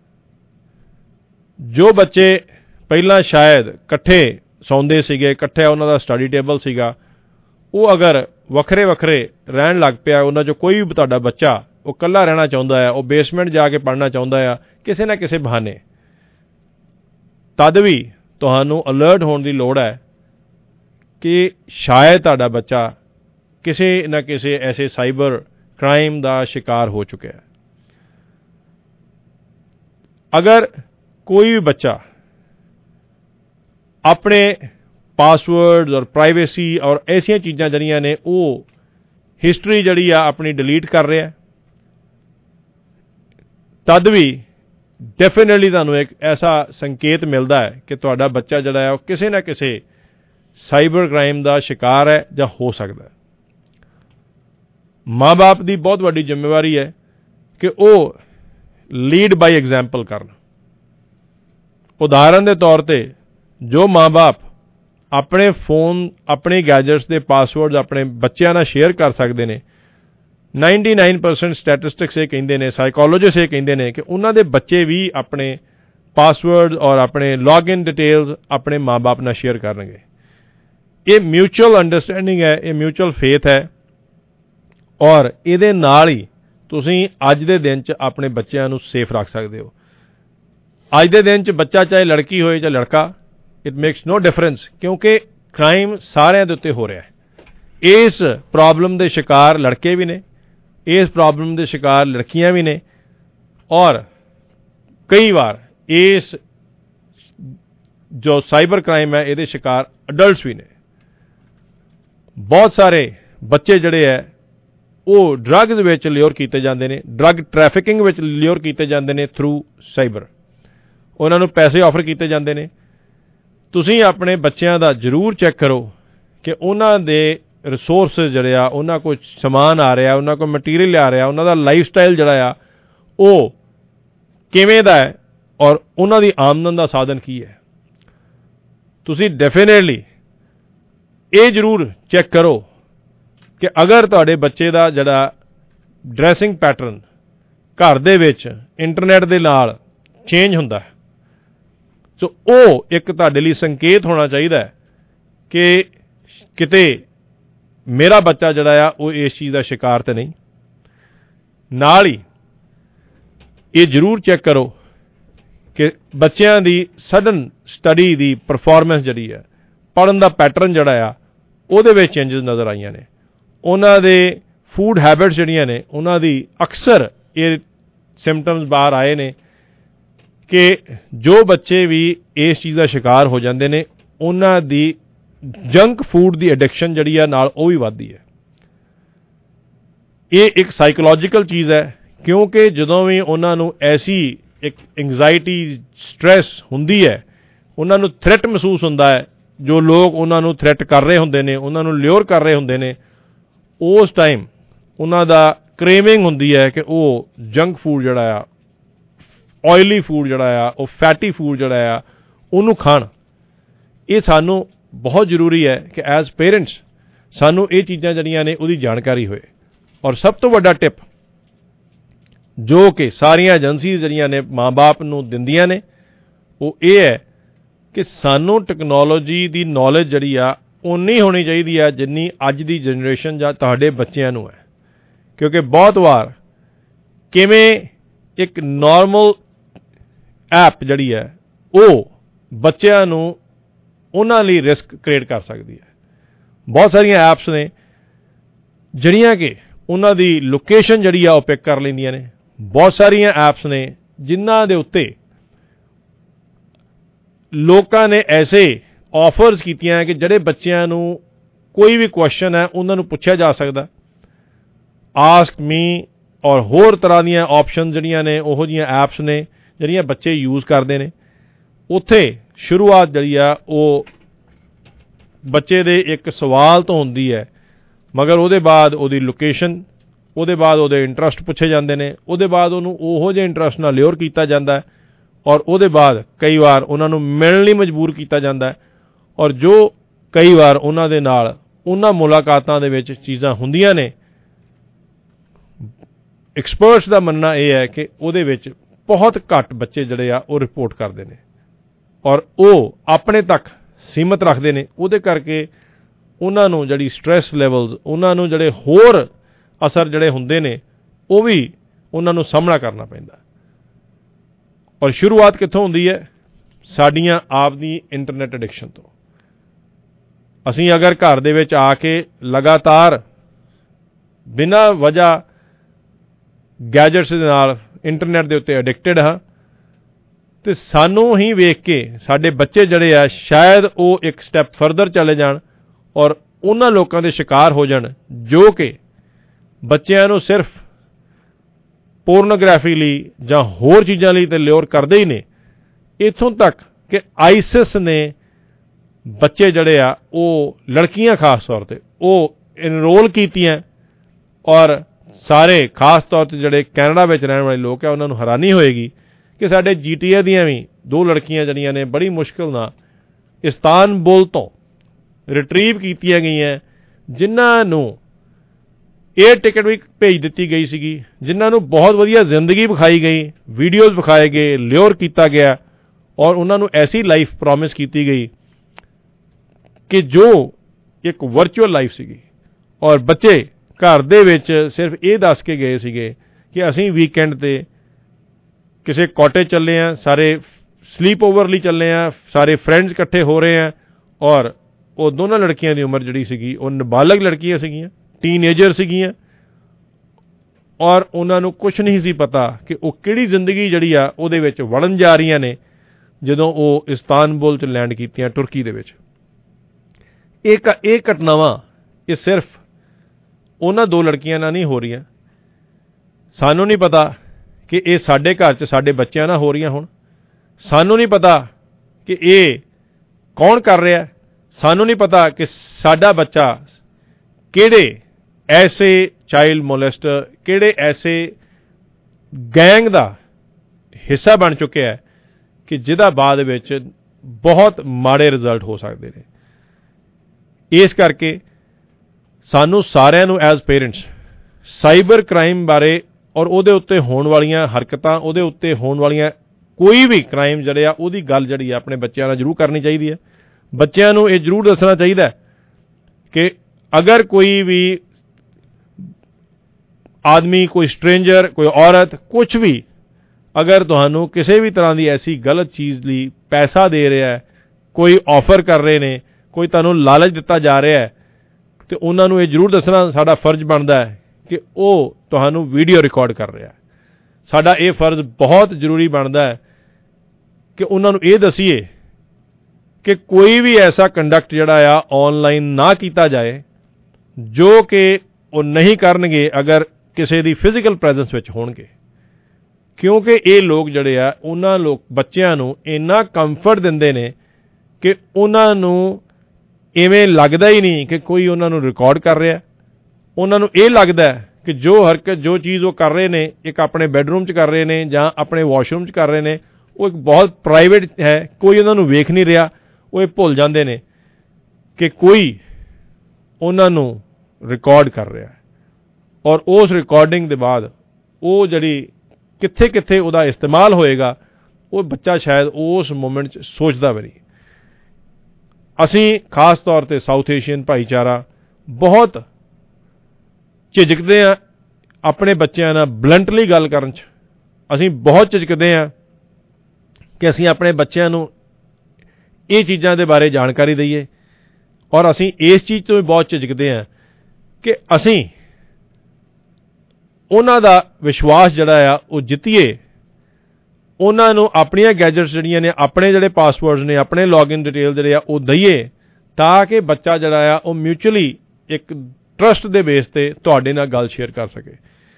ਜੋ ਬੱਚੇ ਪਹਿਲਾਂ ਸ਼ਾਇਦ ਇਕੱਠੇ ਸੌਂਦੇ ਸੀਗੇ, ਇਕੱਠੇ ਉਹਨਾਂ ਦਾ ਸਟੱਡੀ ਟੇਬਲ ਸੀਗਾ, ਉਹ ਅਗਰ ਵੱਖਰੇ ਵੱਖਰੇ ਰਹਿਣ ਲੱਗ ਪਿਆ, ਉਹਨਾਂ 'ਚੋਂ ਕੋਈ ਵੀ ਤੁਹਾਡਾ ਬੱਚਾ ਉਹ ਇਕੱਲਾ ਰਹਿਣਾ ਚਾਹੁੰਦਾ ਹੈ, ਉਹ ਬੇਸਮੈਂਟ ਜਾ ਕੇ ਪੜ੍ਹਨਾ ਚਾਹੁੰਦਾ ਆ ਕਿਸੇ ਨਾ ਕਿਸੇ ਬਹਾਨੇ, ਤਦ ਵੀ ਤੁਹਾਨੂੰ ਅਲਰਟ ਹੋਣ ਦੀ ਲੋੜ ਹੈ ਕਿ ਸ਼ਾਇਦ ਤੁਹਾਡਾ ਬੱਚਾ ਕਿਸੇ ਨਾ ਕਿਸੇ ਐਸੇ ਸਾਈਬਰ ਕ੍ਰਾਈਮ ਦਾ ਸ਼ਿਕਾਰ ਹੋ ਚੁੱਕਿਆ ਹੈ। ਅਗਰ ਕੋਈ ਵੀ ਬੱਚਾ ਆਪਣੇ ਪਾਸਵਰਡਸ ਔਰ ਪ੍ਰਾਈਵੇਸੀ ਔਰ ਐਸੀਆਂ ਚੀਜ਼ਾਂ ਜਿਹੜੀਆਂ ਨੇ ਉਹ ਹਿਸਟਰੀ ਜਿਹੜੀ ਆ ਆਪਣੀ ਡਿਲੀਟ ਕਰ ਰਿਹਾ, ਤਦ ਵੀ ਡੈਫੀਨੇਟਲੀ ਤੁਹਾਨੂੰ ਇੱਕ ਐਸਾ ਸੰਕੇਤ ਮਿਲਦਾ ਹੈ ਕਿ ਤੁਹਾਡਾ ਬੱਚਾ ਜਿਹੜਾ ਹੈ ਉਹ ਕਿਸੇ ਨਾ ਕਿਸੇ ਸਾਈਬਰ ਕ੍ਰਾਈਮ ਦਾ ਸ਼ਿਕਾਰ ਹੈ ਜਾਂ ਹੋ ਸਕਦਾ ਹੈ। ਮਾਂ ਬਾਪ ਦੀ ਬਹੁਤ ਵੱਡੀ ਜ਼ਿੰਮੇਵਾਰੀ ਹੈ ਕਿ ਉਹ ਲੀਡ ਬਾਈ ਐਗਜ਼ਾਮਪਲ ਕਰਨ। ਉਦਾਹਰਨ ਦੇ ਤੌਰ ਤੇ ਜੋ ਮਾਂ ਬਾਪ ਆਪਣੇ ਫੋਨ ਆਪਣੇ ਗੈਜਟਸ ਦੇ ਪਾਸਵਰਡਸ ਆਪਣੇ ਬੱਚਿਆਂ ਨਾਲ ਸ਼ੇਅਰ ਕਰ ਸਕਦੇ ਨੇ, ਨਿन्यानवे परसेंट ਸਟੈਟਿਸਟਿਕਸ ਇਹ ਕਹਿੰਦੇ ਨੇ, ਸਾਈਕੋਲੋਜਿਸਟ ਇਹ ਕਹਿੰਦੇ ਨੇ ਕਿ ਉਹਨਾਂ ਦੇ ਬੱਚੇ ਵੀ ਆਪਣੇ ਪਾਸਵਰਡਸ ਔਰ ਆਪਣੇ ਲੌਗਇਨ ਡਿਟੇਲਸ ਆਪਣੇ ਮਾਂ ਬਾਪ ਨਾਲ ਸ਼ੇਅਰ ਕਰਨਗੇ। ਇਹ ਮਿਊਚੁਅਲ ਅੰਡਰਸਟੈਂਡਿੰਗ ਹੈ, ਇਹ ਮਿਊਚੁਅਲ ਫੇਥ ਹੈ, ਔਰ ਇਹਦੇ ਨਾਲ ਹੀ ਤੁਸੀਂ ਅੱਜ ਦੇ ਦਿਨ 'ਚ ਆਪਣੇ ਬੱਚਿਆਂ ਨੂੰ ਸੇਫ ਰੱਖ ਸਕਦੇ ਹੋ। ਅੱਜ ਦੇ ਦਿਨ 'ਚ ਬੱਚਾ ਚਾਹੇ ਲੜਕੀ ਹੋਏ ਜਾਂ ਲੜਕਾ, ਇਟ ਮੇਕਸ ਨੋ ਡਿਫਰੈਂਸ, ਕਿਉਂਕਿ ਕ੍ਰਾਈਮ ਸਾਰਿਆਂ ਦੇ ਉੱਤੇ ਹੋ ਰਿਹਾ ਹੈ। ਇਸ ਪ੍ਰੋਬਲਮ ਦੇ ਸ਼ਿਕਾਰ ਲੜਕੇ ਵੀ ਨੇ, ਇਸ ਪ੍ਰੋਬਲਮ ਦੇ ਸ਼ਿਕਾਰ ਲੜਕੀਆਂ ਵੀ ਨੇ, ਔਰ ਕਈ ਵਾਰ ਇਸ ਜੋ ਸਾਈਬਰ ਕ੍ਰਾਈਮ ਹੈ ਇਹਦੇ ਸ਼ਿਕਾਰ ਅਡਲਟਸ ਵੀ ਨੇ। ਬਹੁਤ ਸਾਰੇ ਬੱਚੇ ਜਿਹੜੇ ਹੈ ਉਹ ਡਰੱਗਸ ਵਿੱਚ ਲਿਓਰ ਕੀਤੇ ਜਾਂਦੇ ਨੇ, ਡਰੱਗ ਟ੍ਰੈਫਿਕਿੰਗ ਵਿੱਚ ਲਿਓਰ ਕੀਤੇ ਜਾਂਦੇ ਨੇ ਥਰੂ ਸਾਈਬਰ। ਉਹਨਾਂ ਨੂੰ ਪੈਸੇ ਆਫਰ ਕੀਤੇ ਜਾਂਦੇ ਨੇ। ਤੁਸੀਂ ਆਪਣੇ ਬੱਚਿਆਂ ਦਾ ਜ਼ਰੂਰ ਚੈੱਕ ਕਰੋ ਕਿ ਉਹਨਾਂ ਦੇ ਰਿਸੋਰਸਿਸ ਜਿਹੜੇ ਆ, ਉਹਨਾਂ ਕੋਲ ਸਮਾਨ ਆ ਰਿਹਾ, ਉਹਨਾਂ ਕੋਲ ਮਟੀਰੀਅਲ ਆ ਰਿਹਾ, ਉਹਨਾਂ ਦਾ ਲਾਈਫ ਸਟਾਈਲ ਜਿਹੜਾ ਆ ਉਹ ਕਿਵੇਂ ਦਾ ਹੈ ਔਰ ਉਹਨਾਂ ਦੀ ਆਮਦਨ ਦਾ ਸਾਧਨ ਕੀ ਹੈ। ਤੁਸੀਂ ਡੈਫੀਨੇਟਲੀ ਇਹ ਜ਼ਰੂਰ ਚੈੱਕ ਕਰੋ ਕਿ ਅਗਰ ਤੁਹਾਡੇ ਬੱਚੇ ਦਾ ਜਿਹੜਾ ਡਰੈਸਿੰਗ ਪੈਟਰਨ ਘਰ ਦੇ ਵਿੱਚ ਇੰਟਰਨੈਟ ਦੇ ਨਾਲ ਚੇਂਜ ਹੁੰਦਾ ਹੈ, ਸੋ ਉਹ ਇੱਕ ਤੁਹਾਡੇ ਲਈ ਸੰਕੇਤ ਹੋਣਾ ਚਾਹੀਦਾ ਹੈ ਕਿ ਕਿਤੇ ਮੇਰਾ ਬੱਚਾ ਜਿਹੜਾ ਆ ਉਹ ਇਸ ਚੀਜ਼ ਦਾ ਸ਼ਿਕਾਰ ਤਾਂ ਨਹੀਂ। ਨਾਲ ਹੀ ਇਹ ਜ਼ਰੂਰ ਚੈੱਕ ਕਰੋ ਕਿ ਬੱਚਿਆਂ ਦੀ ਸਡਨ ਸਟੱਡੀ ਦੀ ਪਰਫਾਰਮੈਂਸ ਜਿਹੜੀ ਹੈ, ਪੜ੍ਹਨ ਦਾ ਪੈਟਰਨ ਜਿਹੜਾ ਆ ਉਹਦੇ ਵਿੱਚ ਚੇਂਜਸ ਨਜ਼ਰ ਆਈਆਂ ਨੇ। ਉਹਨਾਂ ਦੇ ਫੂਡ ਹੈਬਿਟਸ ਜਿਹੜੀਆਂ ਨੇ ਉਹਨਾਂ ਦੀ ਅਕਸਰ ਇਹ ਸਿੰਪਟਮਸ ਬਾਹਰ ਆਏ ਨੇ ਕਿ ਜੋ ਬੱਚੇ ਵੀ ਇਸ ਚੀਜ਼ ਦਾ ਸ਼ਿਕਾਰ ਹੋ ਜਾਂਦੇ ਨੇ ਉਹਨਾਂ ਦੀ ਜੰਕ ਫੂਡ ਦੀ ਐਡਿਕਸ਼ਨ ਜਿਹੜੀ ਆ ਨਾਲ ਉਹ ਵੀ ਵੱਧਦੀ ਹੈ। ਇਹ ਇੱਕ ਸਾਈਕੋਲੋਜੀਕਲ ਚੀਜ਼ ਹੈ, ਕਿਉਂਕਿ ਜਦੋਂ ਵੀ ਉਹਨਾਂ ਨੂੰ ਐਸੀ ਇੱਕ ਐਂਗਜ਼ਾਇਟੀ ਸਟ੍ਰੈਸ ਹੁੰਦੀ ਹੈ, ਉਹਨਾਂ ਨੂੰ ਥ੍ਰੈਟ ਮਹਿਸੂਸ ਹੁੰਦਾ ਹੈ, ਜੋ ਲੋਕ ਉਹਨਾਂ ਨੂੰ ਥ੍ਰੈਟ ਕਰ ਰਹੇ ਹੁੰਦੇ ਨੇ, ਉਹਨਾਂ ਨੂੰ ਲਿਓਰ ਕਰ ਰਹੇ ਹੁੰਦੇ ਨੇ, ਉਸ ਟਾਈਮ ਉਹਨਾਂ ਦਾ ਕ੍ਰੇਵਿੰਗ ਹੁੰਦੀ ਹੈ ਕਿ ਉਹ ਜੰਕ ਫੂਡ ਜਿਹੜਾ ਆ, ਆਇਲੀ ਫੂਡ ਜਿਹੜਾ ਆ, ਉਹ ਫੈਟੀ ਫੂਡ ਜਿਹੜਾ ਆ ਉਹਨੂੰ ਖਾਣ। ਇਹ ਸਾਨੂੰ ਬਹੁਤ ਜ਼ਰੂਰੀ ਹੈ ਕਿ ਐਜ਼ ਪੇਰੈਂਟਸ ਸਾਨੂੰ ਇਹ ਚੀਜ਼ਾਂ ਜਿਹੜੀਆਂ ਨੇ ਉਹਦੀ ਜਾਣਕਾਰੀ ਹੋਏ। ਔਰ ਸਭ ਤੋਂ ਵੱਡਾ ਟਿਪ ਜੋ ਕਿ ਸਾਰੀਆਂ ਏਜੰਸੀਜ਼ ਜਿਹੜੀਆਂ ਨੇ ਮਾਂ ਬਾਪ ਨੂੰ ਦਿੰਦੀਆਂ ਨੇ ਉਹ ਇਹ ਹੈ ਕਿ ਸਾਨੂੰ ਟੈਕਨੋਲੋਜੀ ਦੀ ਨੌਲੇਜ ਜਿਹੜੀ ਆ ਉਨੀ ਹੋਣੀ ਚਾਹੀਦੀ ਹੈ ਜਿੰਨੀ ਅੱਜ ਦੀ ਜਨਰੇਸ਼ਨ ਜਾਂ ਤੁਹਾਡੇ ਬੱਚਿਆਂ ਨੂੰ ਹੈ। ਕਿਉਂਕਿ ਬਹੁਤ ਵਾਰ ਕਿਵੇਂ ਇੱਕ ਨਾਰਮਲ ਐਪ ਜਿਹੜੀ ਹੈ ਉਹ ਬੱਚਿਆਂ ਨੂੰ ਉਹਨਾਂ ਲਈ ਰਿਸਕ ਕ੍ਰੀਏਟ ਕਰ ਸਕਦੀ ਹੈ। ਬਹੁਤ ਸਾਰੀਆਂ ਐਪਸ ਨੇ ਜਿਹੜੀਆਂ ਕਿ ਉਹਨਾਂ ਦੀ ਲੋਕੇਸ਼ਨ ਜਿਹੜੀ ਆ ਉਹ ਪਿਕ ਕਰ ਲੈਂਦੀਆਂ ਨੇ। ਬਹੁਤ ਸਾਰੀਆਂ ਐਪਸ ਨੇ ਜਿਨ੍ਹਾਂ ਦੇ ਉੱਤੇ ਲੋਕਾਂ ਨੇ ਐਸੇ ਆਫਰਸ ਕੀਤੀਆਂ ਕਿ ਜਿਹੜੇ ਬੱਚਿਆਂ ਨੂੰ ਕੋਈ ਵੀ ਕੁਐਸਚਨ ਹੈ ਉਹਨਾਂ ਨੂੰ ਪੁੱਛਿਆ ਜਾ ਸਕਦਾ। ਆਸਕ ਮੀ ਔਰ ਹੋਰ ਤਰ੍ਹਾਂ ਦੀਆਂ ਆਪਸ਼ਨ ਜਿਹੜੀਆਂ ਨੇ ਉਹੋ ਜਿਹੀਆਂ ਐਪਸ ਨੇ ਜਿਹੜੀਆਂ ਬੱਚੇ ਯੂਜ਼ ਕਰਦੇ ਨੇ। ਉੱਥੇ ਸ਼ੁਰੂਆਤ ਜਿਹੜੀ ਆ ਉਹ ਬੱਚੇ ਦੇ ਇੱਕ ਸਵਾਲ ਤੋਂ ਹੁੰਦੀ ਹੈ, ਮਗਰ ਉਹਦੇ ਬਾਅਦ ਉਹਦੀ ਲੋਕੇਸ਼ਨ, ਉਹਦੇ ਬਾਅਦ ਉਹਦੇ ਇੰਟਰਸਟ ਪੁੱਛੇ ਜਾਂਦੇ ਨੇ, ਉਹਦੇ ਬਾਅਦ ਉਹਨੂੰ ਉਹੋ ਜਿਹੇ ਇੰਟਰਸਟ ਨਾਲ ਲਿਓਰ ਕੀਤਾ ਜਾਂਦਾ ਔਰ ਉਹਦੇ ਬਾਅਦ ਕਈ ਵਾਰ ਉਹਨਾਂ ਨੂੰ ਮਿਲਣ ਲਈ ਮਜਬੂਰ ਕੀਤਾ ਜਾਂਦਾ। ਔਰ ਜੋ ਕਈ ਵਾਰ ਉਹਨਾਂ ਦੇ ਨਾਲ ਉਹਨਾਂ ਮੁਲਾਕਾਤਾਂ ਦੇ ਵਿੱਚ ਚੀਜ਼ਾਂ ਹੁੰਦੀਆਂ ਨੇ, ਐਕਸਪਰਟਸ ਦਾ ਮੰਨਣਾ ਇਹ ਹੈ ਕਿ ਉਹਦੇ ਵਿੱਚ ਬਹੁਤ ਘੱਟ ਬੱਚੇ ਜਿਹੜੇ ਆ ਉਹ ਰਿਪੋਰਟ ਕਰਦੇ ਨੇ ਔਰ ਉਹ ਆਪਣੇ ਤੱਕ ਸੀਮਤ ਰੱਖਦੇ ਨੇ। ਉਹਦੇ ਕਰਕੇ ਉਹਨਾਂ ਨੂੰ ਜਿਹੜੀ ਸਟ੍ਰੈਸ ਲੈਵਲਸ, ਉਹਨਾਂ ਨੂੰ ਜਿਹੜੇ ਹੋਰ ਅਸਰ ਜਿਹੜੇ ਹੁੰਦੇ ਨੇ ਉਹ ਵੀ ਉਹਨਾਂ ਨੂੰ ਸਾਹਮਣਾ ਕਰਨਾ ਪੈਂਦਾ। ਔਰ ਸ਼ੁਰੂਆਤ ਕਿੱਥੋਂ ਹੁੰਦੀ ਹੈ? ਸਾਡੀਆਂ ਆਪ ਦੀ ਇੰਟਰਨੈਟ ਐਡਿਕਸ਼ਨ ਤੋਂ। ਅਸੀਂ ਅਗਰ ਘਰ ਦੇ ਵਿੱਚ ਆ ਕੇ ਲਗਾਤਾਰ ਬਿਨਾਂ ਵਜ੍ਹਾ ਗੈਜਟਸ ਦੇ ਨਾਲ ਇੰਟਰਨੈਟ ਦੇ ਉੱਤੇ ਐਡਿਕਟਡ ਹਾਂ ਤੇ ਸਾਨੂੰ ਹੀ ਵੇਖ ਕੇ ਸਾਡੇ ਬੱਚੇ ਜਿਹੜੇ ਆ ਸ਼ਾਇਦ ਉਹ ਇੱਕ ਸਟੈਪ ਫਰਦਰ ਚਲੇ ਜਾਣ ਔਰ ਉਹਨਾਂ ਲੋਕਾਂ ਦੇ ਸ਼ਿਕਾਰ ਹੋ ਜਾਣ ਜੋ ਕਿ ਬੱਚਿਆਂ ਨੂੰ ਸਿਰਫ ਪੋਰਨੋਗ੍ਰਾਫੀ ਲਈ ਜਾਂ ਹੋਰ ਚੀਜ਼ਾਂ ਲਈ ਤੇ ਲਿਓਰ ਕਰਦੇ ਹੀ ਨੇ। ਇੱਥੋਂ ਤੱਕ ਕਿ ਆਈਸਿਸ ਨੇ ਬੱਚੇ ਜਿਹੜੇ ਆ ਉਹ ਲੜਕੀਆਂ ਖਾਸ ਤੌਰ ਤੇ ਉਹ ਇਨਰੋਲ ਕੀਤੀਆਂ ਔਰ ਸਾਰੇ ਖਾਸ ਤੌਰ ਤੇ ਜਿਹੜੇ ਕੈਨੇਡਾ ਵਿੱਚ ਰਹਿਣ ਵਾਲੇ ਲੋਕ ਆ ਉਹਨਾਂ ਨੂੰ ਹੈਰਾਨੀ ਹੋਏਗੀ ਕਿ ਸਾਡੇ ਜੀ ਟੀ ਏ ਦੀਆਂ ਵੀ ਦੋ ਲੜਕੀਆਂ ਜਿਹੜੀਆਂ ਨੇ ਬੜੀ ਮੁਸ਼ਕਿਲ ਨਾਲ ਇਸਤਾਨਬੁਲ ਤੋਂ ਰਿਟਰੀਵ ਕੀਤੀਆਂ ਗਈਆਂ, ਜਿਨ੍ਹਾਂ ਨੂੰ ਏਅਰ ਟਿਕਟ ਵੀ ਭੇਜ ਦਿੱਤੀ ਗਈ ਸੀਗੀ, ਜਿਨ੍ਹਾਂ ਨੂੰ ਬਹੁਤ ਵਧੀਆ ਜ਼ਿੰਦਗੀ ਵਿਖਾਈ ਗਈ, ਵੀਡੀਓਜ਼ ਵਿਖਾਏ ਗਏ, ਲਿਓਰ ਕੀਤਾ ਗਿਆ ਔਰ ਉਹਨਾਂ ਨੂੰ ਐਸੀ ਲਾਈਫ ਪ੍ਰੋਮਿਸ ਕੀਤੀ ਗਈ ਕਿ ਜੋ ਇੱਕ ਵਰਚੁਅਲ ਲਾਈਫ ਸੀਗੀ। ਔਰ ਬੱਚੇ ਘਰ ਦੇ ਵਿੱਚ ਸਿਰਫ ਇਹ ਦੱਸ ਕੇ ਗਏ ਸੀਗੇ ਕਿ ਅਸੀਂ ਵੀਕਐਂਡ 'ਤੇ ਕਿਸੇ ਕਾਟੇਜ ਚੱਲੇ ਹਾਂ, ਸਾਰੇ ਸਲੀਪ ਓਵਰ ਲਈ ਚੱਲੇ ਹਾਂ, ਸਾਰੇ ਫਰੈਂਡਸ ਇਕੱਠੇ ਹੋ ਰਹੇ ਹਾਂ। ਔਰ ਉਹ ਦੋਨਾਂ ਲੜਕੀਆਂ ਦੀ ਉਮਰ ਜਿਹੜੀ ਸੀਗੀ ਉਹ ਨਾਬਾਲਗ ਲੜਕੀਆਂ ਸੀਗੀਆਂ, ਟੀਨਏਜਰ ਸੀਗੀਆਂ ਔਰ ਉਹਨਾਂ ਨੂੰ ਕੁਝ ਨਹੀਂ ਸੀ ਪਤਾ ਕਿ ਉਹ ਕਿਹੜੀ ਜ਼ਿੰਦਗੀ ਜਿਹੜੀ ਆ ਉਹਦੇ ਵਿੱਚ ਵੜਨ ਜਾ ਰਹੀਆਂ ਨੇ ਜਦੋਂ ਉਹ ਇਸਤਾਨਬੁਲ 'ਚ ਲੈਂਡ ਕੀਤੀਆਂ, ਤੁਰਕੀ ਦੇ ਵਿੱਚ। ਇਹ ਇਹ ਘਟਨਾਵਾਂ ਇਹ ਸਿਰਫ ਉਹਨਾਂ ਦੋ ਲੜਕੀਆਂ ਨਾਲ ਨਹੀਂ ਹੋ ਰਹੀਆਂ। ਸਾਨੂੰ ਨਹੀਂ ਪਤਾ ਕਿ ਇਹ ਸਾਡੇ ਘਰ 'ਚ ਸਾਡੇ ਬੱਚਿਆਂ ਨਾਲ ਹੋ ਰਹੀਆਂ ਹੋਣ। ਸਾਨੂੰ ਨਹੀਂ ਪਤਾ ਕਿ ਇਹ ਕੌਣ ਕਰ ਰਿਹਾ। ਸਾਨੂੰ ਨਹੀਂ ਪਤਾ ਕਿ ਸਾਡਾ ਬੱਚਾ ਕਿਹੜੇ ਐਸੇ ਚਾਈਲਡ ਮੋਲੈਸਟਰ, ਕਿਹੜੇ ਐਸੇ ਗੈਂਗ ਦਾ ਹਿੱਸਾ ਬਣ ਚੁੱਕਿਆ ਹੈ ਕਿ ਜਿਹਦਾ ਬਾਅਦ ਵਿੱਚ ਬਹੁਤ ਮਾੜੇ ਰਿਜ਼ਲਟ ਹੋ ਸਕਦੇ ਨੇ। ਇਸ ਕਰਕੇ ਸਾਨੂੰ ਸਾਰਿਆਂ ਨੂੰ ਐਜ਼ ਪੇਰੈਂਟਸ ਸਾਈਬਰ ਕ੍ਰਾਈਮ ਬਾਰੇ ਔਰ ਉਹਦੇ ਉੱਤੇ ਹੋਣ ਵਾਲੀਆਂ ਹਰਕਤਾਂ, ਉਹਦੇ ਉੱਤੇ ਹੋਣ ਵਾਲੀਆਂ ਕੋਈ ਵੀ ਕ੍ਰਾਈਮ ਜਿਹੜੇ ਆ ਉਹਦੀ ਗੱਲ ਜਿਹੜੀ ਆ ਆਪਣੇ ਬੱਚਿਆਂ ਨਾਲ ਜ਼ਰੂਰ ਕਰਨੀ ਚਾਹੀਦੀ ਹੈ। ਬੱਚਿਆਂ ਨੂੰ ਇਹ ਜ਼ਰੂਰ ਦੱਸਣਾ ਚਾਹੀਦਾ ਕਿ ਅਗਰ ਕੋਈ ਵੀ ਆਦਮੀ, ਕੋਈ ਸਟ੍ਰੇਂਜਰ, ਕੋਈ ਔਰਤ, ਕੁਝ ਵੀ ਅਗਰ ਤੁਹਾਨੂੰ ਕਿਸੇ ਵੀ ਤਰ੍ਹਾਂ ਦੀ ਐਸੀ ਗਲਤ ਚੀਜ਼ ਲਈ ਪੈਸਾ ਦੇ ਰਿਹਾ ਹੈ, ਕੋਈ ਆਫਰ ਕਰ ਰਹੇ ਨੇ, ਕੋਈ ਤੁਹਾਨੂੰ ਲਾਲਚ ਦਿੱਤਾ ਜਾ ਰਿਹਾ ਹੈ, ਤੇ ਉਹਨਾਂ ਨੂੰ ਇਹ ਜ਼ਰੂਰ ਦੱਸਣਾ ਸਾਡਾ ਫਰਜ਼ ਬਣਦਾ ਹੈ ਕਿ ਉਹ ਤੁਹਾਨੂੰ ਵੀਡੀਓ ਰਿਕਾਰਡ ਕਰ ਰਿਹਾ ਹੈ। ਸਾਡਾ ਇਹ ਫਰਜ਼ ਬਹੁਤ ਜ਼ਰੂਰੀ ਬਣਦਾ ਹੈ ਕਿ ਉਹਨਾਂ ਨੂੰ ਇਹ ਦੱਸੀਏ ਕਿ ਕੋਈ ਵੀ ਐਸਾ ਕੰਡਕਟ ਜਿਹੜਾ ਆ ਆਨਲਾਈਨ ਨਾ ਕੀਤਾ ਜਾਏ ਜੋ ਕਿ ਉਹ ਨਹੀਂ ਕਰਨਗੇ ਅਗਰ ਕਿਸੇ ਦੀ ਫਿਜ਼ੀਕਲ ਪ੍ਰੈਜ਼ੈਂਸ ਵਿੱਚ ਹੋਣਗੇ। ਕਿਉਂਕਿ ਇਹ ਲੋਕ ਜਿਹੜੇ ਆ ਉਹਨਾਂ ਲੋਕ ਬੱਚਿਆਂ ਨੂੰ ਇੰਨਾ ਕੰਫਰਟ ਦਿੰਦੇ ਨੇ ਕਿ ਉਹਨਾਂ ਨੂੰ ਇਵੇਂ ਲੱਗਦਾ ਹੀ ਨਹੀਂ ਕਿ ਕੋਈ ਉਹਨਾਂ ਨੂੰ ਰਿਕਾਰਡ ਕਰ ਰਿਹਾ। ਉਹਨਾਂ ਨੂੰ ਇਹ ਲੱਗਦਾ ਕਿ ਜੋ ਹਰਕਤ, ਜੋ ਚੀਜ਼ ਉਹ ਕਰ ਰਹੇ ਨੇ, ਇੱਕ ਆਪਣੇ ਬੈਡਰੂਮ 'ਚ ਕਰ ਰਹੇ ਨੇ ਜਾਂ ਆਪਣੇ ਵਾਸ਼ਰੂਮ 'ਚ ਕਰ ਰਹੇ ਨੇ, ਉਹ ਇੱਕ ਬਹੁਤ ਪ੍ਰਾਈਵੇਟ ਹੈ, ਕੋਈ ਉਹਨਾਂ ਨੂੰ ਵੇਖ ਨਹੀਂ ਰਿਹਾ। ਉਹ ਇਹ ਭੁੱਲ ਜਾਂਦੇ ਨੇ ਕਿ ਕੋਈ ਉਹਨਾਂ ਨੂੰ ਰਿਕਾਰਡ ਕਰ ਰਿਹਾ ਔਰ ਉਸ ਰਿਕਾਰਡਿੰਗ ਦੇ ਬਾਅਦ ਉਹ ਜਿਹੜੀ ਕਿੱਥੇ ਕਿੱਥੇ ਉਹਦਾ ਇਸਤੇਮਾਲ ਹੋਏਗਾ ਉਹ ਬੱਚਾ ਸ਼ਾਇਦ ਉਸ ਮੂਮੈਂਟ 'ਚ ਸੋਚਦਾ ਵੀ ਨਹੀਂ। ਅਸੀਂ ਖਾਸ ਤੌਰ ਤੇ ਸਾਊਥ ਏਸ਼ੀਅਨ ਭਾਈਚਾਰਾ ਬਹੁਤ ਝਿਜਕਦੇ ਹਾਂ ਆਪਣੇ ਬੱਚਿਆਂ ਨਾਲ ਬਲੰਟਲੀ ਗੱਲ ਕਰਨ 'ਚ। ਅਸੀਂ ਬਹੁਤ ਝਿਜਕਦੇ ਹਾਂ ਕਿ ਅਸੀਂ ਆਪਣੇ ਬੱਚਿਆਂ ਨੂੰ ਇਹ ਚੀਜ਼ਾਂ ਦੇ ਬਾਰੇ ਜਾਣਕਾਰੀ ਦਈਏ ਔਰ ਅਸੀਂ ਇਸ ਚੀਜ਼ ਤੋਂ ਵੀ ਬਹੁਤ ਝਿਜਕਦੇ ਹਾਂ ਕਿ ਅਸੀਂ ਉਹਨਾਂ ਦਾ ਵਿਸ਼ਵਾਸ ਜਿਹੜਾ ਆ ਉਹ ਜਿੱਤੀਏ ਉਹਨਾਂ ਨੂੰ ਆਪਣੀਆਂ ਗੈਜਟਸ ਜਿਹੜੀਆਂ ਨੇ, ਆਪਣੇ ਜਿਹੜੇ ਪਾਸਵਰਡਸ ਨੇ, ਆਪਣੇ ਲੌਗਇਨ ਡਿਟੇਲ ਜਿਹੜੇ ਆ ਉਹ ਦਈਏ, ਤਾਂ ਕਿ ਬੱਚਾ ਜਿਹੜਾ ਆ ਉਹ ਮਿਊਚੁਅਲੀ ਇੱਕ ਟਰਸਟ ਦੇ ਬੇਸ ਤੇ ਤੁਹਾਡੇ ਨਾਲ ਗੱਲ ਸ਼ੇਅਰ ਕਰ ਸਕੇ।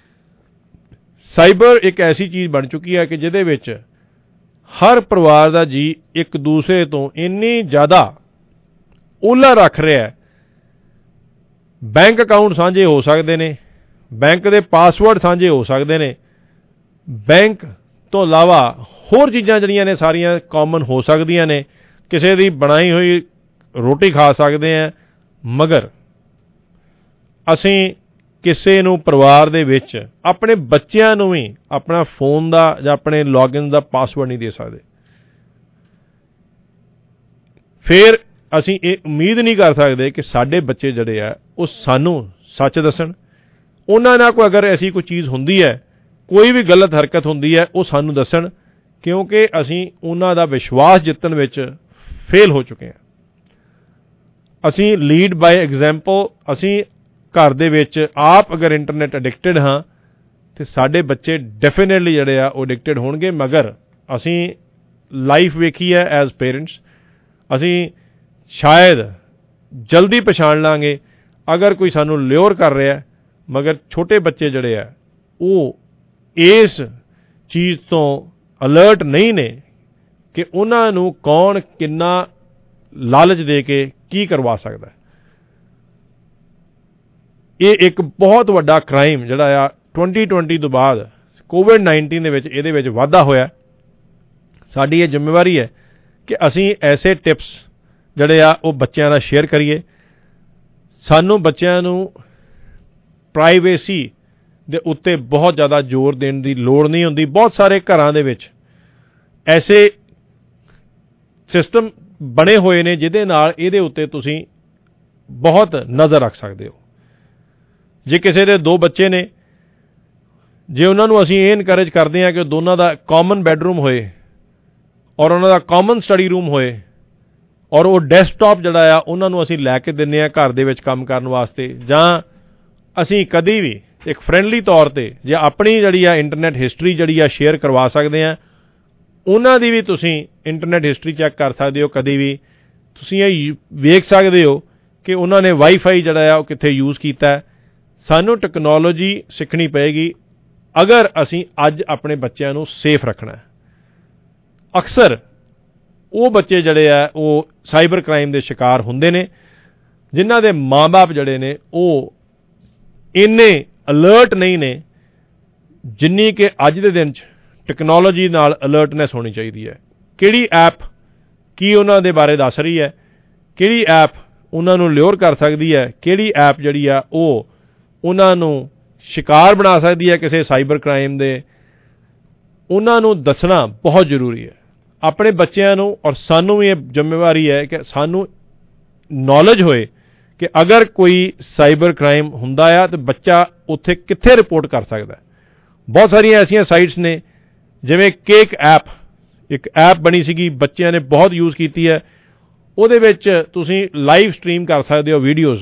ਸਾਈਬਰ ਇੱਕ ਐਸੀ ਚੀਜ਼ ਬਣ ਚੁੱਕੀ ਹੈ ਕਿ ਜਿਹਦੇ ਵਿੱਚ ਹਰ ਪਰਿਵਾਰ ਦਾ ਜੀ ਇੱਕ ਦੂਸਰੇ ਤੋਂ ਇੰਨੀ ਜ਼ਿਆਦਾ ਓਲਾ ਰੱਖ ਰਿਹਾ ਹੈ। ਬੈਂਕ ਅਕਾਊਂਟ ਸਾਂਝੇ ਹੋ ਸਕਦੇ ਨੇ, ਬੈਂਕ ਦੇ ਪਾਸਵਰਡ ਸਾਂਝੇ ਹੋ ਸਕਦੇ ਨੇ, ਬੈਂਕ ਤੋਂ ਇਲਾਵਾ ਹੋਰ ਚੀਜ਼ਾਂ ਜਿਹੜੀਆਂ ਨੇ ਸਾਰੀਆਂ ਕਾਮਨ ਹੋ ਸਕਦੀਆਂ ਨੇ, ਕਿਸੇ ਦੀ ਬਣਾਈ ਹੋਈ ਰੋਟੀ ਖਾ ਸਕਦੇ ਹਾਂ, ਮਗਰ ਅਸੀਂ ਕਿਸੇ ਨੂੰ ਪਰਿਵਾਰ ਦੇ ਵਿੱਚ ਆਪਣੇ ਬੱਚਿਆਂ ਨੂੰ ਵੀ ਆਪਣਾ ਫੋਨ ਦਾ ਜਾਂ ਆਪਣੇ ਲੌਗਇਨ ਦਾ ਪਾਸਵਰਡ ਨਹੀਂ ਦੇ ਸਕਦੇ। ਫਿਰ ਅਸੀਂ ਇਹ ਉਮੀਦ ਨਹੀਂ ਕਰ ਸਕਦੇ ਕਿ ਸਾਡੇ ਬੱਚੇ ਜਿਹੜੇ ਆ ਉਹ ਸਾਨੂੰ ਸੱਚ ਦੱਸਣ। ਉਹਨਾਂ ਨਾਲ ਕੋਈ ਅਗਰ ਐਸੀ ਕੋਈ ਚੀਜ਼ ਹੁੰਦੀ ਹੈ, ਕੋਈ ਵੀ ਗਲਤ ਹਰਕਤ ਹੁੰਦੀ ਹੈ, ਉਹ ਸਾਨੂੰ ਦੱਸਣ, ਕਿਉਂਕਿ ਅਸੀਂ ਉਹਨਾਂ ਦਾ ਵਿਸ਼ਵਾਸ ਜਿੱਤਣ ਵਿੱਚ ਫੇਲ ਹੋ ਚੁੱਕੇ ਹਾਂ। ਅਸੀਂ ਲੀਡ ਬਾਈ ਐਗਜ਼ੈਂਪਲ। ਅਸੀਂ ਘਰ ਦੇ ਵਿੱਚ ਆਪ ਅਗਰ ਇੰਟਰਨੈਟ ਐਡਿਕਟਡ ਹਾਂ ਤੇ ਸਾਡੇ ਬੱਚੇ ਡੈਫੀਨੇਟਲੀ ਜਿਹੜੇ ਆ ਉਹ ਐਡਿਕਟਡ ਹੋਣਗੇ। ਮਗਰ ਅਸੀਂ ਲਾਈਫ ਵੇਖੀ ਹੈ ਐਜ਼ ਪੇਰੈਂਟਸ, ਅਸੀਂ ਸ਼ਾਇਦ ਜਲਦੀ ਪਛਾਣ ਲਾਂਗੇ ਅਗਰ ਕੋਈ ਸਾਨੂੰ ਲਿਓਰ ਕਰ ਰਿਹਾ, ਮਗਰ ਛੋਟੇ ਬੱਚੇ ਜਿਹੜੇ ਆ ਉਹ ਇਸ ਚੀਜ਼ ਤੋਂ ਅਲਰਟ ਨਹੀਂ ਨੇ ਕਿ ਉਹਨਾਂ ਨੂੰ ਕੌਣ ਕਿੰਨਾ ਲਾਲਚ ਦੇ ਕੇ ਕੀ ਕਰਵਾ ਸਕਦਾ। ਇਹ ਇੱਕ ਬਹੁਤ ਵੱਡਾ ਕ੍ਰਾਈਮ ਜਿਹੜਾ ਆ ਟਵੈਂਟੀ ਟਵੈਂਟੀ ਤੋਂ ਬਾਅਦ ਕੋਵਿਡ ਨਾਈਨਟੀਨ ਦੇ ਵਿੱਚ ਇਹਦੇ ਵਿੱਚ ਵਾਧਾ ਹੋਇਆ। ਸਾਡੀ ਇਹ ਜ਼ਿੰਮੇਵਾਰੀ ਹੈ ਕਿ ਅਸੀਂ ਐਸੇ ਟਿਪਸ ਜਿਹੜੇ ਆ ਉਹ ਬੱਚਿਆਂ ਨਾਲ ਸ਼ੇਅਰ ਕਰੀਏ। ਸਾਨੂੰ ਬੱਚਿਆਂ ਨੂੰ ਪ੍ਰਾਈਵੇਸੀ ਦੇ ਉੱਤੇ ਬਹੁਤ ਜ਼ਿਆਦਾ ਜ਼ੋਰ ਦੇਣ ਦੀ ਲੋੜ ਨਹੀਂ ਹੁੰਦੀ। ਬਹੁਤ ਸਾਰੇ ਘਰਾਂ ਦੇ ਵਿੱਚ ਐਸੇ ਸਿਸਟਮ ਬਣੇ ਹੋਏ ਨੇ ਜਿਹਦੇ ਨਾਲ ਇਹਦੇ ਉੱਤੇ ਤੁਸੀਂ ਬਹੁਤ ਨਜ਼ਰ ਰੱਖ ਸਕਦੇ ਹੋ। ਜੇ ਕਿਸੇ ਦੇ ਦੋ ਬੱਚੇ ਨੇ, ਜੇ ਉਹਨਾਂ ਨੂੰ ਅਸੀਂ ਇਹ ਇਨਕਰੇਜ ਕਰਦੇ ਹਾਂ ਕਿ ਦੋਨਾਂ ਦਾ ਕਾਮਨ ਬੈਡਰੂਮ ਹੋਏ ਔਰ ਉਹਨਾਂ ਦਾ ਕਾਮਨ ਸਟੱਡੀ ਰੂਮ ਹੋਏ ਔਰ ਉਹ ਡੈਸਕਟਾਪ ਜਿਹੜਾ ਆ ਉਹਨਾਂ ਨੂੰ ਅਸੀਂ ਲੈ ਕੇ ਦਿੰਦੇ ਹਾਂ ਘਰ ਦੇ ਵਿੱਚ ਕੰਮ ਕਰਨ ਵਾਸਤੇ, ਜਾਂ ਅਸੀਂ ਕਦੀ ਵੀ ਇੱਕ ਫਰੈਂਡਲੀ ਤੌਰ ਤੇ ਜੇ ਆਪਣੀ ਜਿਹੜੀ ਆ ਇੰਟਰਨੈਟ ਹਿਸਟਰੀ ਜਿਹੜੀ ਆ ਸ਼ੇਅਰ ਕਰਵਾ ਸਕਦੇ ਹਾਂ, ਉਹਨਾਂ ਦੀ ਵੀ ਤੁਸੀਂ ਇੰਟਰਨੈਟ ਹਿਸਟਰੀ ਚੈੱਕ ਕਰ ਸਕਦੇ ਹੋ। ਕਦੀ ਵੀ ਤੁਸੀਂ ਇਹ ਵੇਖ ਸਕਦੇ ਹੋ ਕਿ ਉਹਨਾਂ ਨੇ ਵਾਈਫਾਈ ਜਿਹੜਾ ਆ ਉਹ ਕਿੱਥੇ ਯੂਜ਼ ਕੀਤਾ। ਸਾਨੂੰ ਟੈਕਨੋਲੋਜੀ ਸਿੱਖਣੀ ਪਏਗੀ ਅਗਰ ਅਸੀਂ ਅੱਜ ਆਪਣੇ ਬੱਚਿਆਂ ਨੂੰ ਸੇਫ ਰੱਖਣਾ। ਅਕਸਰ ਉਹ ਬੱਚੇ ਜਿਹੜੇ ਆ ਉਹ ਸਾਈਬਰ ਕ੍ਰਾਈਮ ਦੇ ਸ਼ਿਕਾਰ ਹੁੰਦੇ ਨੇ ਜਿਨ੍ਹਾਂ ਦੇ ਮਾਂ-ਬਾਪ ਜਿਹੜੇ ਨੇ ਉਹ ਇੰਨੇ ਅਲਰਟ ਨਹੀਂ ਨੇ ਜਿੰਨੀ ਕਿ ਅੱਜ ਦੇ ਦਿਨ 'ਚ ਟੈਕਨੋਲੋਜੀ ਨਾਲ ਅਲਰਟਨੈਸ ਹੋਣੀ ਚਾਹੀਦੀ ਹੈ। ਕਿਹੜੀ ਐਪ ਕੀ ਉਹਨਾਂ ਦੇ ਬਾਰੇ ਦੱਸ ਰਹੀ ਹੈ, ਕਿਹੜੀ ਐਪ ਉਹਨਾਂ ਨੂੰ ਲਿਓਰ ਕਰ ਸਕਦੀ ਹੈ, ਕਿਹੜੀ ਐਪ ਜਿਹੜੀ ਆ ਉਹ ਉਹਨਾਂ ਨੂੰ ਸ਼ਿਕਾਰ ਬਣਾ ਸਕਦੀ ਹੈ ਕਿਸੇ ਸਾਈਬਰ ਕ੍ਰਾਈਮ ਦੇ, ਉਹਨਾਂ ਨੂੰ ਦੱਸਣਾ ਬਹੁਤ ਜ਼ਰੂਰੀ ਹੈ। ਆਪਣੇ ਬੱਚਿਆਂ ਨੂੰ ਔਰ ਸਾਨੂੰ ਵੀ ਇਹ ਜ਼ਿੰਮੇਵਾਰੀ ਹੈ ਕਿ ਸਾਨੂੰ ਨੌਲੇਜ ਹੋਏ ਕਿ ਅਗਰ ਕੋਈ ਸਾਈਬਰ ਕ੍ਰਾਈਮ ਹੁੰਦਾ ਆ ਤਾਂ ਬੱਚਾ ਉੱਥੇ ਕਿੱਥੇ ਰਿਪੋਰਟ ਕਰ ਸਕਦਾ। ਬਹੁਤ ਸਾਰੀਆਂ ਐਸੀਆਂ ਸਾਈਟਸ ਨੇ ਜਿਵੇਂ ਕੇਕ ਐਪ, ਇੱਕ ਐਪ ਬਣੀ ਸੀਗੀ, ਬੱਚਿਆਂ ਨੇ ਬਹੁਤ ਯੂਜ਼ ਕੀਤੀ ਹੈ। ਉਹਦੇ ਵਿੱਚ ਤੁਸੀਂ ਲਾਈਵ ਸਟਰੀਮ ਕਰ ਸਕਦੇ ਹੋ ਵੀਡੀਓਜ਼।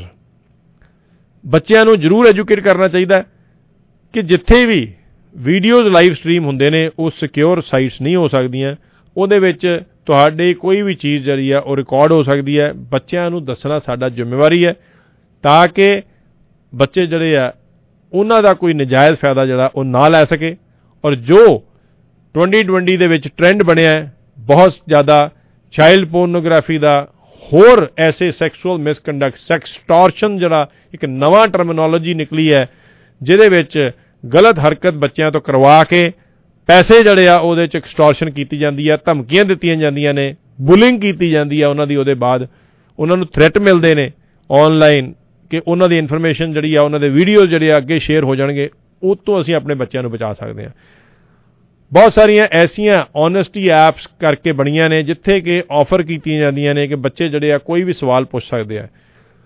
ਬੱਚਿਆਂ ਨੂੰ ਜ਼ਰੂਰ ਐਜੂਕੇਟ ਕਰਨਾ ਚਾਹੀਦਾ ਕਿ ਜਿੱਥੇ ਵੀ ਵੀਡੀਓਜ਼ ਲਾਈਵ ਸਟਰੀਮ ਹੁੰਦੇ ਨੇ ਉਹ ਸਿਕਿਉਰ ਸਾਈਟਸ ਨਹੀਂ ਹੋ ਸਕਦੀਆਂ। ਉਹਦੇ ਵਿੱਚ ਤੁਹਾਡੀ ਕੋਈ ਵੀ ਚੀਜ਼ ਜਿਹੜੀ ਆ ਉਹ ਰਿਕਾਰਡ ਹੋ ਸਕਦੀ ਹੈ। ਬੱਚਿਆਂ ਨੂੰ ਦੱਸਣਾ ਸਾਡਾ ਜ਼ਿੰਮੇਵਾਰੀ ਹੈ ਤਾਂ ਕਿ ਬੱਚੇ ਜਿਹੜੇ ਆ ਉਹਨਾਂ ਦਾ ਕੋਈ ਨਜਾਇਜ਼ ਫਾਇਦਾ ਜਿਹੜਾ ਉਹ ਨਾ ਲੈ ਸਕੇ। ਔਰ ਜੋ ਟਵੈਂਟੀ ਟਵੈਂਟੀ ਦੇ ਵਿੱਚ ਟ੍ਰੈਂਡ ਬਣਿਆ ਹੈ ਬਹੁਤ ਜ਼ਿਆਦਾ ਚਾਈਲਡ ਪੋਰਨੋਗ੍ਰਾਫੀ ਦਾ, ਹੋਰ ਐਸੇ ਸੈਕਸ਼ੂਅਲ ਮਿਸਕੰਡਕਟ, ਸੈਕਸਟੋਰਸ਼ਨ ਜਿਹੜਾ ਇੱਕ ਨਵਾਂ ਟਰਮੀਨੋਲੋਜੀ ਨਿਕਲੀ ਹੈ ਜਿਹਦੇ ਵਿੱਚ ਗਲਤ ਹਰਕਤ ਬੱਚਿਆਂ ਤੋਂ ਕਰਵਾ ਕੇ ਪੈਸੇ ਜਿਹੜੇ ਆ ਉਹਦੇ 'ਚ ਐਕਸਟੋਰਸ਼ਨ ਕੀਤੀ ਜਾਂਦੀ ਹੈ, ਧਮਕੀਆਂ ਦਿੱਤੀਆਂ ਜਾਂਦੀਆਂ ਨੇ, ਬੁਲਿੰਗ ਕੀਤੀ ਜਾਂਦੀ ਹੈ ਉਹਨਾਂ ਦੀ। ਉਹਦੇ ਬਾਅਦ ਉਹਨਾਂ ਨੂੰ ਥ੍ਰੈਟ ਮਿਲਦੇ ਨੇ ਆਨਲਾਈਨ ਕਿ ਉਹਨਾਂ ਦੀ ਇਨਫੋਰਮੇਸ਼ਨ ਜਿਹੜੀ ਆ, ਉਹਨਾਂ ਦੇ ਵੀਡੀਓ ਜਿਹੜੇ ਆ ਅੱਗੇ ਸ਼ੇਅਰ ਹੋ ਜਾਣਗੇ। ਉਹ ਤੋਂ ਅਸੀਂ ਆਪਣੇ ਬੱਚਿਆਂ ਨੂੰ ਬਚਾ ਸਕਦੇ ਹਾਂ। ਬਹੁਤ ਸਾਰੀਆਂ ਐਸੀਆਂ ਓਨੈਸਟੀ ਐਪਸ ਕਰਕੇ ਬਣੀਆਂ ਨੇ ਜਿੱਥੇ ਕਿ ਆਫਰ ਕੀਤੀਆਂ ਜਾਂਦੀਆਂ ਨੇ ਕਿ ਬੱਚੇ ਜਿਹੜੇ ਆ ਕੋਈ ਵੀ ਸਵਾਲ ਪੁੱਛ ਸਕਦੇ ਆ।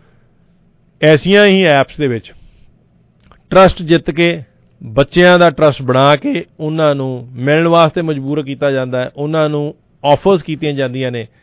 ਐਸੀਆਂ ਹੀ ਐਪਸ ਦੇ ਵਿੱਚ ਟਰਸਟ ਜਿੱਤ ਕੇ, ਬੱਚਿਆਂ ਦਾ ਟਰਸਟ ਬਣਾ ਕੇ ਉਹਨਾਂ ਨੂੰ ਮਿਲਣ ਵਾਸਤੇ ਮਜਬੂਰ ਕੀਤਾ ਜਾਂਦਾ ਹੈ, ਉਹਨਾਂ ਨੂੰ ਆਫਰਸ ਕੀਤੀਆਂ ਜਾਂਦੀਆਂ ਨੇ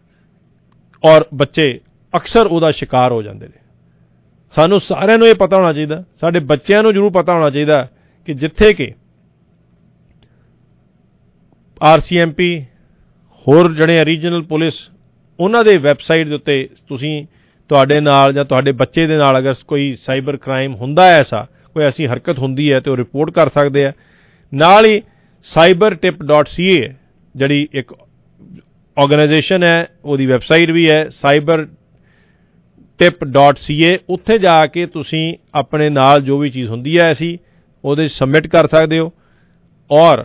ਔਰ ਬੱਚੇ ਅਕਸਰ ਉਹਦਾ ਸ਼ਿਕਾਰ ਹੋ ਜਾਂਦੇ ਨੇ। ਸਾਨੂੰ ਸਾਰਿਆਂ ਨੂੰ ਇਹ ਪਤਾ ਹੋਣਾ ਚਾਹੀਦਾ, ਸਾਡੇ ਬੱਚਿਆਂ ਨੂੰ ਜ਼ਰੂਰ ਪਤਾ ਹੋਣਾ ਚਾਹੀਦਾ ਕਿ ਜਿੱਥੇ ਕਿ ਆਰ ਸੀ ਐਮ ਪੀ ਹੋਰ ਜਿਹੜੇ ਰੀਜਨਲ ਪੁਲਿਸ ਉਹਨਾਂ ਦੇ ਵੈਬਸਾਈਟ ਦੇ ਉੱਤੇ ਤੁਸੀਂ ਤੁਹਾਡੇ ਨਾਲ ਜਾਂ ਤੁਹਾਡੇ ਬੱਚੇ ਦੇ ਨਾਲ ਅਗਰ ਕੋਈ ਸਾਈਬਰ ਕ੍ਰਾਈਮ ਹੁੰਦਾ ਹੈ, ਐਸਾ ਕੋਈ ਐਸੀ ਹਰਕਤ ਹੁੰਦੀ ਹੈ ਤਾਂ ਉਹ ਰਿਪੋਰਟ ਕਰ ਸਕਦੇ ਆ। ਨਾਲ ਹੀ cyber tip dot C A ਜਿਹੜੀ ਇੱਕ ਆਰਗੇਨਾਈਜੇਸ਼ਨ ਹੈ, ਉਹਦੀ ਵੈਬਸਾਈਟ ਵੀ ਹੈ cyber tip dot C A. ਉੱਥੇ ਜਾ ਕੇ ਤੁਸੀਂ ਆਪਣੇ ਨਾਲ ਜੋ ਵੀ ਚੀਜ਼ ਹੁੰਦੀ ਹੈ ਐਸੀ ਉਹਦੇ ਸਬਮਿਟ ਕਰ ਸਕਦੇ ਹੋ। ਔਰ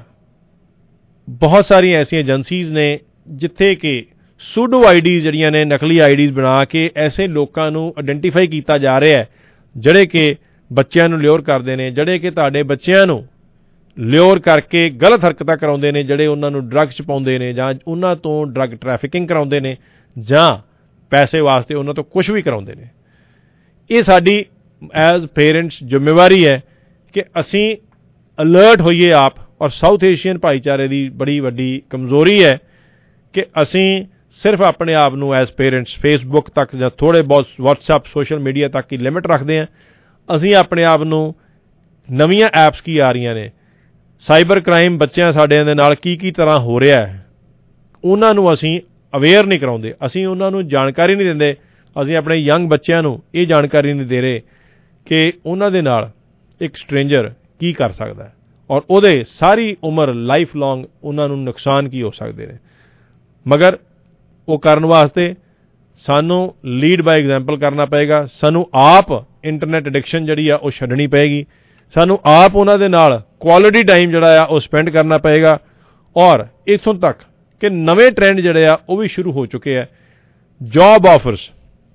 ਬਹੁਤ ਸਾਰੀਆਂ ਐਸੀਆਂ ਏਜੰਸੀਜ਼ ਨੇ ਜਿੱਥੇ ਕਿ ਸੂਡੋ ਆਈ ਡੀਜ਼ ਜਿਹੜੀਆਂ ਨੇ, ਨਕਲੀ ਆਈ ਡੀਜ਼ ਬਣਾ ਕੇ ਐਸੇ ਲੋਕਾਂ ਨੂੰ ਆਇਡੈਂਟੀਫਾਈ ਕੀਤਾ ਜਾ ਰਿਹਾ ਹੈ ਜਿਹੜੇ ਕਿ ਬੱਚਿਆਂ ਨੂੰ ਲਿਓਰ ਕਰਦੇ ਨੇ, ਜਿਹੜੇ ਕਿ ਤੁਹਾਡੇ ਬੱਚਿਆਂ ਨੂੰ ਲਿਓਰ ਕਰਕੇ ਗਲਤ ਹਰਕਤਾਂ ਕਰਾਉਂਦੇ ਨੇ, ਜਿਹੜੇ ਉਹਨਾਂ ਨੂੰ ਡਰੱਗ 'ਚ ਪਾਉਂਦੇ ਨੇ ਜਾਂ ਉਹਨਾਂ ਤੋਂ ਡਰੱਗ ਟਰੈਫਿਕਿੰਗ ਕਰਾਉਂਦੇ ਨੇ ਜਾਂ ਪੈਸੇ ਵਾਸਤੇ ਉਹਨਾਂ ਤੋਂ ਕੁਝ ਵੀ ਕਰਾਉਂਦੇ ਨੇ। ਇਹ ਸਾਡੀ ਐਜ਼ ਪੇਰੈਂਟਸ ਜ਼ਿੰਮੇਵਾਰੀ ਹੈ ਕਿ ਅਸੀਂ ਅਲਰਟ ਹੋਈਏ ਆਪ। ਔਰ ਸਾਊਥ ਏਸ਼ੀਅਨ ਭਾਈਚਾਰੇ ਦੀ ਬੜੀ ਵੱਡੀ ਕਮਜ਼ੋਰੀ ਹੈ ਕਿ ਅਸੀਂ ਸਿਰਫ ਆਪਣੇ ਆਪ ਨੂੰ ਐਜ਼ ਪੇਰੈਂਟਸ ਫੇਸਬੁੱਕ ਤੱਕ ਜਾਂ ਥੋੜ੍ਹੇ ਬਹੁਤ ਵਟਸਐਪ ਸੋਸ਼ਲ ਮੀਡੀਆ ਤੱਕ ਹੀ ਲਿਮਿਟ ਰੱਖਦੇ ਹਾਂ। ਅਸੀਂ ਆਪਣੇ ਆਪ ਨੂੰ ਨਵੀਆਂ ਐਪਸ ਕੀ ਆ ਰਹੀਆਂ ਨੇ, ਸਾਈਬਰ ਕ੍ਰਾਈਮ ਬੱਚਿਆਂ ਸਾਡਿਆਂ ਦੇ ਨਾਲ ਕੀ ਕੀ ਤਰ੍ਹਾਂ ਹੋ ਰਿਹਾ ਹੈ, ਉਹਨਾਂ ਨੂੰ ਅਸੀਂ ਅਵੇਅਰ ਨਹੀਂ ਕਰਾਉਂਦੇ, ਅਸੀਂ ਉਹਨਾਂ ਨੂੰ ਜਾਣਕਾਰੀ ਨਹੀਂ ਦਿੰਦੇ। ਅਸੀਂ ਆਪਣੇ ਯੰਗ ਬੱਚਿਆਂ ਨੂੰ ਇਹ ਜਾਣਕਾਰੀ ਨਹੀਂ ਦੇ ਰਹੇ ਕਿ ਉਹਨਾਂ ਦੇ ਨਾਲ ਇੱਕ ਸਟ੍ਰੇਂਜਰ ਕੀ ਕਰ ਸਕਦਾ ਹੈ ਔਰ ਉਹਦੇ ਸਾਰੀ ਉਮਰ ਲਾਈਫ ਲੌਂਗ ਉਹਨਾਂ ਨੂੰ ਨੁਕਸਾਨ ਕੀ ਹੋ ਸਕਦੇ ਨੇ। ਮਗਰ ਉਹ ਕਰਨ ਵਾਸਤੇ ਸਾਨੂੰ ਲੀਡ ਬਾਈ ਐਗਜ਼ਾਮਪਲ ਕਰਨਾ ਪਏਗਾ। ਸਾਨੂੰ ਆਪ ਇੰਟਰਨੈਟ ਐਡਿਕਸ਼ਨ ਜਿਹੜੀ ਆ ਉਹ ਛੱਡਣੀ ਪਏਗੀ। ਸਾਨੂੰ ਆਪ ਉਹਨਾਂ ਦੇ ਨਾਲ ਕੁਆਲਿਟੀ ਟਾਈਮ ਜਿਹੜਾ ਆ ਉਹ ਸਪੈਂਡ ਕਰਨਾ ਪਏਗਾ। ਔਰ ਇੱਥੋਂ ਤੱਕ ਕਿ ਨਵੇਂ ਟ੍ਰੈਂਡ ਜਿਹੜੇ ਆ ਉਹ ਵੀ ਸ਼ੁਰੂ ਹੋ ਚੁੱਕੇ ਆ। ਜੌਬ ਆਫਰਸ,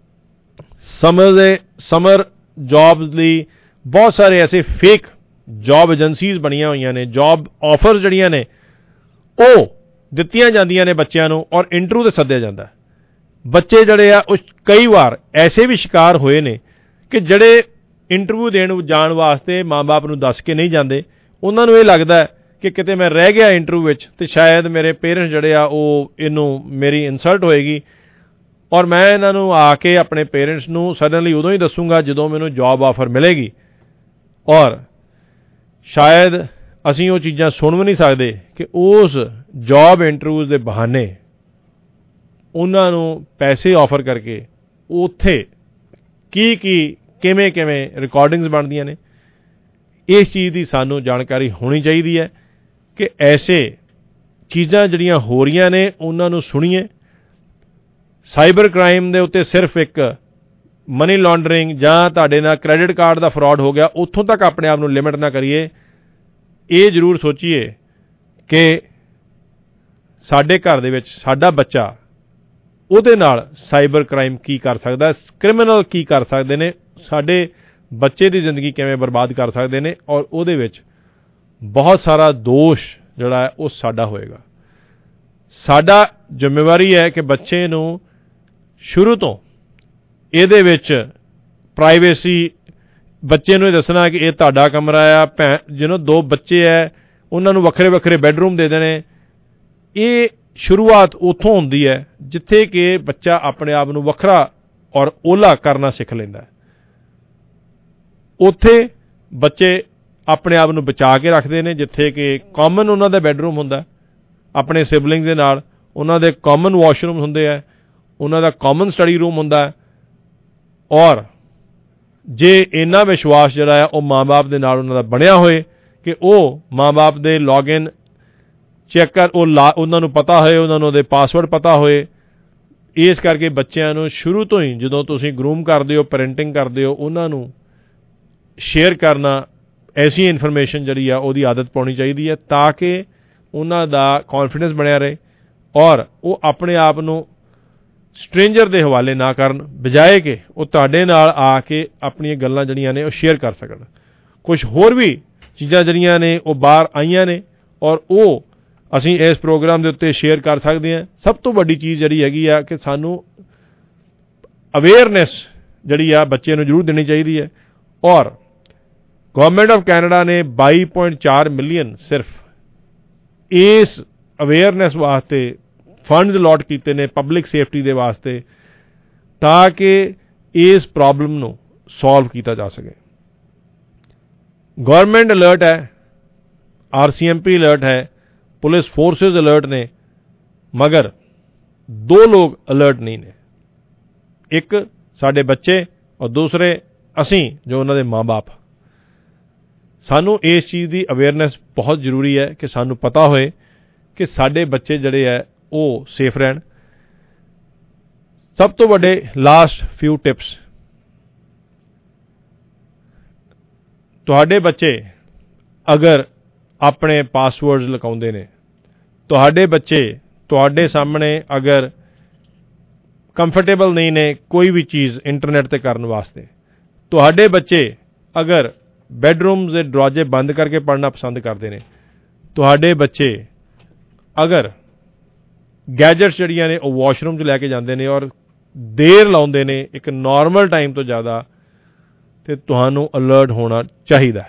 ਸਮਰ ਦੇ ਸਮਰ ਜੌਬਸ ਲਈ ਬਹੁਤ ਸਾਰੇ ਐਸੇ ਫੇਕ ਜੌਬ ਏਜੰਸੀਜ਼ ਬਣੀਆਂ ਹੋਈਆਂ ਨੇ। ਜੌਬ ਆਫਰਸ ਜਿਹੜੀਆਂ ਨੇ ਉਹ ਦਿੱਤੀਆਂ ਜਾਂਦੀਆਂ ਨੇ ਬੱਚਿਆਂ ਨੂੰ ਔਰ ਇੰਟਰਵਿਊ 'ਤੇ ਸੱਦਿਆ ਜਾਂਦਾ। ਬੱਚੇ ਜਿਹੜੇ ਆ ਉਹ ਕਈ ਵਾਰ ਐਸੇ ਵੀ ਸ਼ਿਕਾਰ ਹੋਏ ਨੇ ਕਿ ਜਿਹੜੇ ਇੰਟਰਵਿਊ ਦੇਣ ਜਾਣ ਵਾਸਤੇ ਮਾਂ-ਬਾਪ ਨੂੰ ਦੱਸ ਕੇ ਨਹੀਂ ਜਾਂਦੇ। ਉਹਨਾਂ ਨੂੰ ਇਹ ਲੱਗਦਾ ਕਿ ਕਿਤੇ ਮੈਂ ਰਹਿ ਗਿਆ ਇੰਟਰਵਿਊ ਵਿੱਚ ਅਤੇ ਸ਼ਾਇਦ ਮੇਰੇ ਪੇਰੈਂਟਸ ਜਿਹੜੇ ਆ ਉਹ ਇਹਨੂੰ ਮੇਰੀ ਇਨਸਲਟ ਹੋਏਗੀ ਔਰ ਮੈਂ ਇਹਨਾਂ ਨੂੰ ਆ ਕੇ ਆਪਣੇ ਪੇਰੈਂਟਸ ਨੂੰ ਸਡਨਲੀ ਉਦੋਂ ਹੀ ਦੱਸੂਗਾ ਜਦੋਂ ਮੈਨੂੰ ਜੌਬ ਆਫਰ ਮਿਲੇਗੀ। ਔਰ ਸ਼ਾਇਦ ਅਸੀਂ ਉਹ ਚੀਜ਼ਾਂ ਸੁਣ ਵੀ ਨਹੀਂ ਸਕਦੇ ਕਿ ਉਸ ਜੌਬ ਇੰਟਰਵਿਊਜ਼ ਦੇ ਬਹਾਨੇ ਉਹਨਾਂ ਨੂੰ ਪੈਸੇ ਆਫਰ ਕਰਕੇ ਉੱਥੇ ਕੀ ਕੀ ਕਿਵੇਂ ਕਿਵੇਂ ਰਿਕਾਰਡਿੰਗਸ ਬਣਦੀਆਂ ਨੇ। ਇਸ ਚੀਜ਼ ਦੀ ਸਾਨੂੰ ਜਾਣਕਾਰੀ ਹੋਣੀ ਚਾਹੀਦੀ ਹੈ ਕਿ ਐਸੇ ਚੀਜ਼ਾਂ ਜਿਹੜੀਆਂ ਹੋ ਰਹੀਆਂ ਨੇ ਉਹਨਾਂ ਨੂੰ ਸੁਣੀਏ। ਸਾਈਬਰ ਕ੍ਰਾਈਮ ਦੇ ਉੱਤੇ ਸਿਰਫ ਇੱਕ ਮਨੀ ਲਾਂਡਰਿੰਗ ਜਾਂ ਤੁਹਾਡੇ ਨਾਲ ਕ੍ਰੈਡਿਟ ਕਾਰਡ ਦਾ ਫਰਾਡ ਹੋ ਗਿਆ, ਉੱਥੋਂ ਤੱਕ ਆਪਣੇ ਆਪ ਨੂੰ ਲਿਮਿਟ ਨਾ ਕਰੀਏ। ਇਹ ਜ਼ਰੂਰ ਸੋਚੀਏ ਕਿ ਸਾਡੇ ਘਰ ਦੇ ਵਿੱਚ ਸਾਡਾ ਬੱਚਾ, ਉਹਦੇ ਨਾਲ ਸਾਈਬਰ ਕ੍ਰਾਈਮ ਕੀ ਕਰ ਸਕਦਾ, ਕ੍ਰਿਮੀਨਲ ਕੀ ਕਰ ਸਕਦੇ ਨੇ, ਸਾਡੇ ਬੱਚੇ ਦੀ ਜ਼ਿੰਦਗੀ ਕਿਵੇਂ ਬਰਬਾਦ ਕਰ ਸਕਦੇ ਨੇ ਔਰ ਉਹਦੇ ਵਿੱਚ ਬਹੁਤ ਸਾਰਾ ਦੋਸ਼ ਜਿਹੜਾ ਹੈ ਉਹ ਸਾਡਾ ਹੋਏਗਾ। ਸਾਡਾ ਜ਼ਿੰਮੇਵਾਰੀ ਹੈ ਕਿ ਬੱਚੇ ਨੂੰ ਸ਼ੁਰੂ ਤੋਂ ਇਹਦੇ ਵਿੱਚ ਪ੍ਰਾਈਵੇਸੀ, ਬੱਚੇ ਨੂੰ ਇਹ ਦੱਸਣਾ ਕਿ ਇਹ ਤੁਹਾਡਾ ਕਮਰਾ ਆ, ਭੈਣ ਜਿਹਨੂੰ ਦੋ ਬੱਚੇ ਹੈ ਉਹਨਾਂ ਨੂੰ ਵੱਖਰੇ ਵੱਖਰੇ ਬੈੱਡਰੂਮ ਦੇ ਦੇਣੇ। ਇਹ ਸ਼ੁਰੂਆਤ ਉੱਥੋਂ ਹੁੰਦੀ ਹੈ ਜਿੱਥੇ ਕਿ ਬੱਚਾ ਆਪਣੇ ਆਪ ਨੂੰ ਵੱਖਰਾ ਔਰ ਓਲਾ ਕਰਨਾ ਸਿੱਖ ਲੈਂਦਾ। ਉੱਥੇ ਬੱਚੇ ਆਪਣੇ ਆਪ ਨੂੰ ਬਚਾ ਕੇ ਰੱਖਦੇ ਨੇ ਜਿੱਥੇ ਕਿ ਕਾਮਨ ਉਹਨਾਂ ਦਾ ਬੈੱਡਰੂਮ ਹੁੰਦਾ, ਆਪਣੇ ਸਿਬਲਿੰਗ ਦੇ ਨਾਲ ਉਹਨਾਂ ਦੇ ਕਾਮਨ ਵਾਸ਼ਰੂਮ ਹੁੰਦੇ ਆ, ਉਹਨਾਂ ਦਾ ਕਾਮਨ ਸਟੱਡੀ ਰੂਮ ਹੁੰਦਾ। ਔਰ ਜੇ ਇੰਨਾ ਵਿਸ਼ਵਾਸ ਜਿਹੜਾ ਹੈ ਉਹ ਮਾਂ-ਬਾਪ ਦੇ ਨਾਲ ਉਹਨਾਂ ਦਾ ਬਣਿਆ ਹੋਏ ਕਿ ਉਹ ਮਾਂ-ਬਾਪ ਦੇ ਲੌਗਇਨ ਚੈੱਕ ਕਰ, ਉਹ ਲਾ ਉਹਨਾਂ ਨੂੰ ਪਤਾ ਹੋਏ, ਉਹਨਾਂ ਨੂੰ ਉਹਦੇ ਪਾਸਵਰਡ ਪਤਾ ਹੋਏ। ਇਸ ਕਰਕੇ ਬੱਚਿਆਂ ਨੂੰ ਸ਼ੁਰੂ ਤੋਂ ਹੀ ਜਦੋਂ ਤੁਸੀਂ ਗਰੂਮ ਕਰਦੇ ਹੋ, ਪੈਰੈਂਟਿੰਗ ਕਰਦੇ ਹੋ, ਉਹਨਾਂ ਨੂੰ ਸ਼ੇਅਰ ਕਰਨਾ, ਐਸੀ ਇਨਫੋਰਮੇਸ਼ਨ ਜਿਹੜੀ ਆ ਉਹਦੀ ਆਦਤ ਪਾਉਣੀ ਚਾਹੀਦੀ ਹੈ ਤਾਂ ਕਿ ਉਹਨਾਂ ਦਾ ਕੌਨਫੀਡੈਂਸ ਬਣਿਆ ਰਹੇ ਔਰ ਉਹ ਆਪਣੇ ਆਪ ਨੂੰ ਸਟ੍ਰੇਂਜਰ ਦੇ ਹਵਾਲੇ ਨਾ ਕਰਨ, ਬਜਾਏ ਕਿ ਉਹ ਤੁਹਾਡੇ ਨਾਲ ਆ ਕੇ ਆਪਣੀਆਂ ਗੱਲਾਂ ਜਿਹੜੀਆਂ ਨੇ ਉਹ ਸ਼ੇਅਰ ਕਰ ਸਕਣ। ਕੁਝ ਹੋਰ ਵੀ ਚੀਜ਼ਾਂ ਜਿਹੜੀਆਂ ਨੇ ਉਹ ਬਾਹਰ ਆਈਆਂ ਨੇ ਔਰ ਉਹ ਅਸੀਂ ਇਸ ਪ੍ਰੋਗਰਾਮ ਦੇ ਉੱਤੇ ਸ਼ੇਅਰ ਕਰ ਸਕਦੇ ਹਾਂ। ਸਭ ਤੋਂ ਵੱਡੀ ਚੀਜ਼ ਜਿਹੜੀ ਹੈਗੀ ਆ ਕਿ ਸਾਨੂੰ ਅਵੇਅਰਨੈਸ ਜਿਹੜੀ ਆ ਬੱਚੇ ਨੂੰ ਜ਼ਰੂਰ ਦੇਣੀ ਚਾਹੀਦੀ ਹੈ। ਔਰ ਗਵਰਨਮੈਂਟ ਆਫ ਕੈਨੇਡਾ ਨੇ ਬਾਈ ਪੁਆਇੰਟ ਚਾਰ ਮਿਲੀਅਨ ਸਿਰਫ ਇਸ ਅਵੇਅਰਨੈਸ ਵਾਸਤੇ ਫੰਡਸ ਅਲਾਟ ਕੀਤੇ ਨੇ ਪਬਲਿਕ ਸੇਫਟੀ ਦੇ ਵਾਸਤੇ ਤਾਂ ਕਿ ਇਸ ਪ੍ਰੋਬਲਮ ਨੂੰ ਸੋਲਵ ਕੀਤਾ ਜਾ ਸਕੇ। ਗਵਰਨਮੈਂਟ ਅਲਰਟ ਹੈ, R C M P alert ਹੈ ਪੁਲਿਸ ਫੋਰਸਿਸ ਅਲਰਟ ਨੇ, ਮਗਰ ਦੋ ਲੋਕ ਅਲਰਟ ਨਹੀਂ ਨੇ। ਇੱਕ ਸਾਡੇ ਬੱਚੇ ਔਰ ਦੂਸਰੇ ਅਸੀਂ ਜੋ ਉਹਨਾਂ ਦੇ ਮਾਂ-ਬਾਪ। ਸਾਨੂੰ ਇਸ ਚੀਜ਼ ਦੀ ਅਵੇਅਰਨੈਸ ਬਹੁਤ ਜ਼ਰੂਰੀ ਹੈ ਕਿ ਸਾਨੂੰ ਪਤਾ ਹੋਏ ਕਿ ਸਾਡੇ ਬੱਚੇ ਜਿਹੜੇ ਹੈ ਉਹ ਸੇਫ ਰਹਿਣ। ਸਭ ਤੋਂ ਵੱਡੇ ਲਾਸਟ ਫਿਊ ਟਿਪਸ, ਤੁਹਾਡੇ ਬੱਚੇ ਅਗਰ ਆਪਣੇ ਪਾਸਵਰਡਸ ਲਗਾਉਂਦੇ ਨੇ, ਤੁਹਾਡੇ ਬੱਚੇ ਤੁਹਾਡੇ ਸਾਹਮਣੇ ਅਗਰ ਕੰਫਰਟੇਬਲ ਨਹੀਂ ਨੇ ਕੋਈ ਵੀ ਚੀਜ਼ ਇੰਟਰਨੈਟ ਤੇ ਕਰਨ ਵਾਸਤੇ, ਤੁਹਾਡੇ ਬੱਚੇ ਅਗਰ ਬੈਡਰੂਮਸ ਦੇ ਦਰਵਾਜ਼ੇ ਬੰਦ ਕਰਕੇ ਪੜ੍ਹਨਾ ਪਸੰਦ ਕਰਦੇ ਨੇ, ਤੁਹਾਡੇ ਬੱਚੇ ਅਗਰ ਗੈਜਟਸ ਜਿਹੜੀਆਂ ਨੇ ਉਹ ਵਾਸ਼ਰੂਮ 'ਚ ਲੈ ਕੇ ਜਾਂਦੇ ਨੇ ਔਰ ਦੇਰ ਲਾਉਂਦੇ ਨੇ ਇੱਕ ਨਾਰਮਲ ਟਾਈਮ ਤੋਂ ਜ਼ਿਆਦਾ, ਤੇ ਤੁਹਾਨੂੰ ਅਲਰਟ ਹੋਣਾ ਚਾਹੀਦਾ।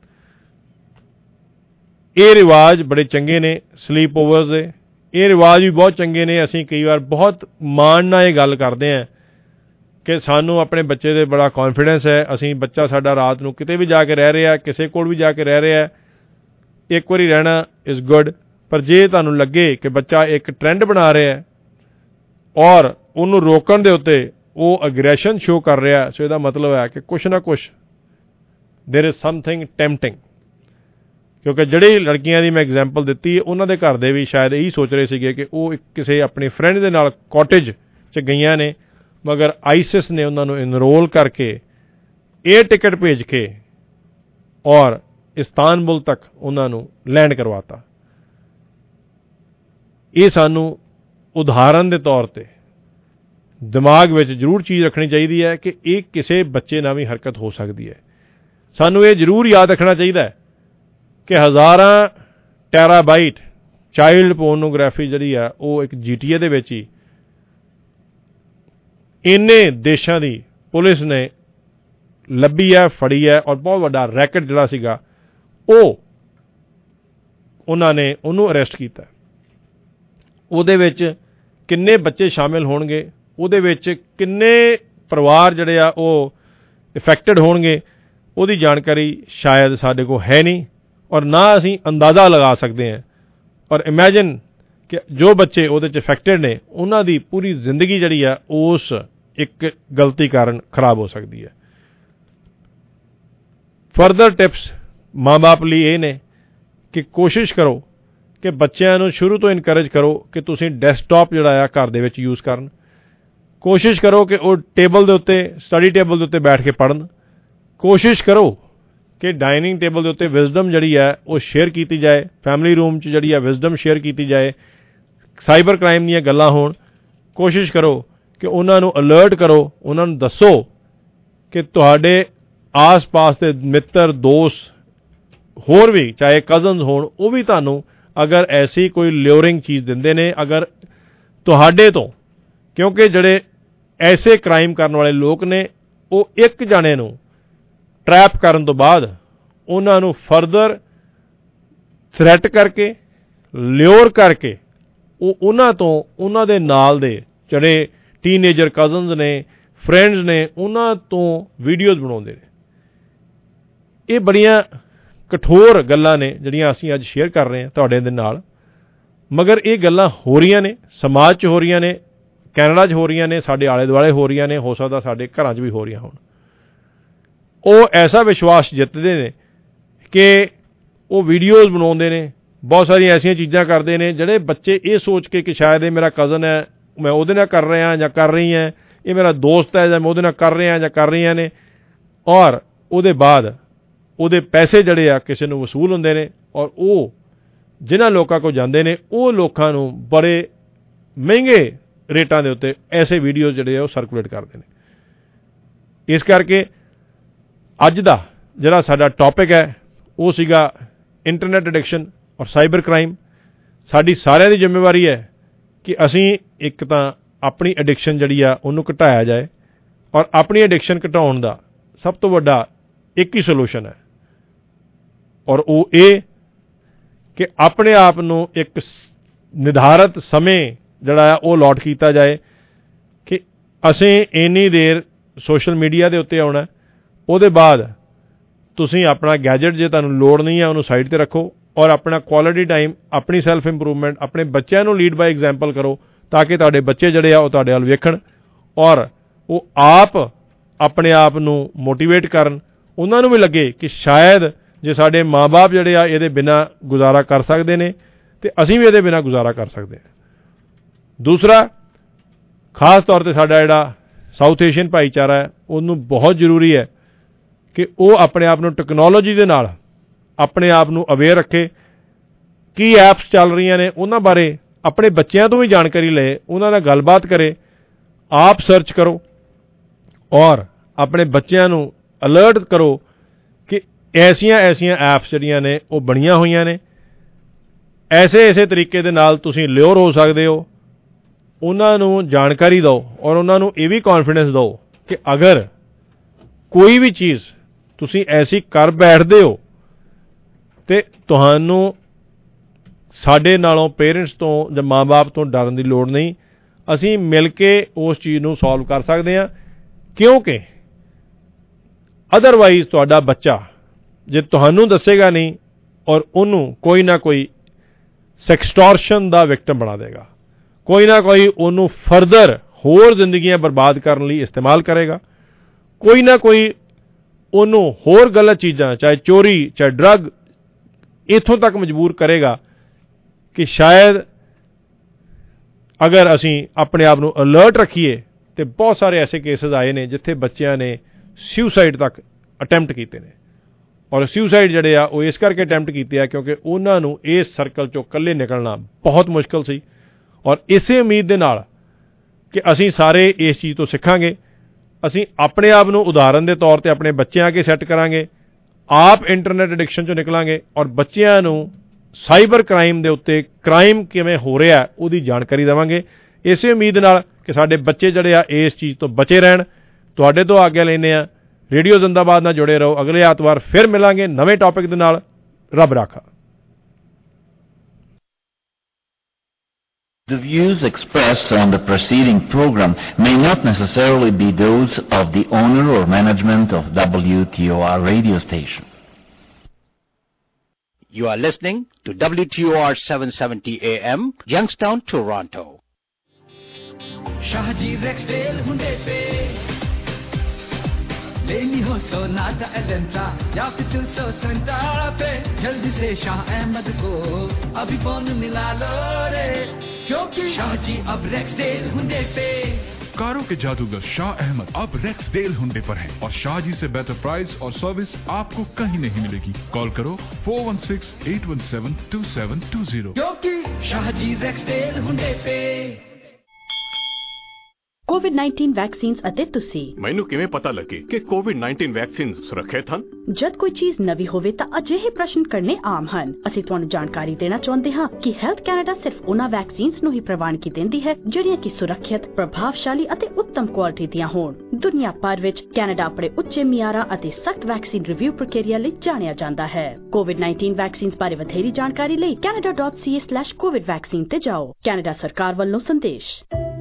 ਇਹ ਰਿਵਾਜ ਬੜੇ ਚੰਗੇ ਨੇ ਸਲੀਪ ਓਵਰਸ ਦੇ, ਇਹ ਰਿਵਾਜ ਵੀ ਬਹੁਤ ਚੰਗੇ ਨੇ। ਅਸੀਂ ਕਈ ਵਾਰ ਬਹੁਤ ਮਾਣ ਨਾਲ ਇਹ ਗੱਲ ਕਰਦੇ ਹਾਂ ਕਿ ਸਾਨੂੰ ਆਪਣੇ ਬੱਚੇ 'ਤੇ ਬੜਾ ਕੌਨਫੀਡੈਂਸ ਹੈ, ਅਸੀਂ ਬੱਚਾ ਸਾਡਾ ਰਾਤ ਨੂੰ ਕਿਤੇ ਵੀ ਜਾ ਕੇ ਰਹਿ ਰਿਹਾ, ਕਿਸੇ ਕੋਲ ਵੀ ਜਾ ਕੇ ਰਹਿ ਰਿਹਾ, ਇੱਕ ਵਾਰੀ ਰਹਿਣਾ ਇਜ਼ ਗੁੱਡ। ਪਰ ਜੇ ਤੁਹਾਨੂੰ ਲੱਗੇ ਕਿ ਬੱਚਾ ਇੱਕ ਟ੍ਰੈਂਡ ਬਣਾ ਰਿਹਾ ਹੈ ਔਰ ਉਹਨੂੰ ਰੋਕਣ ਦੇ ਉੱਤੇ ਉਹ ਅਗਰੈਸ਼ਨ ਸ਼ੋ ਕਰ ਰਿਹਾ, ਸੋ ਇਹਦਾ ਮਤਲਬ ਹੈ ਕਿ ਕੁਛ ਨਾ ਕੁਛ ਦੇਰ ਇਜ਼ ਸਮਥਿੰਗ ਟੈਂਪਟਿੰਗ। ਕਿਉਂਕਿ ਜਿਹੜੀ ਲੜਕੀਆਂ ਦੀ ਮੈਂ ਐਗਜ਼ਾਮਪਲ ਦਿੱਤੀ ਹੈ ਉਹਨਾਂ ਦੇ ਘਰ ਦੇ ਵੀ ਸ਼ਾਇਦ ਇਹੀ ਸੋਚ ਰਹੇ ਸੀਗੇ ਕਿ ਉਹ ਇੱਕ ਕਿਸੇ ਆਪਣੀ ਫਰੈਂਡ ਦੇ ਨਾਲ ਕਾਟੇਜ 'ਚ ਗਈਆਂ ਨੇ, ਮਗਰ ਆਈਸਿਸ ਨੇ ਉਹਨਾਂ ਨੂੰ ਇਨਰੋਲ ਕਰਕੇ ਏਅਰ ਟਿਕਟ ਭੇਜ ਕੇ ਔਰ ਇਸਤਾਨਬੁਲ ਤੱਕ ਉਹਨਾਂ ਨੂੰ ਲੈਂਡ ਕਰਵਾਤਾ। ਇਹ ਸਾਨੂੰ ਉਦਾਹਰਨ ਦੇ ਤੌਰ ਤੇ ਦਿਮਾਗ ਵਿੱਚ ਜ਼ਰੂਰ ਚੀਜ਼ ਰੱਖਣੀ ਚਾਹੀਦੀ ਹੈ ਕਿ ਇਹ ਕਿਸੇ ਬੱਚੇ ਨਾਲ ਵੀ ਹਰਕਤ ਹੋ ਸਕਦੀ ਹੈ। ਸਾਨੂੰ ਇਹ ਜ਼ਰੂਰ ਯਾਦ ਰੱਖਣਾ ਚਾਹੀਦਾ ਹੈ ਕਿ ਹਜ਼ਾਰਾਂ ਟੈਰਾਬਾਈਟ ਚਾਈਲਡ ਪੋਰਨੋਗ੍ਰਾਫੀ ਜਿਹੜੀ ਆ ਉਹ ਇੱਕ ਜੀ ਟੀ ਏ ਦੇ ਵਿੱਚ ਹੀ ਇੰਨੇ ਦੇਸ਼ਾਂ ਦੀ ਪੁਲਿਸ ਨੇ ਲੱਭੀ ਹੈ, ਫੜੀ ਹੈ ਔਰ ਬਹੁਤ ਵੱਡਾ ਰੈਕਟ ਜਿਹੜਾ ਸੀਗਾ ਉਹ ਉਹਨਾਂ ਨੇ ਉਹਨੂੰ ਅਰੈਸਟ ਕੀਤਾ। ਉਹਦੇ ਵਿੱਚ ਕਿੰਨੇ ਬੱਚੇ ਸ਼ਾਮਿਲ ਹੋਣਗੇ, ਉਹਦੇ ਵਿੱਚ ਕਿੰਨੇ ਪਰਿਵਾਰ ਜਿਹੜੇ ਆ ਉਹ ਇਫੈਕਟਡ ਹੋਣਗੇ, ਉਹਦੀ ਜਾਣਕਾਰੀ ਸ਼ਾਇਦ ਸਾਡੇ ਕੋਲ ਹੈ ਨਹੀਂ ਔਰ ਨਾ ਅਸੀਂ ਅੰਦਾਜ਼ਾ ਲਗਾ ਸਕਦੇ ਹਾਂ। ਔਰ ਇਮੈਜਿਨ ਕਿ ਜੋ ਬੱਚੇ ਉਹਦੇ 'ਚ ਇਫੈਕਟਡ ਨੇ ਉਹਨਾਂ ਦੀ ਪੂਰੀ ਜ਼ਿੰਦਗੀ ਜਿਹੜੀ ਆ ਉਸ ਇੱਕ ਗਲਤੀ ਕਾਰਨ ਖਰਾਬ ਹੋ ਸਕਦੀ ਹੈ। ਫਰਦਰ ਟਿਪਸ ਮਾਂ-ਬਾਪ ਲਈ ਇਹ ਨੇ ਕਿ ਕੋਸ਼ਿਸ਼ ਕਰੋ ਕਿ ਬੱਚਿਆਂ ਨੂੰ ਸ਼ੁਰੂ ਤੋਂ ਇਨਕਰੇਜ ਕਰੋ ਕਿ ਤੁਸੀਂ ਡੈਸਕਟਾਪ ਜਿਹੜਾ ਆ ਘਰ ਦੇ ਵਿੱਚ ਯੂਜ਼ ਕਰਨ। ਕੋਸ਼ਿਸ਼ ਕਰੋ ਕਿ ਉਹ ਟੇਬਲ ਦੇ ਉੱਤੇ, ਸਟੱਡੀ ਟੇਬਲ ਦੇ ਉੱਤੇ ਬੈਠ ਕੇ ਪੜ੍ਹਨ। ਕੋਸ਼ਿਸ਼ ਕਰੋ ਕਿ ਡਾਈਨਿੰਗ ਟੇਬਲ ਦੇ ਉੱਤੇ ਵਿਜ਼ਡਮ ਜਿਹੜੀ ਹੈ ਉਹ ਸ਼ੇਅਰ ਕੀਤੀ ਜਾਏ, ਫੈਮਿਲੀ ਰੂਮ 'ਚ ਜਿਹੜੀ ਹੈ ਵਿਜ਼ਡਮ ਸ਼ੇਅਰ ਕੀਤੀ ਜਾਏ, ਸਾਈਬਰ ਕ੍ਰਾਈਮ ਦੀਆਂ ਗੱਲਾਂ ਹੋਣ। ਕੋਸ਼ਿਸ਼ ਕਰੋ ਕਿ ਉਹਨਾਂ ਨੂੰ ਅਲਰਟ ਕਰੋ, ਉਹਨਾਂ ਨੂੰ ਦੱਸੋ ਕਿ ਤੁਹਾਡੇ ਆਸ-ਪਾਸ ਦੇ ਮਿੱਤਰ, ਦੋਸਤ, ਹੋਰ ਵੀ ਚਾਹੇ ਕਜ਼ਨਸ ਹੋਣ, ਉਹ ਵੀ ਤੁਹਾਨੂੰ ਅਗਰ ਐਸੀ ਕੋਈ ਲਿਓਰਿੰਗ ਚੀਜ਼ ਦਿੰਦੇ ਨੇ, ਅਗਰ ਤੁਹਾਡੇ ਤੋਂ, ਕਿਉਂਕਿ ਜਿਹੜੇ ਐਸੇ ਕ੍ਰਾਈਮ ਕਰਨ ਵਾਲੇ ਲੋਕ ਨੇ ਉਹ ਇੱਕ ਜਾਣੇ ਨੂੰ ਟਰੈਪ ਕਰਨ ਤੋਂ ਬਾਅਦ ਉਹਨਾਂ ਨੂੰ ਫਰਦਰ ਥ੍ਰੈਟ ਕਰਕੇ, ਲਿਓਰ ਕਰਕੇ ਉਹ ਉਹਨਾਂ ਤੋਂ, ਉਹਨਾਂ ਦੇ ਨਾਲ ਦੇ ਜਿਹੜੇ ਟੀਨੇਜਰ ਕਜ਼ਨਸ ਨੇ, ਫਰੈਂਡਸ ਨੇ, ਉਹਨਾਂ ਤੋਂ ਵੀਡੀਓਜ਼ ਬਣਾਉਂਦੇ ਨੇ। ਇਹ ਬੜੀਆਂ ਕਠੋਰ ਗੱਲਾਂ ਨੇ ਜਿਹੜੀਆਂ ਅਸੀਂ ਅੱਜ ਸ਼ੇਅਰ ਕਰ ਰਹੇ ਹਾਂ ਤੁਹਾਡੇ ਦੇ ਨਾਲ, ਮਗਰ ਇਹ ਗੱਲਾਂ ਹੋ ਰਹੀਆਂ ਨੇ, ਸਮਾਜ 'ਚ ਹੋ ਰਹੀਆਂ ਨੇ, ਕੈਨੇਡਾ 'ਚ ਹੋ ਰਹੀਆਂ ਨੇ, ਸਾਡੇ ਆਲੇ ਦੁਆਲੇ ਹੋ ਰਹੀਆਂ ਨੇ, ਹੋ ਸਕਦਾ ਸਾਡੇ ਘਰਾਂ 'ਚ ਵੀ ਹੋ ਰਹੀਆਂ ਹੋਣ। ਉਹ ਐਸਾ ਵਿਸ਼ਵਾਸ ਜਿੱਤਦੇ ਨੇ ਕਿ ਉਹ ਵੀਡੀਓਜ਼ ਬਣਾਉਂਦੇ ਨੇ, ਬਹੁਤ ਸਾਰੀਆਂ ਐਸੀਆਂ ਚੀਜ਼ਾਂ ਕਰਦੇ ਨੇ ਜਿਹੜੇ ਬੱਚੇ ਇਹ ਸੋਚ ਕੇ ਕਿ ਸ਼ਾਇਦ ਇਹ ਮੇਰਾ ਕਜ਼ਨ ਹੈ, ਮੈਂ ਉਹਦੇ ਨਾਲ ਕਰ ਰਿਹਾ ਜਾਂ ਕਰ ਰਹੀ ਹਾਂ, ਇਹ ਮੇਰਾ ਦੋਸਤ ਹੈ ਜਾਂ ਮੈਂ ਉਹਦੇ ਨਾਲ ਕਰ ਰਿਹਾ ਜਾਂ ਕਰ ਰਹੀਆਂ ਨੇ, ਔਰ ਉਹਦੇ ਬਾਅਦ ਉਹਦੇ ਪੈਸੇ ਜਿਹੜੇ ਆ ਕਿਸੇ ਨੂੰ ਵਸੂਲ ਹੁੰਦੇ ਨੇ ਔਰ ਉਹ ਜਿਨ੍ਹਾਂ ਲੋਕਾਂ ਕੋਲ ਜਾਂਦੇ ਨੇ ਉਹ ਲੋਕਾਂ ਨੂੰ ਬੜੇ ਮਹਿੰਗੇ ਰੇਟਾਂ ਦੇ ਉੱਤੇ ਐਸੇ ਵੀਡੀਓ ਜਿਹੜੇ ਆ ਉਹ ਸਰਕੂਲੇਟ ਕਰਦੇ ਨੇ। ਇਸ ਕਰਕੇ ਅੱਜ ਦਾ ਜਿਹੜਾ ਸਾਡਾ ਟੌਪਿਕ ਹੈ ਉਹ ਸੀਗਾ ਇੰਟਰਨੈਟ ਐਡਿਕਸ਼ਨ ਔਰ ਸਾਈਬਰ ਕ੍ਰਾਈਮ। ਸਾਡੀ ਸਾਰਿਆਂ ਦੀ ਜ਼ਿੰਮੇਵਾਰੀ ਹੈ ਕਿ ਅਸੀਂ ਇੱਕ ਤਾਂ ਆਪਣੀ ਐਡਿਕਸ਼ਨ ਜਿਹੜੀ ਆ ਉਹਨੂੰ ਘਟਾਇਆ ਜਾਏ, ਔਰ ਆਪਣੀ ਐਡਿਕਸ਼ਨ ਘਟਾਉਣ ਦਾ ਸਭ ਤੋਂ ਵੱਡਾ ਇੱਕ ਹੀ ਸੋਲੂਸ਼ਨ ਹੈ, ਔਰ ਉਹ ਇਹ ਕਿ ਆਪਣੇ ਆਪ ਨੂੰ ਇੱਕ ਨਿਰਧਾਰਤ ਸਮੇਂ ਜਿਹੜਾ ਆ ਉਹ ਅਲਾਟ ਕੀਤਾ ਜਾਏ ਕਿ ਅਸੀਂ ਇੰਨੀ ਦੇਰ ਸੋਸ਼ਲ ਮੀਡੀਆ ਦੇ ਉੱਤੇ ਆਉਣਾ, ਉਹਦੇ ਬਾਅਦ ਤੁਸੀਂ ਆਪਣਾ ਗੈਜਟ ਜੇ ਤੁਹਾਨੂੰ ਲੋੜ ਨਹੀਂ ਹੈ ਉਹਨੂੰ ਸਾਈਡ ਤੇ ਰੱਖੋ ਔਰ ਆਪਣਾ ਕੁਆਲਿਟੀ ਟਾਈਮ, ਆਪਣੀ ਸੈਲਫ ਇੰਪਰੂਵਮੈਂਟ, ਆਪਣੇ ਬੱਚਿਆਂ ਨੂੰ ਲੀਡ ਬਾਈ ਐਗਜ਼ਾਮਪਲ ਕਰੋ ਤਾਂ ਕਿ ਤੁਹਾਡੇ ਬੱਚੇ ਜਿਹੜੇ ਆ ਉਹ ਤੁਹਾਡੇ ਵੱਲ ਵੇਖਣ ਔਰ ਉਹ ਆਪ ਆਪਣੇ ਆਪ ਨੂੰ ਮੋਟੀਵੇਟ ਕਰਨ। ਉਹਨਾਂ ਨੂੰ ਵੀ ਲੱਗੇ ਕਿ ਸ਼ਾਇਦ ਜੇ ਸਾਡੇ ਮਾਂ-ਬਾਪ ਜਿਹੜੇ ਆ ਇਹਦੇ ਬਿਨਾਂ ਗੁਜ਼ਾਰਾ ਕਰ ਸਕਦੇ ਨੇ ਤੇ ਅਸੀਂ ਵੀ ਇਹਦੇ ਬਿਨਾਂ ਗੁਜ਼ਾਰਾ ਕਰ ਸਕਦੇ ਹਾਂ। ਦੂਸਰਾ, ਖਾਸ ਤੌਰ 'ਤੇ ਸਾਡਾ ਜਿਹੜਾ ਸਾਊਥ ਏਸ਼ੀਅਨ ਭਾਈਚਾਰਾ ਹੈ ਉਹਨੂੰ ਬਹੁਤ ਜ਼ਰੂਰੀ ਹੈ ਕਿ ਉਹ ਆਪਣੇ ਆਪ ਨੂੰ ਟੈਕਨੋਲੋਜੀ ਦੇ ਨਾਲ ਆਪਣੇ ਆਪ ਨੂੰ ਅਵੇਅਰ ਰੱਖੇ। ਕੀ ਐਪਸ ਚੱਲ ਰਹੀਆਂ ਨੇ ਉਹਨਾਂ ਬਾਰੇ ਆਪਣੇ ਬੱਚਿਆਂ ਤੋਂ ਵੀ ਜਾਣਕਾਰੀ ਲਏ, ਉਹਨਾਂ ਨਾਲ ਗੱਲਬਾਤ ਕਰੇ, ਆਪ ਸਰਚ ਕਰੋ ਔਰ ਆਪਣੇ ਬੱਚਿਆਂ ਨੂੰ ਅਲਰਟ ਕਰੋ ਕਿ ਐਸੀਆਂ ਐਸੀਆਂ ਐਪਸ ਜਿਹੜੀਆਂ ਨੇ ਉਹ ਬਣੀਆਂ ਹੋਈਆਂ ਨੇ, ਐਸੇ ਐਸੇ ਤਰੀਕੇ ਦੇ ਨਾਲ ਤੁਸੀਂ ਲਿਓਰ ਹੋ ਸਕਦੇ ਹੋ। ਉਹਨਾਂ ਨੂੰ ਜਾਣਕਾਰੀ ਦਿਓ ਔਰ ਉਹਨਾਂ ਨੂੰ ਇਹ ਵੀ ਕੌਨਫੀਡੈਂਸ ਦਿਓ ਕਿ ਅਗਰ ਕੋਈ ਵੀ ਚੀਜ਼ ਤੁਸੀਂ ਐਸੀ ਕਰ ਬੈਠਦੇ ਹੋ ਤੇ ਤੁਹਾਨੂੰ ਸਾਡੇ ਨਾਲੋਂ ਪੇਰੈਂਟਸ ਤੋਂ ਜਾਂ ਮਾਂ-ਬਾਪ ਤੋਂ ਡਰਨ ਦੀ ਲੋੜ ਨਹੀਂ। ਅਸੀਂ ਮਿਲ ਕੇ ਉਸ ਚੀਜ਼ ਨੂੰ ਸੋਲਵ ਕਰ ਸਕਦੇ ਹਾਂ, ਕਿਉਂਕਿ ਅਦਰਵਾਈਜ਼ ਤੁਹਾਡਾ ਬੱਚਾ ਜੇ ਤੁਹਾਨੂੰ ਦੱਸੇਗਾ ਨਹੀਂ ਔਰ ਉਹਨੂੰ ਕੋਈ ਨਾ ਕੋਈ ਸੈਕਸਟੋਰਸ਼ਨ ਦਾ ਵਿਕਟਮ ਬਣਾ ਦੇਗਾ, ਕੋਈ ਨਾ ਕੋਈ ਉਹਨੂੰ ਫਰਦਰ ਹੋਰ ਜ਼ਿੰਦਗੀਆਂ ਬਰਬਾਦ ਕਰਨ ਲਈ ਇਸਤੇਮਾਲ ਕਰੇਗਾ, ਕੋਈ ਨਾ ਕੋਈ ਉਹਨੂੰ ਹੋਰ ਗਲਤ ਚੀਜ਼ਾਂ ਚਾਹੇ ਚੋਰੀ ਚਾਹੇ ਡਰੱਗ ਇੱਥੋਂ ਤੱਕ ਮਜਬੂਰ ਕਰੇਗਾ ਕਿ ਸ਼ਾਇਦ ਅਗਰ ਅਸੀਂ ਆਪਣੇ ਆਪ ਨੂੰ ਅਲਰਟ ਰੱਖੀਏ ਤੇ ਬਹੁਤ ਸਾਰੇ ਐਸੇ ਕੇਸਿਸ ਆਏ ਨੇ ਜਿੱਥੇ ਬੱਚਿਆਂ ਨੇ ਸੁਸਾਈਡ ਤੱਕ ਅਟੈਂਪਟ ਕੀਤੇ ਨੇ ਔਰ ਸੁਸਾਈਡ ਜਿਹੜੇ ਆ ਉਹ ਇਸ ਕਰਕੇ ਅਟੈਂਪਟ ਕੀਤੇ ਆ ਕਿਉਂਕਿ ਉਹਨਾਂ ਨੂੰ ਇਸ ਸਰਕਲ ਚੋਂ ਇਕੱਲੇ ਨਿਕਲਣਾ ਬਹੁਤ ਮੁਸ਼ਕਲ ਸੀ। ਔਰ ਇਸੇ ਉਮੀਦ ਦੇ ਨਾਲ ਕਿ ਅਸੀਂ ਸਾਰੇ ਇਸ ਚੀਜ਼ ਤੋਂ ਸਿੱਖਾਂਗੇ, ਅਸੀਂ ਆਪਣੇ ਆਪ ਨੂੰ ਉਦਾਹਰਨ ਦੇ ਤੌਰ ਤੇ ਆਪਣੇ ਬੱਚਿਆਂ ਅੱਗੇ ਸੈੱਟ ਕਰਾਂਗੇ, ਆਪ ਇੰਟਰਨੈਟ ਐਡਿਕਸ਼ਨ ਚੋਂ ਨਿਕਲਾਂਗੇ ਔਰ ਬੱਚਿਆਂ ਨੂੰ ਸਾਈਬਰ ਕ੍ਰਾਈਮ ਦੇ ਉੱਤੇ ਕ੍ਰਾਈਮ ਕਿਵੇਂ ਹੋ ਰਿਹਾ ਉਹਦੀ ਜਾਣਕਾਰੀ ਦੇਵਾਂਗੇ। ਇਸੇ ਉਮੀਦ ਨਾਲ ਕਿ ਸਾਡੇ ਬੱਚੇ ਜਿਹੜੇ ਆ ਇਸ ਚੀਜ਼ ਤੋਂ ਬਚੇ ਰਹਿਣ। ਤੁਹਾਡੇ ਤੋਂ ਆਗਿਆ ਲੈਂਦੇ ਆ। ਰੇਡੀਓ ਜ਼ਿੰਦਾਬਾਦ ਨਾਲ ਜੁੜੇ ਰਹੋ। ਅਗਲੇ ਐਤਵਾਰ ਫਿਰ ਮਿਲਾਂਗੇ ਨਵੇਂ ਟੌਪਿਕ ਦੇ ਨਾਲ। ਰੱਬ ਰਾਖਾ। The views expressed on the preceding program may not necessarily be those of the owner or management of W T O R radio station. You are listening to W T O R seven seventy A M, Youngstown, Toronto. Shahji Rexdale hunde pe leni ho sonata elenta ya phir two so seventy pe jaldi se Shah Ahmed ko abhi phone mila lo re kyunki Shahji ab Rexdale hunde pe कारों के जादूगर शाह अहमद अब रेक्सडेल हुंडे पर हैं और शाह जी से बेहतर price और सर्विस आपको कहीं नहीं मिलेगी। कॉल करो four one six eight one seven two seven two zero। क्योंकि शाहजी रेक्सडेल हुंडे पे। ਕੋਵਿਡ ਨਾਈਨਟੀਨ ਵੈਕਸੀਨਸ ਅਤੇ ਤੁਸੀਂ ਮੈਨੂੰ ਕਿਵੇਂ ਪਤਾ ਲੱਗੇ ਕਿ ਕੋਵਿਡ ਨਾਈਨਟੀਨ ਵੈਕਸੀਨ ਸੁਰੱਖਿਅਤ ਹਨ? ਜਦ ਕੋਈ ਚੀਜ਼ ਨਵੀਂ ਹੋਵੇ ਤਾਂ ਅਜਿਹੇ ਪ੍ਰਸ਼ਨ ਕਰਨੇ ਆਮ ਹਨ। ਅਸੀਂ ਤੁਹਾਨੂੰ ਜਾਣਕਾਰੀ ਦੇਣਾ ਚਾਹੁੰਦੇ ਹਾਂ ਕਿ ਹੈਲਥ ਕੈਨੇਡਾ ਸਿਰਫ ਉਹਨਾਂ ਵੈਕਸੀਨਸ ਨੂੰ ਹੀ ਪ੍ਰਵਾਨਗੀ ਦਿੰਦੀ ਹੈ ਜਿਹੜੀਆਂ ਕਿ ਸੁਰੱਖਿਅਤ, ਪ੍ਰਭਾਵਸ਼ਾਲੀ ਅਤੇ ਉੱਤਮ ਕੁਆਲਿਟੀ ਦੀਆਂ ਹੋਣ। ਦੁਨੀਆ ਭਰ ਵਿੱਚ ਕੈਨੇਡਾ ਆਪਣੇ ਉੱਚੇ ਮਿਆਰਾਂ ਅਤੇ ਸਖਤ ਵੈਕਸੀਨ ਰਿਵਿਊ ਪ੍ਰਕਿਰਿਆ ਲਈ ਜਾਣਿਆ ਜਾਂਦਾ ਹੈ। ਕੋਵਿਡ ਨਾਈਨਟੀਨ ਵੈਕਸੀਨਸ ਬਾਰੇ ਵਧੇਰੀ ਜਾਣਕਾਰੀ ਲਈ Canada dot C A slash Covid vaccine ਤੇ ਜਾਓ। ਕੈਨੇਡਾ ਸਰਕਾਰ ਵੱਲੋਂ ਸੰਦੇਸ਼।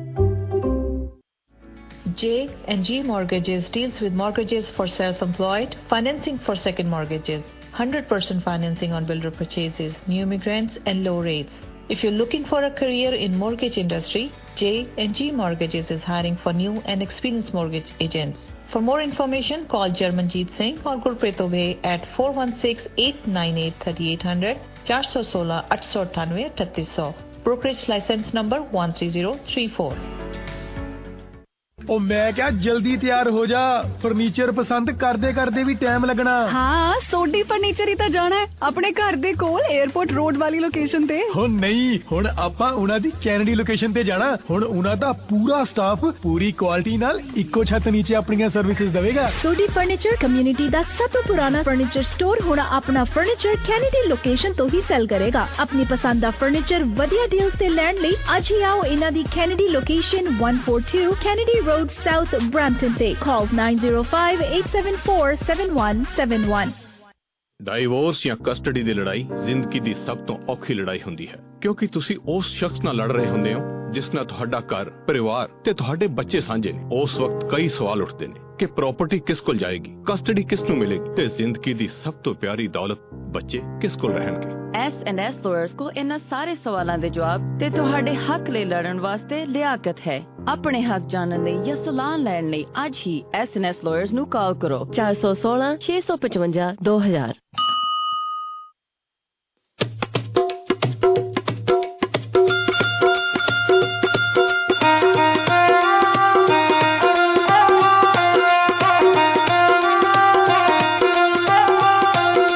J and G Mortgages deals with mortgages for self-employed, financing for second mortgages, one hundred percent financing on builder purchases, new immigrants and low rates. If you're looking for a career in mortgage industry, J and G Mortgages is hiring for new and experienced mortgage agents. For more information, call Jarmanjeet Singh or Gurpreet Obey at four one six eight nine eight three eight zero zero, four one six eight eight nine eight three zero zero. Brokerage license number one three zero three four. ਉਹ ਮੈਂ ਕਿਹਾ ਜਲਦੀ ਤਿਆਰ ਹੋ ਜਾ, furniture ਪਸੰਦ ਕਰਦੇ ਕਰਦੇ ਵੀ ਟਾਈਮ ਲੱਗਣਾ। ਹਾਂ, ਸੋਢੀ ਫਰਨੀਚਰ ਹੀ ਤਾਂ ਜਾਣਾ ਹੈ ਆਪਣੇ ਘਰ ਦੇ ਕੋਲ 에ਅਰਪੋਰਟ ਰੋਡ ਵਾਲੀ ਲੋਕੇਸ਼ਨ ਤੇ। ਹੋ ਨਹੀਂ, ਹੁਣ ਆਪਾਂ ਉਹਨਾਂ ਦੀ ਕੈਨੇਡੀ ਲੋਕੇਸ਼ਨ ਤੇ ਜਾਣਾ। ਹੁਣ ਉਹਨਾਂ ਦਾ ਪੂਰਾ ਸਟਾਫ ਪੂਰੀ ਕੁਆਲਿਟੀ ਨਾਲ ਇੱਕੋ ਛੱਤ ਨੀਚੇ ਆਪਣੀਆਂ ਸਰਵਿਸਿਜ਼ ਦੇਵੇਗਾ। ਸੋਢੀ ਫਰਨੀਚਰ ਕਮਿਊਨਿਟੀ ਦਾ ਸਭ ਤੋਂ ਪੁਰਾਣਾ ਫਰਨੀਚਰ ਸਟੋਰ ਹੁਣ ਆਪਣਾ ਫਰਨੀਚਰ ਕੈਨੇਡੀ ਲੋਕੇਸ਼ਨ ਤੋਂ ਹੀ ਸੈਲ ਕਰੇਗਾ। ਆਪਣੀ ਪਸੰਦ ਦਾ ਫਰਨੀਚਰ ਵਧੀਆ ਡੀਲਸ ਤੇ ਲੈਣ ਲਈ ਅੱਜ ਹੀ ਆਓ ਇਹਨਾਂ ਦੀ Kennedy location one forty-two Kennedy road South Brampton ਤੇ call nine zero five eight seven four seven one seven one। Divorce ਜਾਂ ਕਸਟਡੀ ਦੀ ਲੜਾਈ ਜ਼ਿੰਦਗੀ ਦੀ ਸਭ ਤੋਂ ਔਖੀ ਲੜਾਈ ਹੁੰਦੀ ਹੈ ਕਿਉਂਕਿ ਤੁਸੀਂ ਉਸ ਸ਼ਖਸ ਨਾਲ ਲੜ ਰਹੇ ਹੁੰਦੇ ਹੋ ਜਿਸ ਨਾਲ ਤੁਹਾਡਾ ਘਰ, ਪਰਿਵਾਰ ਤੇ ਤੁਹਾਡੇ ਬੱਚੇ ਸਾਂਝੇ ਨੇ। ਉਸ ਵਕਤ ਕਈ ਸਵਾਲ ਉੱਠਦੇ ਨੇ ਕਿ ਪ੍ਰਾਪਰਟੀ ਕਿਸ ਕੋਲ ਜਾਏਗੀ, ਕਸਟਡੀ ਕਿਸ ਨੂੰ ਮਿਲੇਗੀ ਤੇ ਜ਼ਿੰਦਗੀ ਦੀ ਸਭ ਤੋਂ ਪਿਆਰੀ ਦੌਲਤ ਬੱਚੇ ਕਿਸ ਕੋਲ ਰਹਿਣਗੇ। ਐਸ ਐਂਡ ਐਸ ਲਾਇਰਸ ਕੋ ਇਹਨਾਂ ਸਾਰੇ ਸਵਾਲਾਂ ਦੇ ਜਵਾਬ ਤੇ ਤੁਹਾਡੇ ਹੱਕ ਲਈ ਲੜਨ ਵਾਸਤੇ ਲਿਆਕਤ ਹੈ। ਆਪਣੇ ਹੱਕ ਜਾਣਨ ਲਈ ਜਾਂ ਸਲਾਹ ਲੈਣ ਲਈ ਅੱਜ ਹੀ ਐਸ ਐਂਡ ਐਸ ਲਾਇਰਸ ਨੂੰ ਕਾਲ ਕਰੋ ਚਾਰ ਸੌ ਸੋਲਾਂ ਛੇ ਸੌ ਪਚਵੰਜਾ ਦੋ ਹਜ਼ਾਰ।